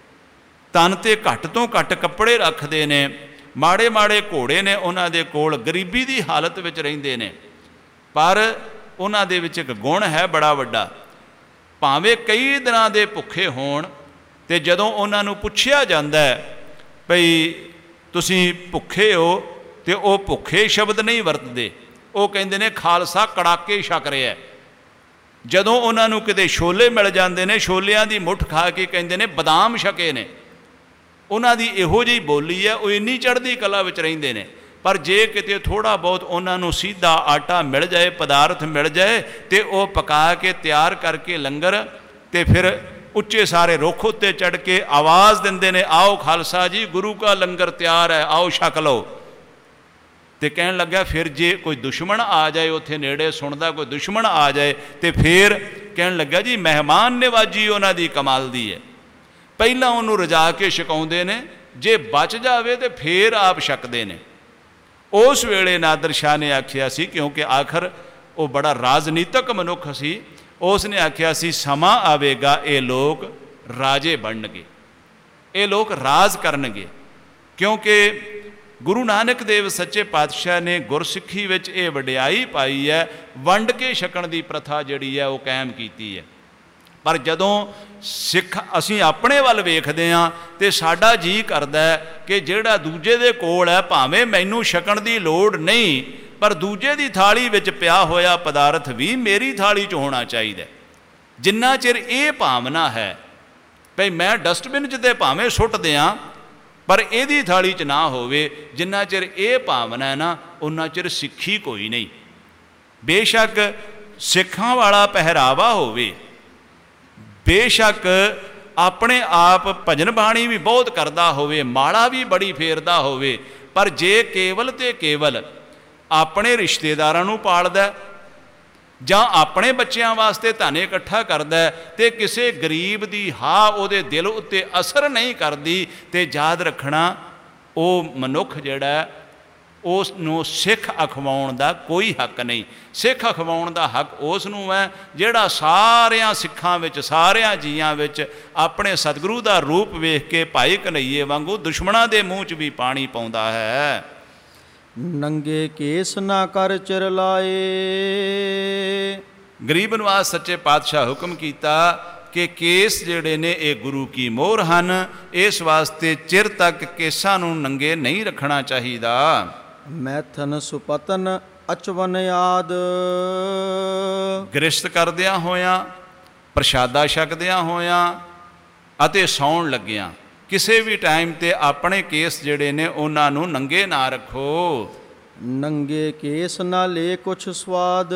ਤਨ 'ਤੇ ਘੱਟ ਤੋਂ ਘੱਟ ਕੱਪੜੇ ਰੱਖਦੇ ਨੇ, ਮਾੜੇ ਮਾੜੇ ਘੋੜੇ ਨੇ ਉਹਨਾਂ ਦੇ ਕੋਲ, ਗਰੀਬੀ ਦੀ ਹਾਲਤ ਵਿੱਚ ਰਹਿੰਦੇ ਨੇ। ਪਰ ਉਹਨਾਂ ਦੇ ਵਿੱਚ ਇੱਕ ਗੁਣ ਹੈ ਬੜਾ ਵੱਡਾ, ਭਾਵੇਂ ਕਈ ਦਿਨਾਂ ਦੇ ਭੁੱਖੇ ਹੋਣ, ਤੇ ਜਦੋਂ ਉਹਨਾਂ ਨੂੰ ਪੁੱਛਿਆ ਜਾਂਦਾ ਭਈ ਤੁਸੀਂ ਭੁੱਖੇ ਹੋ, ਤੇ ਉਹ ਭੁੱਖੇ ਸ਼ਬਦ ਨਹੀਂ ਵਰਤਦੇ, ਉਹ ਕਹਿੰਦੇ ਨੇ ਖਾਲਸਾ ਕੜਾਕੇ ਛਕ ਰਿਹਾ। ਜਦੋਂ ਉਹਨਾਂ ਨੂੰ ਕਿਤੇ ਛੋਲੇ ਮਿਲ ਜਾਂਦੇ ਨੇ, ਛੋਲਿਆਂ ਦੀ ਮੁੱਠ ਖਾ ਕੇ ਕਹਿੰਦੇ ਨੇ ਬਦਾਮ ਛਕੇ ਨੇ। ਉਹਨਾਂ ਦੀ ਇਹੋ ਜਿਹੀ ਬੋਲੀ ਹੈ, ਉਹ ਇੰਨੀ ਚੜ੍ਹਦੀ ਕਲਾ ਵਿੱਚ ਰਹਿੰਦੇ ਨੇ। ਪਰ ਜੇ ਕਿਤੇ ਥੋੜ੍ਹਾ ਬਹੁਤ ਉਹਨਾਂ ਨੂੰ ਸਿੱਧਾ ਆਟਾ ਮਿਲ ਜਾਏ, ਪਦਾਰਥ ਮਿਲ ਜਾਏ, ਤੇ ਉਹ ਪਕਾ ਕੇ ਤਿਆਰ ਕਰਕੇ ਲੰਗਰ, ਤੇ ਫਿਰ ਉੱਚੇ ਸਾਰੇ ਰੁੱਖ ਉੱਤੇ ਚੜ੍ਹ ਕੇ ਆਵਾਜ਼ ਦਿੰਦੇ ਨੇ, ਆਓ ਖਾਲਸਾ ਜੀ, ਗੁਰੂ ਕਾ ਲੰਗਰ ਤਿਆਰ ਹੈ, ਆਓ ਛਕ ਲਓ। ਤੇ ਕਹਿਣ ਲੱਗਾ ਫਿਰ ਜੇ ਕੋਈ ਦੁਸ਼ਮਣ ਆ ਜਾਏ ਉੱਥੇ ਨੇੜੇ, ਸੁਣਦਾ ਕੋਈ ਦੁਸ਼ਮਣ ਆ ਜਾਏ, ਤੇ ਫਿਰ ਕਹਿਣ ਲੱਗਾ ਜੀ ਮਹਿਮਾਨ ਨਿਵਾਜੀ ਉਹਨਾਂ ਦੀ ਕਮਾਲ ਦੀ ਹੈ। ਪਹਿਲਾਂ ਉਹਨੂੰ ਰਜਾ ਕੇ ਛਕਾਉਂਦੇ ਨੇ, ਜੇ ਬਚ ਜਾਵੇ ਤੇ ਫਿਰ ਆਪ ਛਕਦੇ ਨੇ। ਉਸ ਵੇਲੇ ਨਾਦਰ ਸ਼ਾਹ ਨੇ ਆਖਿਆ ਸੀ, ਕਿਉਂਕਿ ਆਖਰ ਉਹ ਬੜਾ ਰਾਜਨੀਤਕ ਮਨੁੱਖ ਸੀ, ਉਸ ਨੇ ਆਖਿਆ ਸੀ ਸਮਾਂ ਆਵੇਗਾ ਇਹ ਲੋਕ ਰਾਜੇ ਬਣਨਗੇ, ਇਹ ਲੋਕ ਰਾਜ ਕਰਨਗੇ। ਕਿਉਂਕਿ ਗੁਰੂ ਨਾਨਕ ਦੇਵ ਸੱਚੇ ਪਾਤਸ਼ਾਹ ਨੇ ਗੁਰਸਿੱਖੀ ਵਿੱਚ ਇਹ ਵਡਿਆਈ ਪਾਈ ਹੈ, ਵੰਡ ਕੇ ਛਕਣ ਦੀ ਪ੍ਰਥਾ ਜਿਹੜੀ ਹੈ ਉਹ ਕਾਇਮ ਕੀਤੀ ਹੈ। ਪਰ ਜਦੋਂ ਸਿੱਖ ਅਸੀਂ ਆਪਣੇ ਵੱਲ ਵੇਖਦੇ ਹਾਂ ਤੇ ਸਾਡਾ ਜੀਅ ਕਰਦਾ ਕਿ ਜਿਹੜਾ ਦੂਜੇ ਦੇ ਕੋਲ ਹੈ, ਭਾਵੇਂ ਮੈਨੂੰ ਛਕਣ ਦੀ ਲੋੜ ਨਹੀਂ, ਪਰ ਦੂਜੇ ਦੀ ਥਾਲੀ ਵਿੱਚ ਪਿਆ ਹੋਇਆ ਪਦਾਰਥ ਵੀ ਮੇਰੀ ਥਾਲੀ 'ਚ ਹੋਣਾ ਚਾਹੀਦਾ। ਜਿੰਨਾ ਚਿਰ ਇਹ ਭਾਵਨਾ ਹੈ ਭਈ ਮੈਂ ਡਸਟਬਿਨ 'ਚ ਤੇ ਭਾਵੇਂ ਸੁੱਟ ਦਿਆਂ, ਪਰ ਇਹਦੀ ਥਾਲੀ 'ਚ ਨਾ ਹੋਵੇ, ਜਿੰਨਾ ਚਿਰ ਇਹ ਭਾਵਨਾ ਹੈ ਨਾ, ਉਨਾ ਚਿਰ ਸਿੱਖੀ ਕੋਈ ਨਹੀਂ। ਬੇਸ਼ੱਕ ਸਿੱਖਾਂ ਵਾਲਾ ਪਹਿਰਾਵਾ ਹੋਵੇ, ਬੇਸ਼ੱਕ ਆਪਣੇ ਆਪ ਭਜਨ ਬਾਣੀ ਵੀ ਬਹੁਤ ਕਰਦਾ ਹੋਵੇ, ਮਾਲਾ ਵੀ ਬੜੀ ਫੇਰਦਾ ਹੋਵੇ, ਪਰ ਜੇ ਕੇਵਲ ਤੇ ਕੇਵਲ ਆਪਣੇ ਰਿਸ਼ਤੇਦਾਰਾਂ ਨੂੰ ਪਾਲਦਾ ਜਾਂ ਆਪਣੇ ਬੱਚਿਆਂ ਵਾਸਤੇ ਧਨ ਇਕੱਠਾ ਕਰਦਾ ਤੇ ਕਿਸੇ ਗਰੀਬ ਦੀ ਹਾਂ ਉਹਦੇ ਦਿਲ ਉੱਤੇ ਅਸਰ ਨਹੀਂ ਕਰਦੀ, ਤੇ ਯਾਦ ਰੱਖਣਾ ਉਹ ਮਨੁੱਖ ਜਿਹੜਾ ਉਸ ਨੂੰ ਸਿੱਖ ਅਖਵਾਉਣ ਦਾ ਕੋਈ ਹੱਕ ਨਹੀਂ। ਸਿੱਖ ਅਖਵਾਉਣ ਦਾ ਹੱਕ ਉਸ ਨੂੰ ਹੈ ਜਿਹੜਾ ਸਾਰਿਆਂ ਸਿੱਖਾਂ ਵਿੱਚ, ਸਾਰਿਆਂ ਜੀਆਂ ਵਿੱਚ ਆਪਣੇ ਸਤਿਗੁਰੂ ਦਾ ਰੂਪ ਵੇਖ ਕੇ ਭਾਈ ਕਨਈਏ ਵਾਂਗੂ ਦੁਸ਼ਮਣਾਂ ਦੇ ਮੂੰਹ 'ਚ ਵੀ ਪਾਣੀ ਪਾਉਂਦਾ ਹੈ। ਨੰਗੇ ਕੇਸ ਨਾ ਕਰ ਚਿਰ ਲਾਏ। ਗਰੀਬ ਨਿਵਾਸ ਸੱਚੇ ਪਾਤਸ਼ਾਹ ਹੁਕਮ ਕੀਤਾ ਕਿ ਕੇਸ ਜਿਹੜੇ ਨੇ ਇਹ ਗੁਰੂ ਕੀ ਮੋਹਰ ਹਨ, ਇਸ ਵਾਸਤੇ ਚਿਰ ਤੱਕ ਕੇਸਾਂ ਨੂੰ ਨੰਗੇ ਨਹੀਂ ਰੱਖਣਾ ਚਾਹੀਦਾ। ਮੈਥਨ ਸੁਪਤਨ ਅਚਵਨ ਆਦ। ਗ੍ਰਸਤ ਕਰਦਿਆਂ ਹੋਇਆਂ, ਪ੍ਰਸ਼ਾਦਾ ਛਕਦਿਆਂ ਹੋਇਆਂ ਅਤੇ ਸੌਣ ਲੱਗਿਆਂ ਕਿਸੇ ਵੀ ਟਾਈਮ 'ਤੇ ਆਪਣੇ ਕੇਸ ਜਿਹੜੇ ਨੇ ਉਹਨਾਂ ਨੂੰ ਨੰਗੇ ਨਾ ਰੱਖੋ। ਨੰਗੇ ਕੇਸ ਨਾ ਲੈ ਕੁਛ ਸਵਾਦ।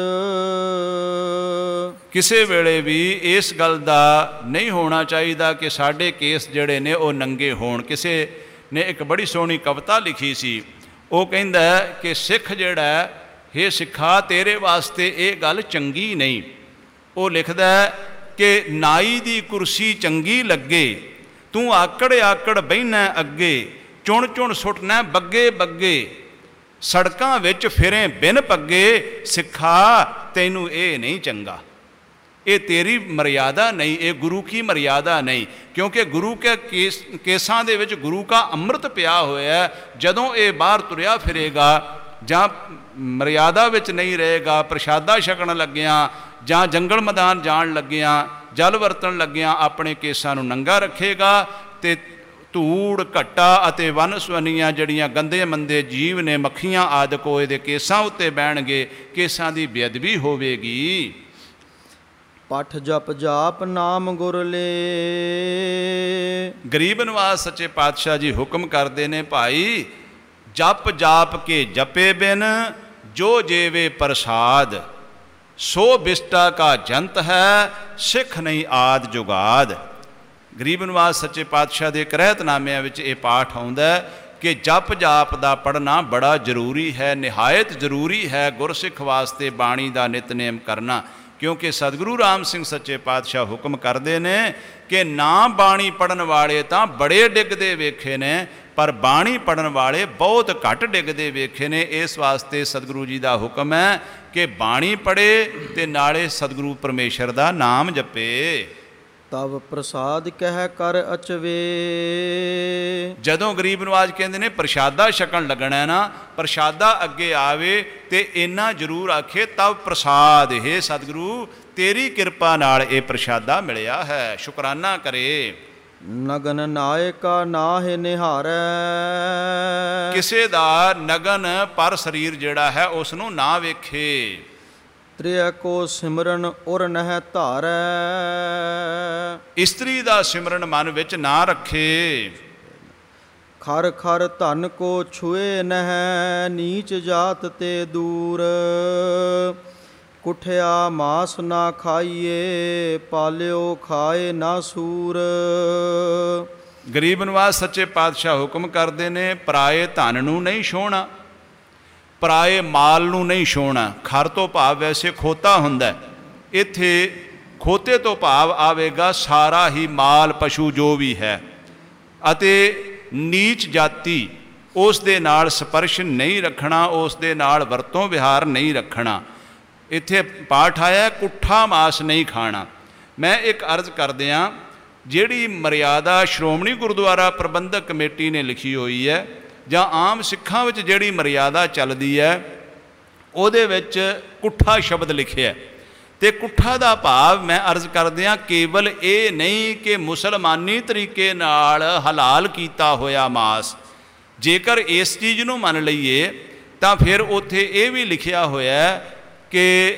ਕਿਸੇ ਵੇਲੇ ਵੀ ਇਸ ਗੱਲ ਦਾ ਨਹੀਂ ਹੋਣਾ ਚਾਹੀਦਾ ਕਿ ਸਾਡੇ ਕੇਸ ਜਿਹੜੇ ਨੇ ਉਹ ਨੰਗੇ ਹੋਣ। ਕਿਸੇ ਨੇ ਇੱਕ ਬੜੀ ਸੋਹਣੀ ਕਵਿਤਾ ਲਿਖੀ ਸੀ, ਉਹ ਕਹਿੰਦਾ ਕਿ ਸਿੱਖ ਜਿਹੜਾ, ਹੇ ਸਿੱਖਾ ਤੇਰੇ ਵਾਸਤੇ ਇਹ ਗੱਲ ਚੰਗੀ ਨਹੀਂ। ਉਹ ਲਿਖਦਾ ਕਿ ਨਾਈ ਦੀ ਕੁਰਸੀ ਚੰਗੀ ਲੱਗੇ, ਤੂੰ ਆਕੜ ਆਕੜ ਬਹਿਣਾ ਅੱਗੇ, ਚੁਣ ਚੁਣ ਸੁੱਟਣਾ ਬੱਗੇ ਬੱਗੇ, ਸੜਕਾਂ ਵਿੱਚ ਫਿਰੇ ਬਿਨ ਪੱਗੇ, ਸਿੱਖਾ ਤੈਨੂੰ ਇਹ ਨਹੀਂ ਚੰਗਾ, ਇਹ ਤੇਰੀ ਮਰਿਆਦਾ ਨਹੀਂ, ਇਹ ਗੁਰੂ ਕੀ ਮਰਿਆਦਾ ਨਹੀਂ। ਕਿਉਂਕਿ ਗੁਰੂ ਕੇ ਕੇਸਾਂ ਦੇ ਵਿੱਚ ਗੁਰੂ ਕਾ ਅੰਮ੍ਰਿਤ ਪਿਆ ਹੋਇਆ। ਜਦੋਂ ਇਹ ਬਾਹਰ ਤੁਰਿਆ ਫਿਰੇਗਾ ਜਾਂ ਮਰਿਆਦਾ ਵਿੱਚ ਨਹੀਂ ਰਹੇਗਾ, ਪ੍ਰਸ਼ਾਦਾ ਛਕਣ ਲੱਗਿਆਂ ਜਾਂ ਜੰਗਲ ਮੈਦਾਨ ਜਾਣ ਲੱਗਿਆਂ, ਜਲ ਵਰਤਣ ਲੱਗਿਆਂ ਆਪਣੇ ਕੇਸਾਂ ਨੂੰ ਨੰਗਾ ਰੱਖੇਗਾ, ਤੇ ਧੂੜ ਘੱਟਾ ਅਤੇ ਵੰਨ ਸੁਵੰਨੀਆਂ ਜਿਹੜੀਆਂ ਗੰਦੇ ਮੰਦੇ ਜੀਵ ਨੇ, ਮੱਖੀਆਂ ਆਦਿ ਕੋ ਇਹਦੇ ਕੇਸਾਂ ਉੱਤੇ ਬਹਿਣਗੇ, ਕੇਸਾਂ ਦੀ ਬੇਅਦਬੀ ਹੋਵੇਗੀ। ਪਠ ਜਪ ਜਾਪ ਨਾਮ ਗੁਰ ਲੇ। ਗਰੀਬ ਨਿਵਾਸ ਸੱਚੇ ਪਾਤਸ਼ਾਹ ਜੀ ਹੁਕਮ ਕਰਦੇ ਨੇ, ਭਾਈ ਜਪ ਜਾਪ ਕੇ ਜਪੇ ਬਿਨ ਜੋ ਜੇਵੇ ਪ੍ਰਸਾਦ, ਸੋ ਬਿਸਟਾ ਕਾ ਜੰਤ ਹੈ ਸਿੱਖ ਨਹੀਂ ਆਦ ਜੁਗਾਦ। ਗਰੀਬ ਨਿਵਾਜ ਸੱਚੇ ਪਾਤਸ਼ਾਹ ਦੇ ਕ੍ਰਹਿਤਨਾਮਿਆਂ ਵਿੱਚ ਇਹ ਪਾਠ ਆਉਂਦਾ ਕਿ ਜਪ ਜਾਪ ਦਾ ਪੜ੍ਹਨਾ ਬੜਾ ਜ਼ਰੂਰੀ ਹੈ, ਨਿਹਾਇਤ ਜ਼ਰੂਰੀ ਹੈ ਗੁਰਸਿੱਖ ਵਾਸਤੇ ਬਾਣੀ ਦਾ ਨਿਤਨੇਮ ਕਰਨਾ। ਕਿਉਂਕਿ ਸਤਿਗੁਰੂ ਰਾਮ ਸਿੰਘ ਸੱਚੇ ਪਾਤਸ਼ਾਹ ਹੁਕਮ ਕਰਦੇ ਨੇ ਕਿ ਨਾ ਬਾਣੀ ਪੜ੍ਹਨ ਵਾਲੇ ਤਾਂ ਬੜੇ ਡਿੱਗਦੇ ਵੇਖੇ ਨੇ, ਪਰ ਬਾਣੀ ਪੜ੍ਹਨ ਵਾਲੇ ਬਹੁਤ ਘੱਟ ਡਿੱਗਦੇ ਵੇਖੇ ਨੇ। ਇਸ ਵਾਸਤੇ ਸਤਿਗੁਰੂ ਜੀ ਦਾ ਹੁਕਮ ਹੈ ਕਿ ਬਾਣੀ ਪੜ੍ਹੇ ਅਤੇ ਨਾਲੇ ਸਤਿਗੁਰੂ ਪਰਮੇਸ਼ਰ ਦਾ ਨਾਮ ਜਪੇ। ਤਵ ਪ੍ਰਸਾਦ ਕਹਿ ਕਰ ਅਚਵੇ। ਜਦੋਂ ਗਰੀਬ ਨਿਵਾਜ ਕਹਿੰਦੇ ਨੇ ਪ੍ਰਸ਼ਾਦਾ ਛਕਣ ਲੱਗਣਾ ਨਾ, ਪ੍ਰਸ਼ਾਦਾ ਅੱਗੇ ਆਵੇ ਤੇ ਇੰਨਾ ਜ਼ਰੂਰ ਆਖੇ ਤਵ ਪ੍ਰਸਾਦ, ਇਹ ਸਤਿਗੁਰੂ ਤੇਰੀ ਕਿਰਪਾ ਨਾਲ ਇਹ ਪ੍ਰਸ਼ਾਦਾ ਮਿਲਿਆ ਹੈ, ਸ਼ੁਕਰਾਨਾ ਕਰੇ। ਨਗਨ ਨਾਇਕਾ ਨਾਹਿ ਨਿਹਾਰੈ। ਕਿਸੇ ਦਾ ਨਗਨ ਪਰ ਸਰੀਰ ਜਿਹੜਾ ਹੈ ਉਸ ਨੂੰ ਨਾ ਵੇਖੇ। ਤ੍ਰਿਆ ਕੋ ਸਿਮਰਨ ਉਰ ਨਹਿ ਧਾਰੈ। ਇਸਤਰੀ ਦਾ ਸਿਮਰਨ ਮਨ ਵਿੱਚ ਨਾ ਰੱਖੇ। ਖਰ ਖਰ ਧਨ ਕੋ ਛੁਏ ਨਹਿ, ਨੀਚ ਜਾਤ ਤੇ ਦੂਰ। ਕੁਠਿਆ ਮਾਸ ਨਾ ਖਾਈਏ, ਪਾਲਿਓ ਖਾਏ ਨਾ ਸੂਰ। ਗਰੀਬ ਨਿਵਾਜ ਸੱਚੇ ਪਾਤਸ਼ਾਹ ਹੁਕਮ ਕਰਦੇ ਨੇ ਪਰਾਏ ਧਨ ਨੂੰ ਨਹੀਂ ਛੋਹਣਾ, ਪਰਾਏ ਮਾਲ ਨੂੰ ਨਹੀਂ ਛੋਹਣਾ। ਖਰ ਤੋਂ ਭਾਵ ਵੈਸੇ ਖੋਤਾ ਹੁੰਦਾ, ਇੱਥੇ ਖੋਤੇ ਤੋਂ ਭਾਵ ਆਵੇਗਾ ਸਾਰਾ ਹੀ ਮਾਲ ਪਸ਼ੂ ਜੋ ਵੀ ਹੈ। ਅਤੇ ਨੀਚ ਜਾਤੀ ਉਸ ਦੇ ਨਾਲ ਸਪਰਸ਼ ਨਹੀਂ ਰੱਖਣਾ, ਉਸ ਦੇ ਨਾਲ ਵਰਤੋਂ ਵਿਹਾਰ ਨਹੀਂ ਰੱਖਣਾ। ਇੱਥੇ ਪਾਠ ਆਇਆ ਕੁੱਠਾ ਮਾਸ ਨਹੀਂ ਖਾਣਾ। ਮੈਂ ਇੱਕ ਅਰਜ਼ ਕਰਦਿਆਂ, ਜਿਹੜੀ ਮਰਿਆਦਾ ਸ਼੍ਰੋਮਣੀ ਗੁਰਦੁਆਰਾ ਪ੍ਰਬੰਧਕ ਕਮੇਟੀ ਨੇ ਲਿਖੀ ਹੋਈ ਹੈ ਜਾਂ ਆਮ ਸਿੱਖਾਂ ਵਿੱਚ ਜਿਹੜੀ ਮਰਿਆਦਾ ਚੱਲਦੀ ਹੈ ਉਹਦੇ ਵਿੱਚ ਕੁੱਠਾ ਸ਼ਬਦ ਲਿਖਿਆ। ਅਤੇ ਕੁੱਠਾ ਦਾ ਭਾਵ ਮੈਂ ਅਰਜ਼ ਕਰਦਿਆਂ ਕੇਵਲ ਇਹ ਨਹੀਂ ਕਿ ਮੁਸਲਮਾਨੀ ਤਰੀਕੇ ਨਾਲ ਹਲਾਲ ਕੀਤਾ ਹੋਇਆ ਮਾਸ। ਜੇਕਰ ਇਸ ਚੀਜ਼ ਨੂੰ ਮੰਨ ਲਈਏ ਤਾਂ ਫਿਰ ਉੱਥੇ ਇਹ ਵੀ ਲਿਖਿਆ ਹੋਇਆ ਕਿ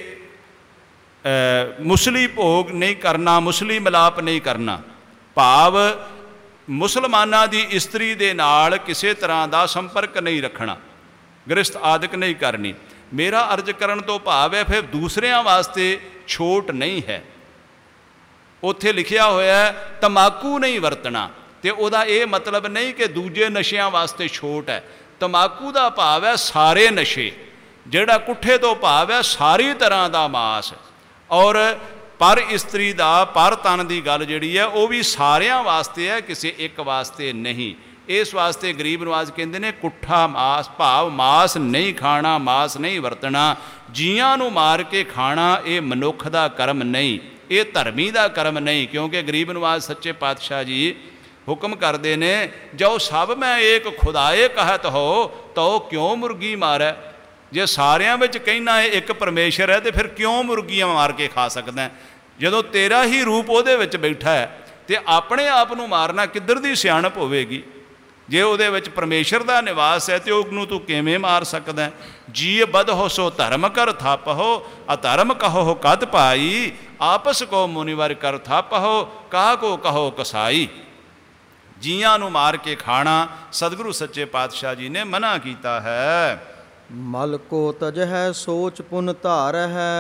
ਮੁਸਲੀ ਭੋਗ ਨਹੀਂ ਕਰਨਾ, ਮੁਸਲੀ ਮਿਲਾਪ ਨਹੀਂ ਕਰਨਾ, ਭਾਵ ਮੁਸਲਮਾਨਾਂ ਦੀ ਇਸਤਰੀ ਦੇ ਨਾਲ ਕਿਸੇ ਤਰ੍ਹਾਂ ਦਾ ਸੰਪਰਕ ਨਹੀਂ ਰੱਖਣਾ, ਗ੍ਰਸਤ ਆਦਿਕ ਨਹੀਂ ਕਰਨੀ। ਮੇਰਾ ਅਰਜ਼ ਕਰਨ ਤੋਂ ਭਾਵ ਹੈ ਫਿਰ ਦੂਸਰਿਆਂ ਵਾਸਤੇ ਛੋਟ ਨਹੀਂ ਹੈ। ਉੱਥੇ ਲਿਖਿਆ ਹੋਇਆ ਤੰਬਾਕੂ ਨਹੀਂ ਵਰਤਣਾ, ਅਤੇ ਉਹਦਾ ਇਹ ਮਤਲਬ ਨਹੀਂ ਕਿ ਦੂਜੇ ਨਸ਼ਿਆਂ ਵਾਸਤੇ ਛੋਟ ਹੈ। ਤੰਬਾਕੂ ਦਾ ਭਾਵ ਹੈ ਸਾਰੇ ਨਸ਼ੇ, ਜਿਹੜਾ ਕੁੱਠੇ ਤੋਂ ਭਾਵ ਹੈ ਸਾਰੀ ਤਰ੍ਹਾਂ ਦਾ ਮਾਸ। ਔਰ ਪਰ ਇਸਤਰੀ ਦਾ ਪਰ ਤਨ ਦੀ ਗੱਲ ਜਿਹੜੀ ਹੈ ਉਹ ਵੀ ਸਾਰਿਆਂ ਵਾਸਤੇ ਹੈ, ਕਿਸੇ ਇੱਕ ਵਾਸਤੇ ਨਹੀਂ। ਇਸ ਵਾਸਤੇ ਗਰੀਬ ਨਿਵਾਜ ਕਹਿੰਦੇ ਨੇ ਕੁੱਠਾ ਮਾਸ ਭਾਵ ਮਾਸ ਨਹੀਂ ਖਾਣਾ, ਮਾਸ ਨਹੀਂ ਵਰਤਣਾ। ਜੀਆਂ ਨੂੰ ਮਾਰ ਕੇ ਖਾਣਾ ਇਹ ਮਨੁੱਖ ਦਾ ਕਰਮ ਨਹੀਂ, ਇਹ ਧਰਮੀ ਦਾ ਕਰਮ ਨਹੀਂ। ਕਿਉਂਕਿ ਗਰੀਬ ਨਿਵਾਜ ਸੱਚੇ ਪਾਤਸ਼ਾਹ ਜੀ ਹੁਕਮ ਕਰਦੇ ਨੇ ਜੋ ਸਭ ਮੈਂ ਏਕ ਖੁਦਾਏ ਕਹਿਤ ਹੋ ਤੋ ਕਿਉਂ ਮੁਰਗੀ ਮਾਰੈ। ਜੇ ਸਾਰਿਆਂ ਵਿੱਚ ਕਹਿਣਾ ਇੱਕ ਪਰਮੇਸ਼ਰ ਹੈ ਤਾਂ ਫਿਰ ਕਿਉਂ ਮੁਰਗੀਆਂ ਮਾਰ ਕੇ ਖਾ ਸਕਦਾ? ਜਦੋਂ ਤੇਰਾ ਹੀ ਰੂਪ ਉਹਦੇ ਵਿੱਚ ਬੈਠਾ ਹੈ ਅਤੇ ਆਪਣੇ ਆਪ ਨੂੰ ਮਾਰਨਾ ਕਿੱਧਰ ਦੀ ਸਿਆਣਪ ਹੋਵੇਗੀ? ਜੇ ਉਹਦੇ ਵਿੱਚ ਪਰਮੇਸ਼ਰ ਦਾ ਨਿਵਾਸ ਹੈ ਤਾਂ ਉਹਨੂੰ ਤੂੰ ਕਿਵੇਂ ਮਾਰ ਸਕਦਾ? ਜੀ ਬਦ ਹੋ ਸੋ ਧਰਮ ਕਰ ਥਾਪਹੁ, ਅਧਰਮ ਕਹੋ ਕਦ ਪਾਈ। ਆਪਸ ਕੋ ਮੁਨੀਵਰ ਕਰ ਥਾਪਹੁ, ਕਾਹ ਕੋ ਕਹੋ ਕਸਾਈ। ਜੀਆਂ ਨੂੰ ਮਾਰ ਕੇ ਖਾਣਾ ਸਤਿਗੁਰੂ ਸੱਚੇ ਪਾਤਸ਼ਾਹ ਜੀ ਨੇ ਮਨਾ ਕੀਤਾ ਹੈ। ਮਲ ਕੋ ਤਜਹਿ ਸੋਚ ਪੁਨ ਧਾਰ ਹੈ।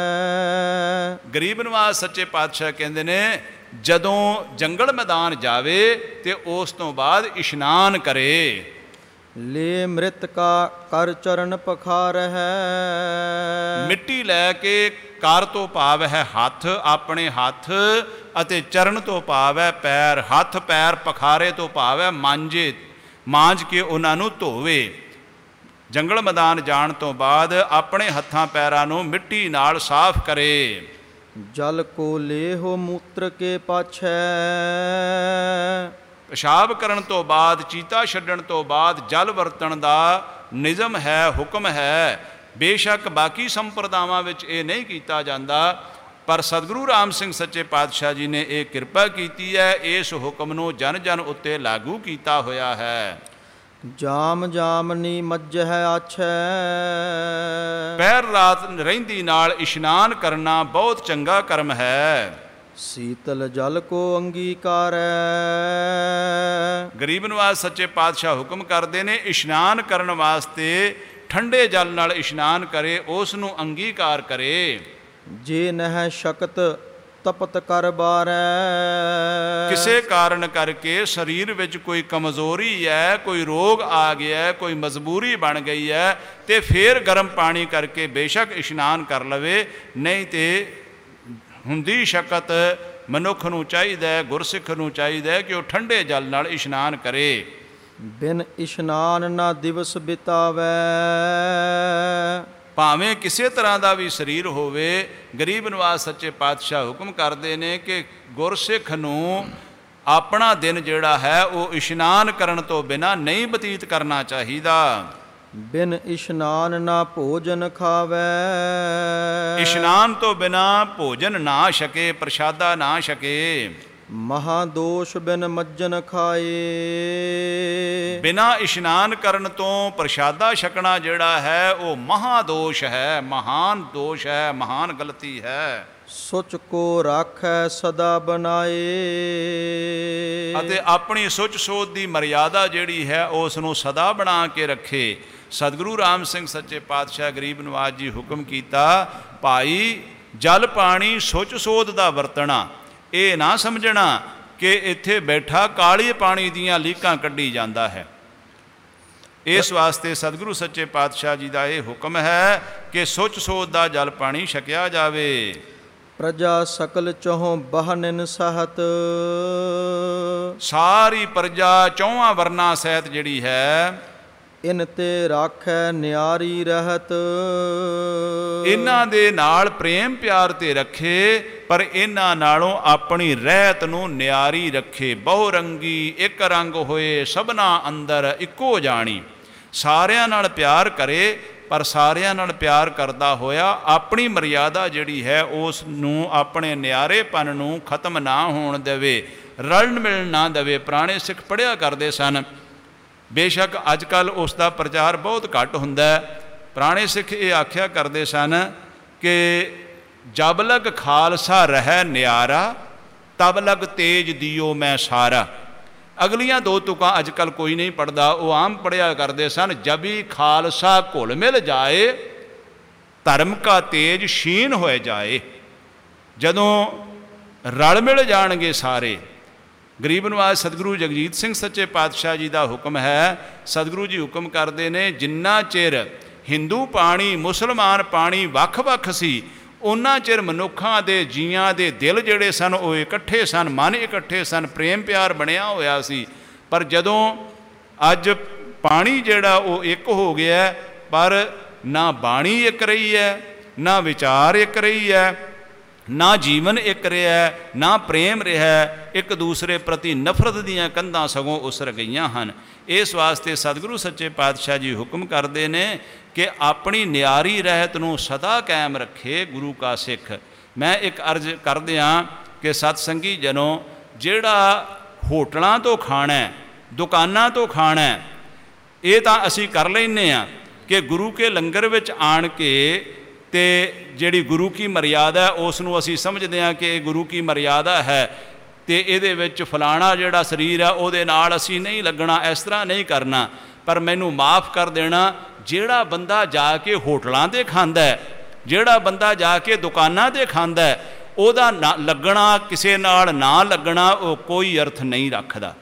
ਗਰੀਬ ਨਿਵਾਜ ਸੱਚੇ ਪਾਤਸ਼ਾਹ ਕਹਿੰਦੇ ਨੇ ਜਦੋਂ ਜੰਗਲ ਮੈਦਾਨ ਜਾਵੇ ਤੇ ਉਸ ਤੋਂ ਬਾਅਦ ਇਸ਼ਨਾਨ ਕਰੇ। ਲੈ ਮ੍ਰਿਤ ਕਾ ਕਰ ਚਰਨ ਪਖਾਰ ਹੈ। ਮਿੱਟੀ ਲੈ ਕੇ ਕਰ ਤੋਂ ਭਾਵ ਹੈ ਹੱਥ, ਆਪਣੇ ਹੱਥ, ਅਤੇ ਚਰਨ ਤੋਂ ਭਾਵ ਹੈ ਪੈਰ। ਹੱਥ ਪੈਰ ਪਖਾਰੇ ਤੋਂ ਭਾਵ ਹੈ ਮਾਂਜੇ, ਮਾਂਜ ਕੇ ਉਹਨਾਂ ਨੂੰ ਧੋਵੇ। ਜੰਗਲ ਮੈਦਾਨ ਜਾਣ ਤੋਂ ਬਾਅਦ ਆਪਣੇ ਹੱਥਾਂ ਪੈਰਾਂ ਨੂੰ ਮਿੱਟੀ ਨਾਲ ਸਾਫ਼ ਕਰੇ। ਜਲ ਕੋ ਲੇਹੋ ਮੂਤਰ ਕੇ ਪਾਛੈ। ਪਿਸ਼ਾਬ ਕਰਨ ਤੋਂ ਬਾਅਦ, ਚੀਤਾ ਛੱਡਣ ਤੋਂ ਬਾਅਦ ਜਲ ਵਰਤਣ ਦਾ ਨਿਯਮ ਹੈ, ਹੁਕਮ ਹੈ। ਬੇਸ਼ੱਕ ਬਾਕੀ ਸੰਪਰਦਾਵਾਂ ਵਿੱਚ ਇਹ ਨਹੀਂ ਕੀਤਾ ਜਾਂਦਾ, ਪਰ ਸਤਿਗੁਰੂ ਰਾਮ ਸਿੰਘ ਸੱਚੇ ਪਾਤਸ਼ਾਹ ਜੀ ਨੇ ਇਹ ਕਿਰਪਾ ਕੀਤੀ ਹੈ, ਇਸ ਹੁਕਮ ਨੂੰ ਜਨ ਜਨ ਉੱਤੇ ਲਾਗੂ ਕੀਤਾ ਹੋਇਆ ਹੈ। ਜਾਮ ਜਾਮਨੀ ਮੱਝਹਿ ਆਛੈ। ਪਹਿਰ ਰਾਤ ਰਹਿੰਦੀ ਨਾਲ ਇਸ਼ਨਾਨ ਕਰਨਾ ਬਹੁਤ ਚੰਗਾ ਕਰਮ ਹੈ। ਸੀਤਲ ਜਲ ਕੋ ਅੰਗੀਕਾਰੈ। ਗਰੀਬ ਨਵਾਜ਼ ਸੱਚੇ ਪਾਤਸ਼ਾਹ ਹੁਕਮ ਕਰਦੇ ਨੇ ਇਸ਼ਨਾਨ ਕਰਨ ਵਾਸਤੇ ਠੰਡੇ ਜਲ ਨਾਲ ਇਸ਼ਨਾਨ ਕਰੇ, ਉਸ ਨੂੰ ਅੰਗੀਕਾਰ ਕਰੇ। ਜੇ ਨਹਿ ਸ਼ਕਤ ਤਪਤ ਕਰ ਬਾਰੈ। ਕਿਸੇ ਕਾਰਨ ਕਰਕੇ ਸਰੀਰ ਵਿੱਚ ਕੋਈ ਕਮਜ਼ੋਰੀ ਹੈ, ਕੋਈ ਰੋਗ ਆ ਗਿਆ, ਕੋਈ ਮਜਬੂਰੀ ਬਣ ਗਈ ਹੈ, ਤੇ ਫਿਰ ਗਰਮ ਪਾਣੀ ਕਰਕੇ ਬੇਸ਼ੱਕ ਇਸ਼ਨਾਨ ਕਰ ਲਵੇ, ਨਹੀਂ ਤੇ ਹੁੰਦੀ ਸ਼ਕਤ ਮਨੁੱਖ ਨੂੰ ਚਾਹੀਦਾ, ਗੁਰਸਿੱਖ ਨੂੰ ਚਾਹੀਦਾ ਕਿ ਉਹ ਠੰਡੇ ਜਲ ਨਾਲ ਇਸ਼ਨਾਨ ਕਰੇ। ਬਿਨ ਇਸ਼ਨਾਨ ਨਾ ਦਿਵਸ ਬਿਤਾਵੈ। ਭਾਵੇਂ ਕਿਸੇ ਤਰ੍ਹਾਂ ਦਾ ਵੀ ਸਰੀਰ ਹੋਵੇ, ਗਰੀਬ ਨਵਾਜ਼ ਸੱਚੇ ਪਾਤਸ਼ਾਹ ਹੁਕਮ ਕਰਦੇ ਨੇ ਕਿ ਗੁਰਸਿੱਖ ਨੂੰ ਆਪਣਾ ਦਿਨ ਜਿਹੜਾ ਹੈ ਉਹ ਇਸ਼ਨਾਨ ਕਰਨ ਤੋਂ ਬਿਨਾਂ ਨਹੀਂ ਬਤੀਤ ਕਰਨਾ ਚਾਹੀਦਾ। ਬਿਨ ਇਸ਼ਨਾਨ ਨਾ ਭੋਜਨ ਖਾਵੈ। ਇਸ਼ਨਾਨ ਤੋਂ ਬਿਨਾਂ ਭੋਜਨ ਨਾ ਛਕੇ, ਪ੍ਰਸ਼ਾਦਾ ਨਾ ਛਕੇ। ਮਹਾ ਦੋਸ਼ ਬਿਨ ਮੱਜਨ ਖਾਏ। ਬਿਨਾਂ ਇਸ਼ਨਾਨ ਕਰਨ ਤੋਂ ਪ੍ਰਸ਼ਾਦਾ ਛਕਣਾ ਜਿਹੜਾ ਹੈ ਉਹ ਮਹਾ ਦੋਸ਼ ਹੈ, ਮਹਾਨ ਦੋਸ਼ ਹੈ, ਮਹਾਨ ਗਲਤੀ ਹੈ। ਸੁਚ ਕੋ ਰਾਖੈ ਸਦਾ ਬਣਾਏ। ਅਤੇ ਆਪਣੀ ਸੁਚ ਸੋਧ ਦੀ ਮਰਿਆਦਾ ਜਿਹੜੀ ਹੈ ਉਸ ਨੂੰ ਸਦਾ ਬਣਾ ਕੇ ਰੱਖੇ। ਸਤਿਗੁਰੂ ਰਾਮ ਸਿੰਘ ਸੱਚੇ ਪਾਤਸ਼ਾਹ ਗਰੀਬ ਨਵਾਜ਼ ਜੀ ਹੁਕਮ ਕੀਤਾ, ਭਾਈ ਜਲ ਪਾਣੀ ਸੁਚ ਸੋਧ ਦਾ ਵਰਤਣਾ। ਇਹ ਨਾ ਸਮਝਣਾ ਕਿ ਇੱਥੇ ਬੈਠਾ ਕਾਲੀ ਪਾਣੀ ਦੀਆਂ ਲੀਕਾਂ ਕੱਢੀ ਜਾਂਦਾ ਹੈ। ਇਸ ਵਾਸਤੇ ਸਤਿਗੁਰੂ ਸੱਚੇ ਪਾਤਸ਼ਾਹ ਜੀ ਦਾ ਇਹ ਹੁਕਮ ਹੈ ਕਿ ਸੁਚ ਸੋਧ ਦਾ ਜਲ ਪਾਣੀ ਛਕਿਆ ਜਾਵੇ। ਪ੍ਰਜਾ ਸਕਲ ਚਹੁ ਬਹਨਿਨ ਸਹਤ। ਸਾਰੀ ਪ੍ਰਜਾ ਚੌਹਾਂ ਵਰਨਾ ਸਹਿਤ ਜਿਹੜੀ ਹੈ, ਇਨ ਤੇ ਰਾਖੈ ਨਿਆਰੀ ਰਹਿਤ। ਇਹਨਾਂ ਦੇ ਨਾਲ ਪ੍ਰੇਮ ਪਿਆਰ ਤੇ ਰੱਖੇ, ਪਰ ਇਹਨਾਂ ਨਾਲੋਂ ਆਪਣੀ ਰਹਿਤ ਨੂੰ ਨਿਆਰੀ ਰੱਖੇ। ਬਹੁ ਰੰਗੀ ਇੱਕ ਰੰਗ ਹੋਏ ਸਭਨਾ ਅੰਦਰ ਇੱਕੋ ਜਾਣੀ। ਸਾਰਿਆਂ ਨਾਲ ਪਿਆਰ ਕਰੇ, ਪਰ ਸਾਰਿਆਂ ਨਾਲ ਪਿਆਰ ਕਰਦਾ ਹੋਇਆ ਆਪਣੀ ਮਰਿਆਦਾ ਜਿਹੜੀ ਹੈ ਉਸ ਨੂੰ, ਆਪਣੇ ਨਿਆਰੇਪਨ ਨੂੰ ਖਤਮ ਨਾ ਹੋਣ ਦੇਵੇ, ਰਲਣ ਮਿਲਣ ਨਾ ਦੇਵੇ। ਪੁਰਾਣੇ ਸਿੱਖ ਪੜ੍ਹਿਆ ਕਰਦੇ ਸਨ, ਬੇਸ਼ੱਕ ਅੱਜ ਕੱਲ੍ਹ ਉਸ ਦਾ ਪ੍ਰਚਾਰ ਬਹੁਤ ਘੱਟ ਹੁੰਦਾ। ਪੁਰਾਣੇ ਸਿੱਖ ਇਹ ਆਖਿਆ ਕਰਦੇ ਸਨ ਕਿ ਜਬ ਲਗ ਖਾਲਸਾ ਰਹਿ ਨਿਆਰਾ, ਤਬ ਲਗ ਤੇਜ ਦਿਓ ਮੈਂ ਸਾਰਾ। ਅਗਲੀਆਂ ਦੋ ਤੁਕਾਂ ਅੱਜ ਕੱਲ੍ਹ ਕੋਈ ਨਹੀਂ ਪੜ੍ਹਦਾ, ਉਹ ਆਮ ਪੜ੍ਹਿਆ ਕਰਦੇ ਸਨ, ਜਬੀ ਖਾਲਸਾ ਘੁਲ ਮਿਲ ਜਾਏ, ਧਰਮ ਕਾ ਤੇਜ ਸ਼ੀਨ ਹੋਏ ਜਾਏ। ਜਦੋਂ ਰਲ ਮਿਲ ਜਾਣਗੇ ਸਾਰੇ। ਗਰੀਬ ਨਵਾਜ਼ ਸਤਿਗੁਰੂ ਜਗਜੀਤ ਸਿੰਘ ਸੱਚੇ ਪਾਤਸ਼ਾਹ ਜੀ ਦਾ ਹੁਕਮ ਹੈ। ਸਤਿਗੁਰੂ ਜੀ ਹੁਕਮ ਕਰਦੇ ਨੇ, ਜਿੰਨਾ ਚਿਰ ਹਿੰਦੂ ਪਾਣੀ ਮੁਸਲਮਾਨ ਪਾਣੀ ਵੱਖ-ਵੱਖ ਸੀ, ਉਹਨਾਂ ਚਿਰ ਮਨੁੱਖਾਂ ਦੇ ਜੀਆਂ ਦੇ ਦਿਲ ਜਿਹੜੇ ਸਨ ਉਹ ਇਕੱਠੇ ਸਨ, ਮਨ ਇਕੱਠੇ ਸਨ, ਪ੍ਰੇਮ ਪਿਆਰ ਬਣਿਆ ਹੋਇਆ ਸੀ। ਪਰ ਜਦੋਂ ਅੱਜ ਪਾਣੀ ਜਿਹੜਾ ਉਹ ਇੱਕ ਹੋ ਗਿਆ, ਪਰ ਨਾ ਬਾਣੀ ਇੱਕ ਰਹੀ ਹੈ, ਨਾ ਵਿਚਾਰ ਇੱਕ ਰਹੀ ਹੈ, ਨਾ ਜੀਵਨ ਇੱਕ ਰਿਹਾ, ਨਾ ਪ੍ਰੇਮ ਰਿਹਾ, ਇੱਕ ਦੂਸਰੇ ਪ੍ਰਤੀ ਨਫ਼ਰਤ ਦੀਆਂ ਕੰਧਾਂ ਸਗੋਂ ਉਸਰ ਗਈਆਂ ਹਨ। ਇਸ ਵਾਸਤੇ ਸਤਿਗੁਰੂ ਸੱਚੇ ਪਾਤਸ਼ਾਹ ਜੀ ਹੁਕਮ ਕਰਦੇ ਨੇ ਕਿ ਆਪਣੀ ਨਿਆਰੀ ਰਹਿਤ ਨੂੰ ਸਦਾ ਕਾਇਮ ਰੱਖੇ ਗੁਰੂ ਕਾ ਸਿੱਖ। ਮੈਂ ਇੱਕ ਅਰਜ਼ ਕਰਦਿਆਂ ਕਿ ਸਤਸੰਗੀ ਜਨੋ, ਜਿਹੜਾ ਹੋਟਲਾਂ ਤੋਂ ਖਾਣਾ, ਦੁਕਾਨਾਂ ਤੋਂ ਖਾਣਾ, ਇਹ ਤਾਂ ਅਸੀਂ ਕਰ ਲੈਂਦੇ ਹਾਂ ਕਿ ਗੁਰੂ ਕੇ ਲੰਗਰ ਵਿੱਚ ਆਣ ਕੇ ਤੇ ਜਿਹੜੀ ਗੁਰੂ ਕੀ ਮਰਿਆਦਾ ਉਸ ਨੂੰ ਅਸੀਂ ਸਮਝਦੇ ਹਾਂ ਕਿ ਇਹ ਗੁਰੂ ਕੀ ਮਰਿਆਦਾ ਹੈ, ਤੇ ਇਹਦੇ ਵਿੱਚ ਫਲਾਣਾ ਜਿਹੜਾ ਸਰੀਰ ਹੈ ਉਹਦੇ ਨਾਲ ਅਸੀਂ ਨਹੀਂ ਲੱਗਣਾ, ਇਸ ਤਰ੍ਹਾਂ ਨਹੀਂ ਕਰਨਾ। ਪਰ ਮੈਨੂੰ ਮਾਫ ਕਰ ਦੇਣਾ, ਜਿਹੜਾ ਬੰਦਾ ਜਾ ਕੇ ਹੋਟਲਾਂ 'ਤੇ ਖਾਂਦਾ ਹੈ, ਜਿਹੜਾ ਬੰਦਾ ਜਾ ਕੇ ਦੁਕਾਨਾਂ 'ਤੇ ਖਾਂਦਾ ਹੈ, ਉਹਦਾ ਨਾ ਲੱਗਣਾ, ਕਿਸੇ ਨਾਲ ਨਾ ਲੱਗਣਾ, ਉਹ ਕੋਈ ਅਰਥ ਨਹੀਂ ਰੱਖਦਾ।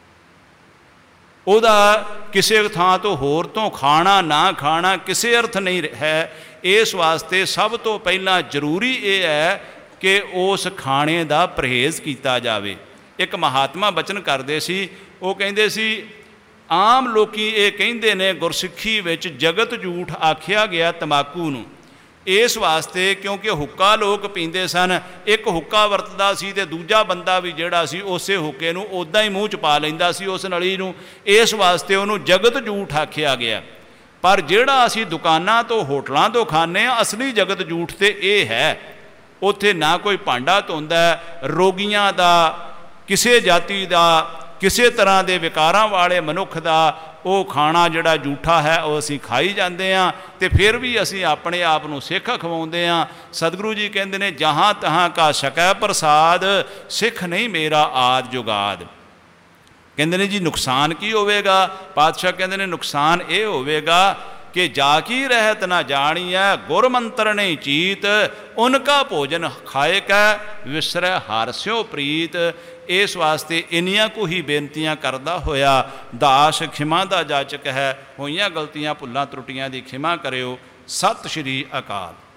ਉਹਦਾ ਕਿਸੇ ਥਾਂ ਤੋਂ ਹੋਰ ਤੋਂ ਖਾਣਾ ਨਾ ਖਾਣਾ ਕਿਸੇ ਅਰਥ ਨਹੀਂ ਹੈ। ਇਸ ਵਾਸਤੇ ਸਭ ਤੋਂ ਪਹਿਲਾਂ ਜ਼ਰੂਰੀ ਇਹ ਹੈ ਕਿ ਉਸ ਖਾਣੇ ਦਾ ਪਰਹੇਜ਼ ਕੀਤਾ ਜਾਵੇ। ਇੱਕ ਮਹਾਤਮਾ ਬਚਨ ਕਰਦੇ ਸੀ, ਉਹ ਕਹਿੰਦੇ ਸੀ, ਆਮ ਲੋਕੀ ਇਹ ਕਹਿੰਦੇ ਨੇ ਗੁਰਸਿੱਖੀ ਵਿੱਚ ਜਗਤ ਝੂਠ ਆਖਿਆ ਗਿਆ ਤੰਬਾਕੂ ਨੂੰ, ਇਸ ਵਾਸਤੇ ਕਿਉਂਕਿ ਹੁੱਕਾ ਲੋਕ ਪੀਂਦੇ ਸਨ। ਇੱਕ ਹੁੱਕਾ ਵਰਤਦਾ ਸੀ ਤੇ ਦੂਜਾ ਬੰਦਾ ਵੀ ਜਿਹੜਾ ਸੀ ਉਸੇ ਹੁੱਕੇ ਨੂੰ ਉੱਦਾਂ ਹੀ ਮੂੰਹ 'ਚ ਪਾ ਲੈਂਦਾ ਸੀ, ਉਸ ਨਲੀ ਨੂੰ, ਇਸ ਵਾਸਤੇ ਉਹਨੂੰ ਜਗਤ ਝੂਠ ਆਖਿਆ ਗਿਆ। ਪਰ ਜਿਹੜਾ ਅਸੀਂ ਦੁਕਾਨਾਂ ਤੋਂ ਹੋਟਲਾਂ ਤੋਂ ਖਾਂਦੇ ਹਾਂ, ਅਸਲੀ ਜਗਤ ਝੂਠ ਤੇ ਇਹ ਹੈ, ਉੱਥੇ ਨਾ ਕੋਈ ਭਾਂਡਾ ਧੋਂਦਾ, ਰੋਗੀਆਂ ਦਾ, ਕਿਸੇ ਜਾਤੀ ਦਾ, ਕਿਸੇ ਤਰ੍ਹਾਂ ਦੇ ਵਿਕਾਰਾਂ ਵਾਲੇ ਮਨੁੱਖ ਦਾ ਉਹ ਖਾਣਾ ਜਿਹੜਾ ਝੂਠਾ ਹੈ ਉਹ ਅਸੀਂ ਖਾਈ ਜਾਂਦੇ ਹਾਂ, ਅਤੇ ਫਿਰ ਵੀ ਅਸੀਂ ਆਪਣੇ ਆਪ ਨੂੰ ਸਿੱਖ ਖਵਾਉਂਦੇ ਹਾਂ। ਸਤਿਗੁਰੂ ਜੀ ਕਹਿੰਦੇ ਨੇ ਜਹਾਂ ਤਹਾਂ ਕਾ ਸਕੈ ਪ੍ਰਸਾਦ, ਸਿੱਖ ਨਹੀਂ ਮੇਰਾ ਆਦ ਜੁਗਾਦ। ਕਹਿੰਦੇ ਨੇ ਜੀ ਨੁਕਸਾਨ ਕੀ ਹੋਵੇਗਾ? ਪਾਤਸ਼ਾਹ ਕਹਿੰਦੇ ਨੇ ਨੁਕਸਾਨ ਇਹ ਹੋਵੇਗਾ ਕਿ ਜਾ ਕੀ ਰਹਿਤ ਨਾ ਜਾਣੀਐ, ਗੁਰ ਮੰਤਰ ਨਹੀਂ ਚੀਤ, ਉਨਕਾ ਭੋਜਨ ਖਾਏ ਕੈ ਵਿਸਰੈ ਹਰਿ ਸਿਉ ਪ੍ਰੀਤ। ਇਸ ਵਾਸਤੇ ਇੰਨੀਆਂ ਕੁ ਹੀ ਬੇਨਤੀਆਂ ਕਰਦਾ ਹੋਇਆ ਦਾਸ ਖਿਮਾ ਦਾ ਜਾਚਕ ਹੈ। ਹੋਈਆਂ ਗਲਤੀਆਂ ਭੁੱਲਾਂ ਤਰੁੱਟੀਆਂ ਦੀ ਖਿਮਾ ਕਰਿਓ। ਸਤਿ ਸ਼੍ਰੀ ਅਕਾਲ।